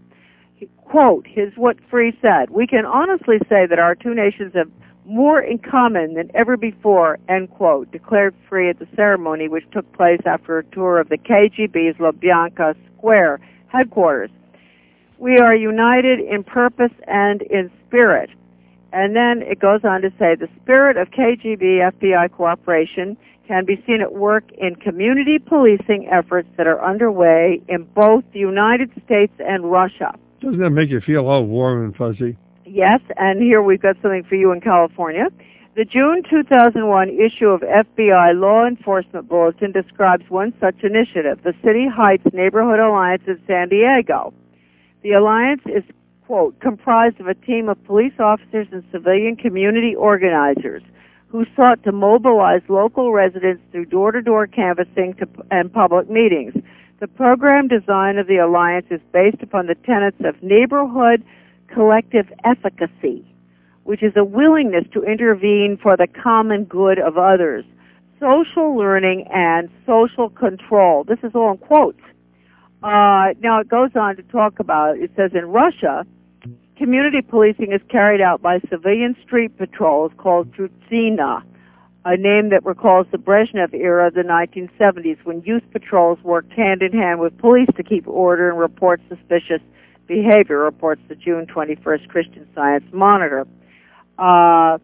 Quote, here's what Freeh said, we can honestly say that our two nations have more in common than ever before, end quote, declared Freeh at the ceremony, which took place after a tour of the K G B's Lubyanka Square headquarters. We are united in purpose and in spirit. And then it goes on to say, the spirit of K G B F B I cooperation can be seen at work in community policing efforts that are underway in both the United States and Russia. Doesn't that make you feel all warm and fuzzy? Yes, and here we've got something for you in California. The June two thousand one issue of F B I Law Enforcement Bulletin describes one such initiative, the City Heights Neighborhood Alliance in San Diego. The alliance is, quote, comprised of a team of police officers and civilian community organizers who sought to mobilize local residents through door-to-door canvassing to, and public meetings. The program design of the alliance is based upon the tenets of neighborhood collective efficacy, which is a willingness to intervene for the common good of others, social learning, and social control. This is all in quotes. Uh, now it goes on to talk about, it says in Russia, community policing is carried out by civilian street patrols called Trutsina, a name that recalls the Brezhnev era of the nineteen seventies when youth patrols worked hand-in-hand with police to keep order and report suspicious behavior, reports the June twenty-first Christian Science Monitor. Uh,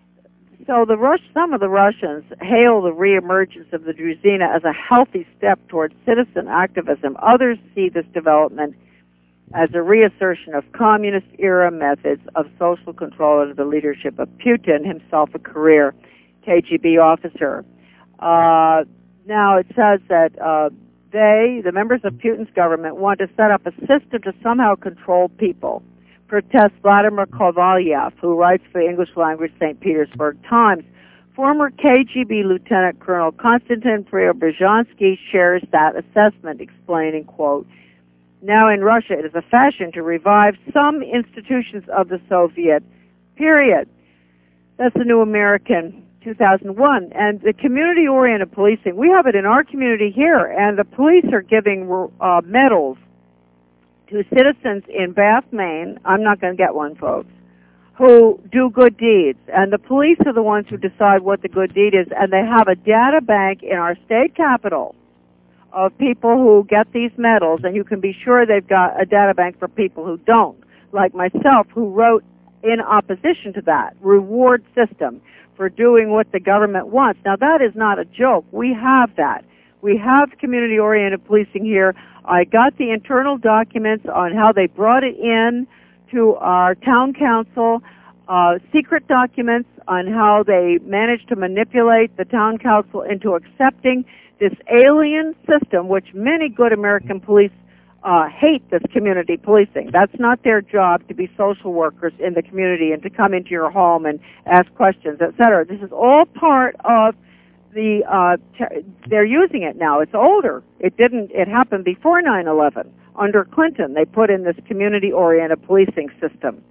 so the Rus- some of the Russians hail the reemergence of the Druzhina as a healthy step towards citizen activism. Others see this development as a reassertion of communist-era methods of social control under the leadership of Putin, himself a career K G B officer. Uh, now it says that uh, they, the members of Putin's government, want to set up a system to somehow control people. Protests Vladimir Kovalyev, who writes for the English-language Saint Petersburg Times, Former K G B Lieutenant Colonel Konstantin Preobrazhensky shares that assessment, explaining, quote, now in Russia it is a fashion to revive some institutions of the Soviet period. That's the New American two thousand one. And the community-oriented policing, we have it in our community here, and the police are giving uh, medals to citizens in Bath, Maine. I'm not going to get one, folks, who do good deeds. And the police are the ones who decide what the good deed is, and they have a data bank in our state capital of people who get these medals, and you can be sure they've got a data bank for people who don't, like myself, who wrote in opposition to that reward system for doing what the government wants. Now, that is not a joke. We have that. We have community-oriented policing here. I got the internal documents on how they brought it in to our town council, uh, secret documents on how they managed to manipulate the town council into accepting this alien system, which many good American police uh, hate this community policing. That's not their job, to be social workers in the community and to come into your home and ask questions, et cetera. This is all part of the, uh, t- they're using it now. It's older. It didn't, it happened before nine eleven. Under Clinton, they put in this community-oriented policing system.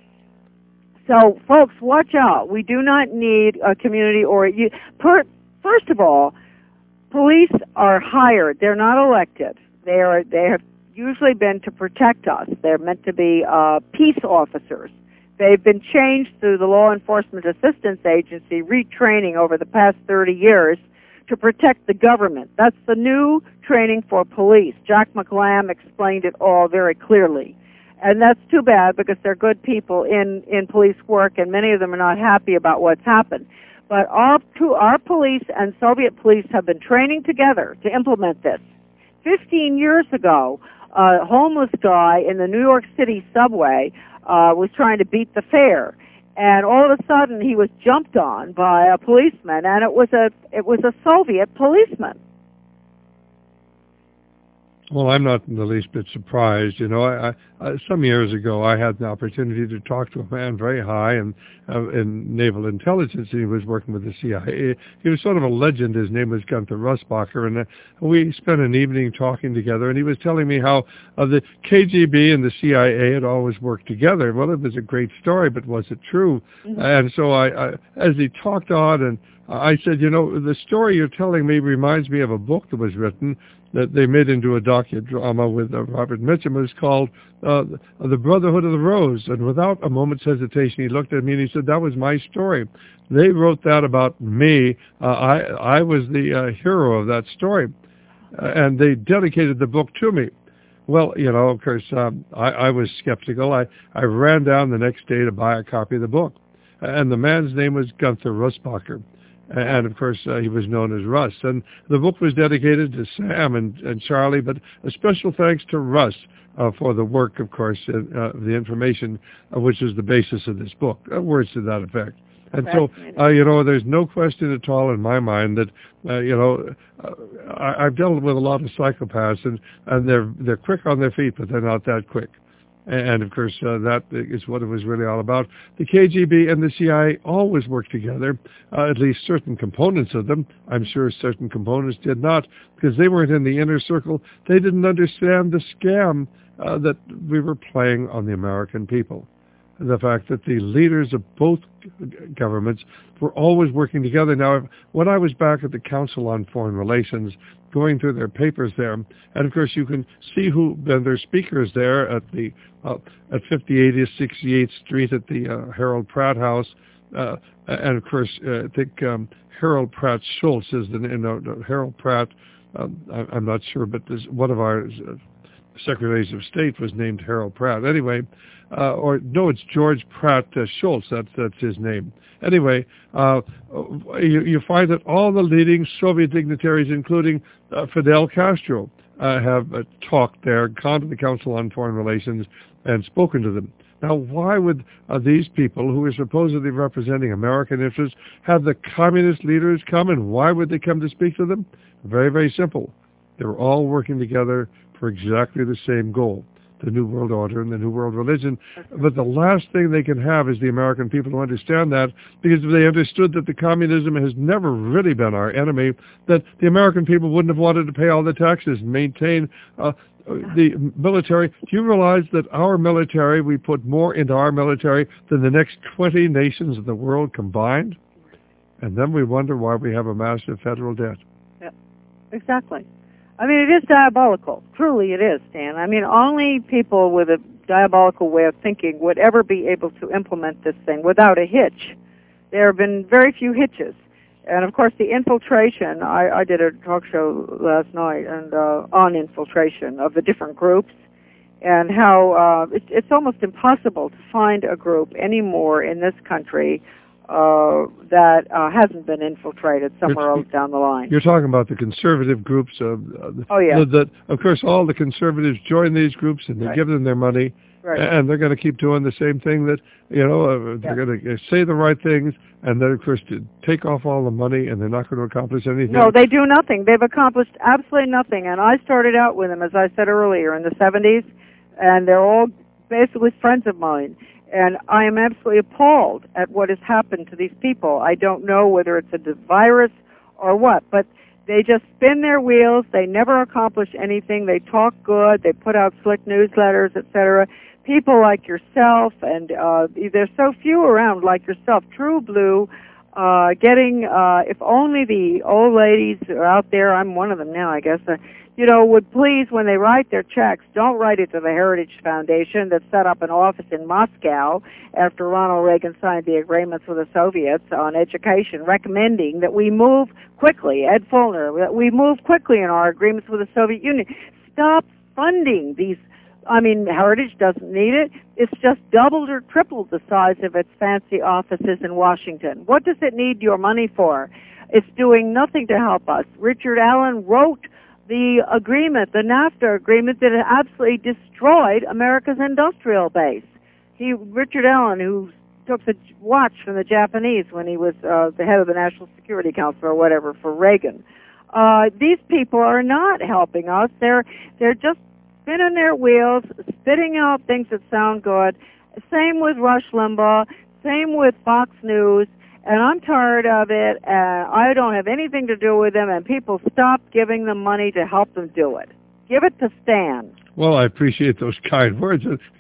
So, folks, watch out. We do not need a community or you, per, first of all, police are hired. They're not elected. They are. They have usually been to protect us. They're meant to be uh, peace officers. They've been changed through the Law Enforcement Assistance Agency retraining over the past thirty years to protect the government. That's the new training for police. Jack McLam explained it all very clearly. And that's too bad because they're good people in, in police work, and many of them are not happy about what's happened. But our, our police and Soviet police have been training together to implement this. Fifteen years ago, a homeless guy in the New York City subway uh, was trying to beat the fare, and all of a sudden he was jumped on by a policeman, and it was a it was a Soviet policeman. Well, I'm not in the least bit surprised. You know, I, I, some years ago I had the opportunity to talk to a man very high in, uh, in naval intelligence. He was working with the C I A. He was sort of a legend. His name was Gunther Russbacher, and uh, we spent an evening talking together, and he was telling me how uh, the K G B and the C I A had always worked together. Well, it was a great story, but was it true? Mm-hmm. And so I, I, as he talked on, and I said, you know, the story you're telling me reminds me of a book that was written that they made into a docudrama with uh, Robert Mitchum. It was called uh, The Brotherhood of the Rose. And without a moment's hesitation, he looked at me and he said, that was my story. They wrote that about me. Uh, I, I was the uh, hero of that story. Uh, and they dedicated the book to me. Well, you know, of course, um, I, I was skeptical. I, I ran down the next day to buy a copy of the book. And the man's name was Gunther Russbacher. And, of course, uh, he was known as Russ. And the book was dedicated to Sam and, and Charlie, but a special thanks to Russ uh, for the work, of course, uh, the information, uh, which is the basis of this book, uh, words to that effect. And so, uh, you know, there's no question at all in my mind that, uh, you know, uh, I, I've dealt with a lot of psychopaths, and, and they're they're quick on their feet, but they're not that quick. And, of course, uh, that is what it was really all about. The K G B and the C I A always worked together, uh, at least certain components of them. I'm sure certain components did not, because they weren't in the inner circle. They didn't understand the scam uh, that we were playing on the American people. The fact that the leaders of both governments were always working together. Now, when I was back at the Council on Foreign Relations, going through their papers there, and of course you can see who their speakers there at the uh, at fifty-eighth, sixty-eighth Street at the uh, Harold Pratt House, uh, and of course uh, I think um, Harold Pratt Schultz is the you know, Harold Pratt. Um, I, I'm not sure, but this, one of our uh, secretaries of state was named Harold Pratt. Anyway, uh, or no, it's George Pratt uh, Schultz. That's that's his name. Anyway, uh, you, you find that all the leading Soviet dignitaries, including uh, Fidel Castro, uh, have uh, talked there, gone to the Council on Foreign Relations, and spoken to them. Now, why would uh, these people, who are supposedly representing American interests, have the communist leaders come, and why would they come to speak to them? Very, very simple. They were all working together for exactly the same goal. the New World Order and the New World Religion. But the last thing they can have is the American people to understand that, because if they understood that the communism has never really been our enemy, that the American people wouldn't have wanted to pay all the taxes and maintain uh, the military. Do you realize that our military, we put more into our military than the next twenty nations of the world combined? And then we wonder why we have a massive federal debt. Yeah, exactly. I mean, it is diabolical. Truly it is, Stan. I mean, only people with a diabolical way of thinking would ever be able to implement this thing without a hitch. There have been very few hitches. And, of course, the infiltration, I, I did a talk show last night and uh, on infiltration of the different groups and how uh, it, it's almost impossible to find a group anymore in this country uh, that uh, hasn't been infiltrated somewhere you're, else down the line. You're talking about the conservative groups. Uh, oh, yeah. That, of course, all the conservatives join these groups and they right. give them their money. Right. And they're going to keep doing the same thing that, you know, uh, they're yeah. going to say the right things, and then, of course, to take off all the money, and they're not going to accomplish anything. No, they do nothing. They've accomplished absolutely nothing. And I started out with them, as I said earlier, in the seventies, and they're all basically friends of mine. And I am absolutely appalled at what has happened to these people. I don't know whether it's a virus or what, but they just spin their wheels. They never accomplish anything. They talk good. They put out slick newsletters, et cetera. People like yourself, and uh, there's so few around like yourself, true blue, uh, getting, uh, if only the old ladies are out there, I'm one of them now, I guess, uh, you know, would please, when they write their checks, don't write it to the Heritage Foundation that set up an office in Moscow after Ronald Reagan signed the agreements with the Soviets on education, recommending that we move quickly, Ed Fulner, that we move quickly in our agreements with the Soviet Union. Stop funding these. I mean, Heritage doesn't need it. It's just doubled or tripled the size of its fancy offices in Washington. What does it need your money for? It's doing nothing to help us. Richard Allen wrote the agreement, the NAFTA agreement, that absolutely destroyed America's industrial base. He, Richard Allen, who took the watch from the Japanese when he was uh, the head of the National Security Council or whatever for Reagan. Uh, these people are not helping us. They're they're just spinning their wheels, spitting out things that sound good. Same with Rush Limbaugh, same with Fox News, and I'm tired of it. Uh, I don't have anything to do with them, and people stop giving them money to help them do it. Give it to Stan. Well, I appreciate those kind words.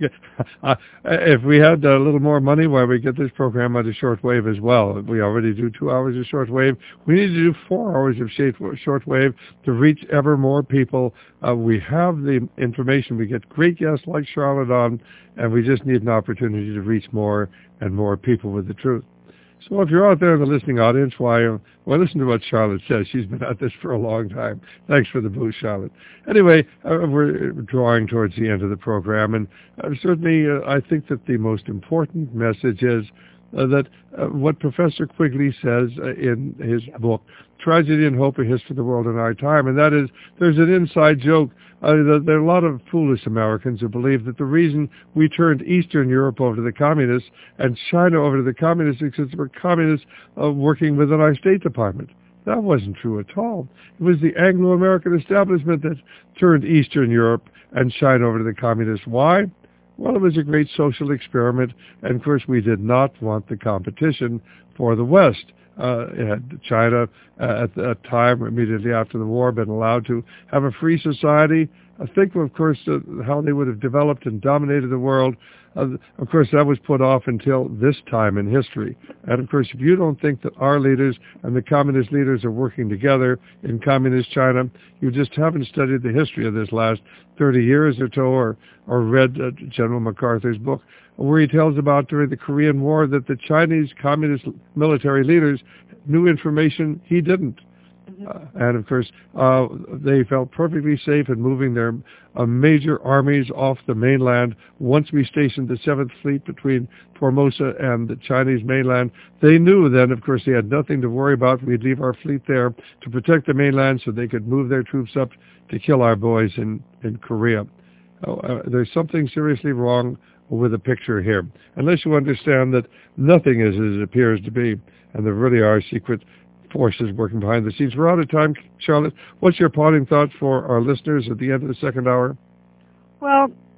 Uh, if we had a little more money, why we get this program on the shortwave as well. We already do two hours of shortwave. We need to do four hours of shortwave to reach ever more people. Uh, we have the information. We get great guests like Charlotte on, and we just need an opportunity to reach more and more people with the truth. So if you're out there in the listening audience, why, uh, well, listen to what Charlotte says. She's been at this for a long time. Thanks for the boost, Charlotte. Anyway, uh, we're drawing towards the end of the program, and uh, certainly uh, I think that the most important message is uh, that uh, what Professor Quigley says uh, in his book, Tragedy and Hope, A History of the World in Our Time, and that is there's an inside joke. Uh, there are a lot of foolish Americans who believe that the reason we turned Eastern Europe over to the communists and China over to the communists is because there were communists uh, working within our State Department. That wasn't true at all. It was the Anglo-American establishment that turned Eastern Europe and China over to the communists. Why? Well, it was a great social experiment, and of course we did not want the competition for the West. Uh, had China uh, at that time, immediately after the war, been allowed to have a free society. I think, of course, uh, how they would have developed and dominated the world. Uh, of course, that was put off until this time in history. And, of course, if you don't think that our leaders and the communist leaders are working together in communist China, you just haven't studied the history of this last thirty years or so, or, or read uh, General MacArthur's book, where he tells about during the Korean War that the Chinese communist military leaders knew information he didn't. Mm-hmm. Uh, and, of course, uh, they felt perfectly safe in moving their uh, major armies off the mainland. Once we stationed the seventh Fleet between Formosa and the Chinese mainland, they knew then, of course, they had nothing to worry about. We'd leave our fleet there to protect the mainland so they could move their troops up to kill our boys in, in Korea. Oh, uh, there's something seriously wrong with the picture here, unless you understand that nothing is as it appears to be, and there really are secret forces working behind the scenes. We're out of time, Charlotte. What's your parting thought for our listeners at the end of the second hour? Well,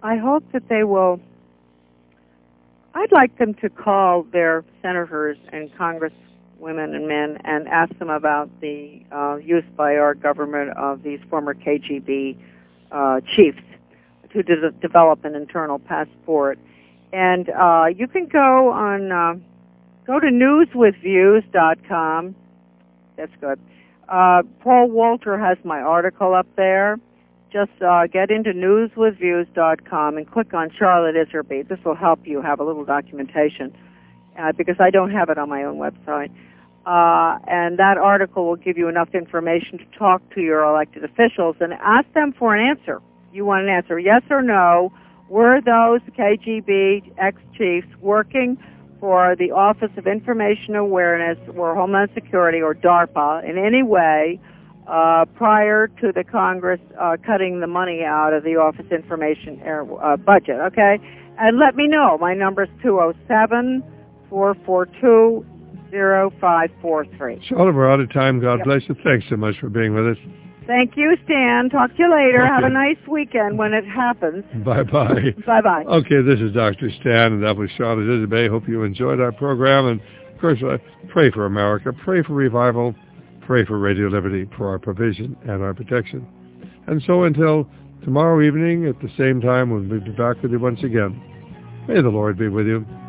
I hope that they will. I'd like them to call their senators and congresswomen and men and ask them about the uh, use by our government of these former K G B uh, chiefs to de- develop an internal passport. And uh, you can go on, uh, go to news with views dot com. That's good. Uh, Paul Walter has my article up there. Just uh, get into news with views dot com and click on Charlotte Iserby. This will help you have a little documentation uh, because I don't have it on my own website. Uh, and that article will give you enough information to talk to your elected officials and ask them for an answer. You want an answer, yes or no. Were those K G B ex-chiefs working for the Office of Information Awareness or Homeland Security or DARPA in any way uh, prior to the Congress uh, cutting the money out of the Office Information uh, budget, okay? And let me know. My number is two oh seven, four four two, oh five four three. Charlotte, we're out of time. God yep. bless you. Thanks so much for being with us. Thank you, Stan. Talk to you later. Okay. Have a nice weekend when it happens. Bye-bye. Bye-bye. Okay, this is Doctor Stan, and that was Charlotte Iserby. Hope you enjoyed our program. And, of course, uh, pray for America. Pray for revival. Pray for Radio Liberty, for our provision and our protection. And so until tomorrow evening at the same time, we'll be back with you once again. May the Lord be with you.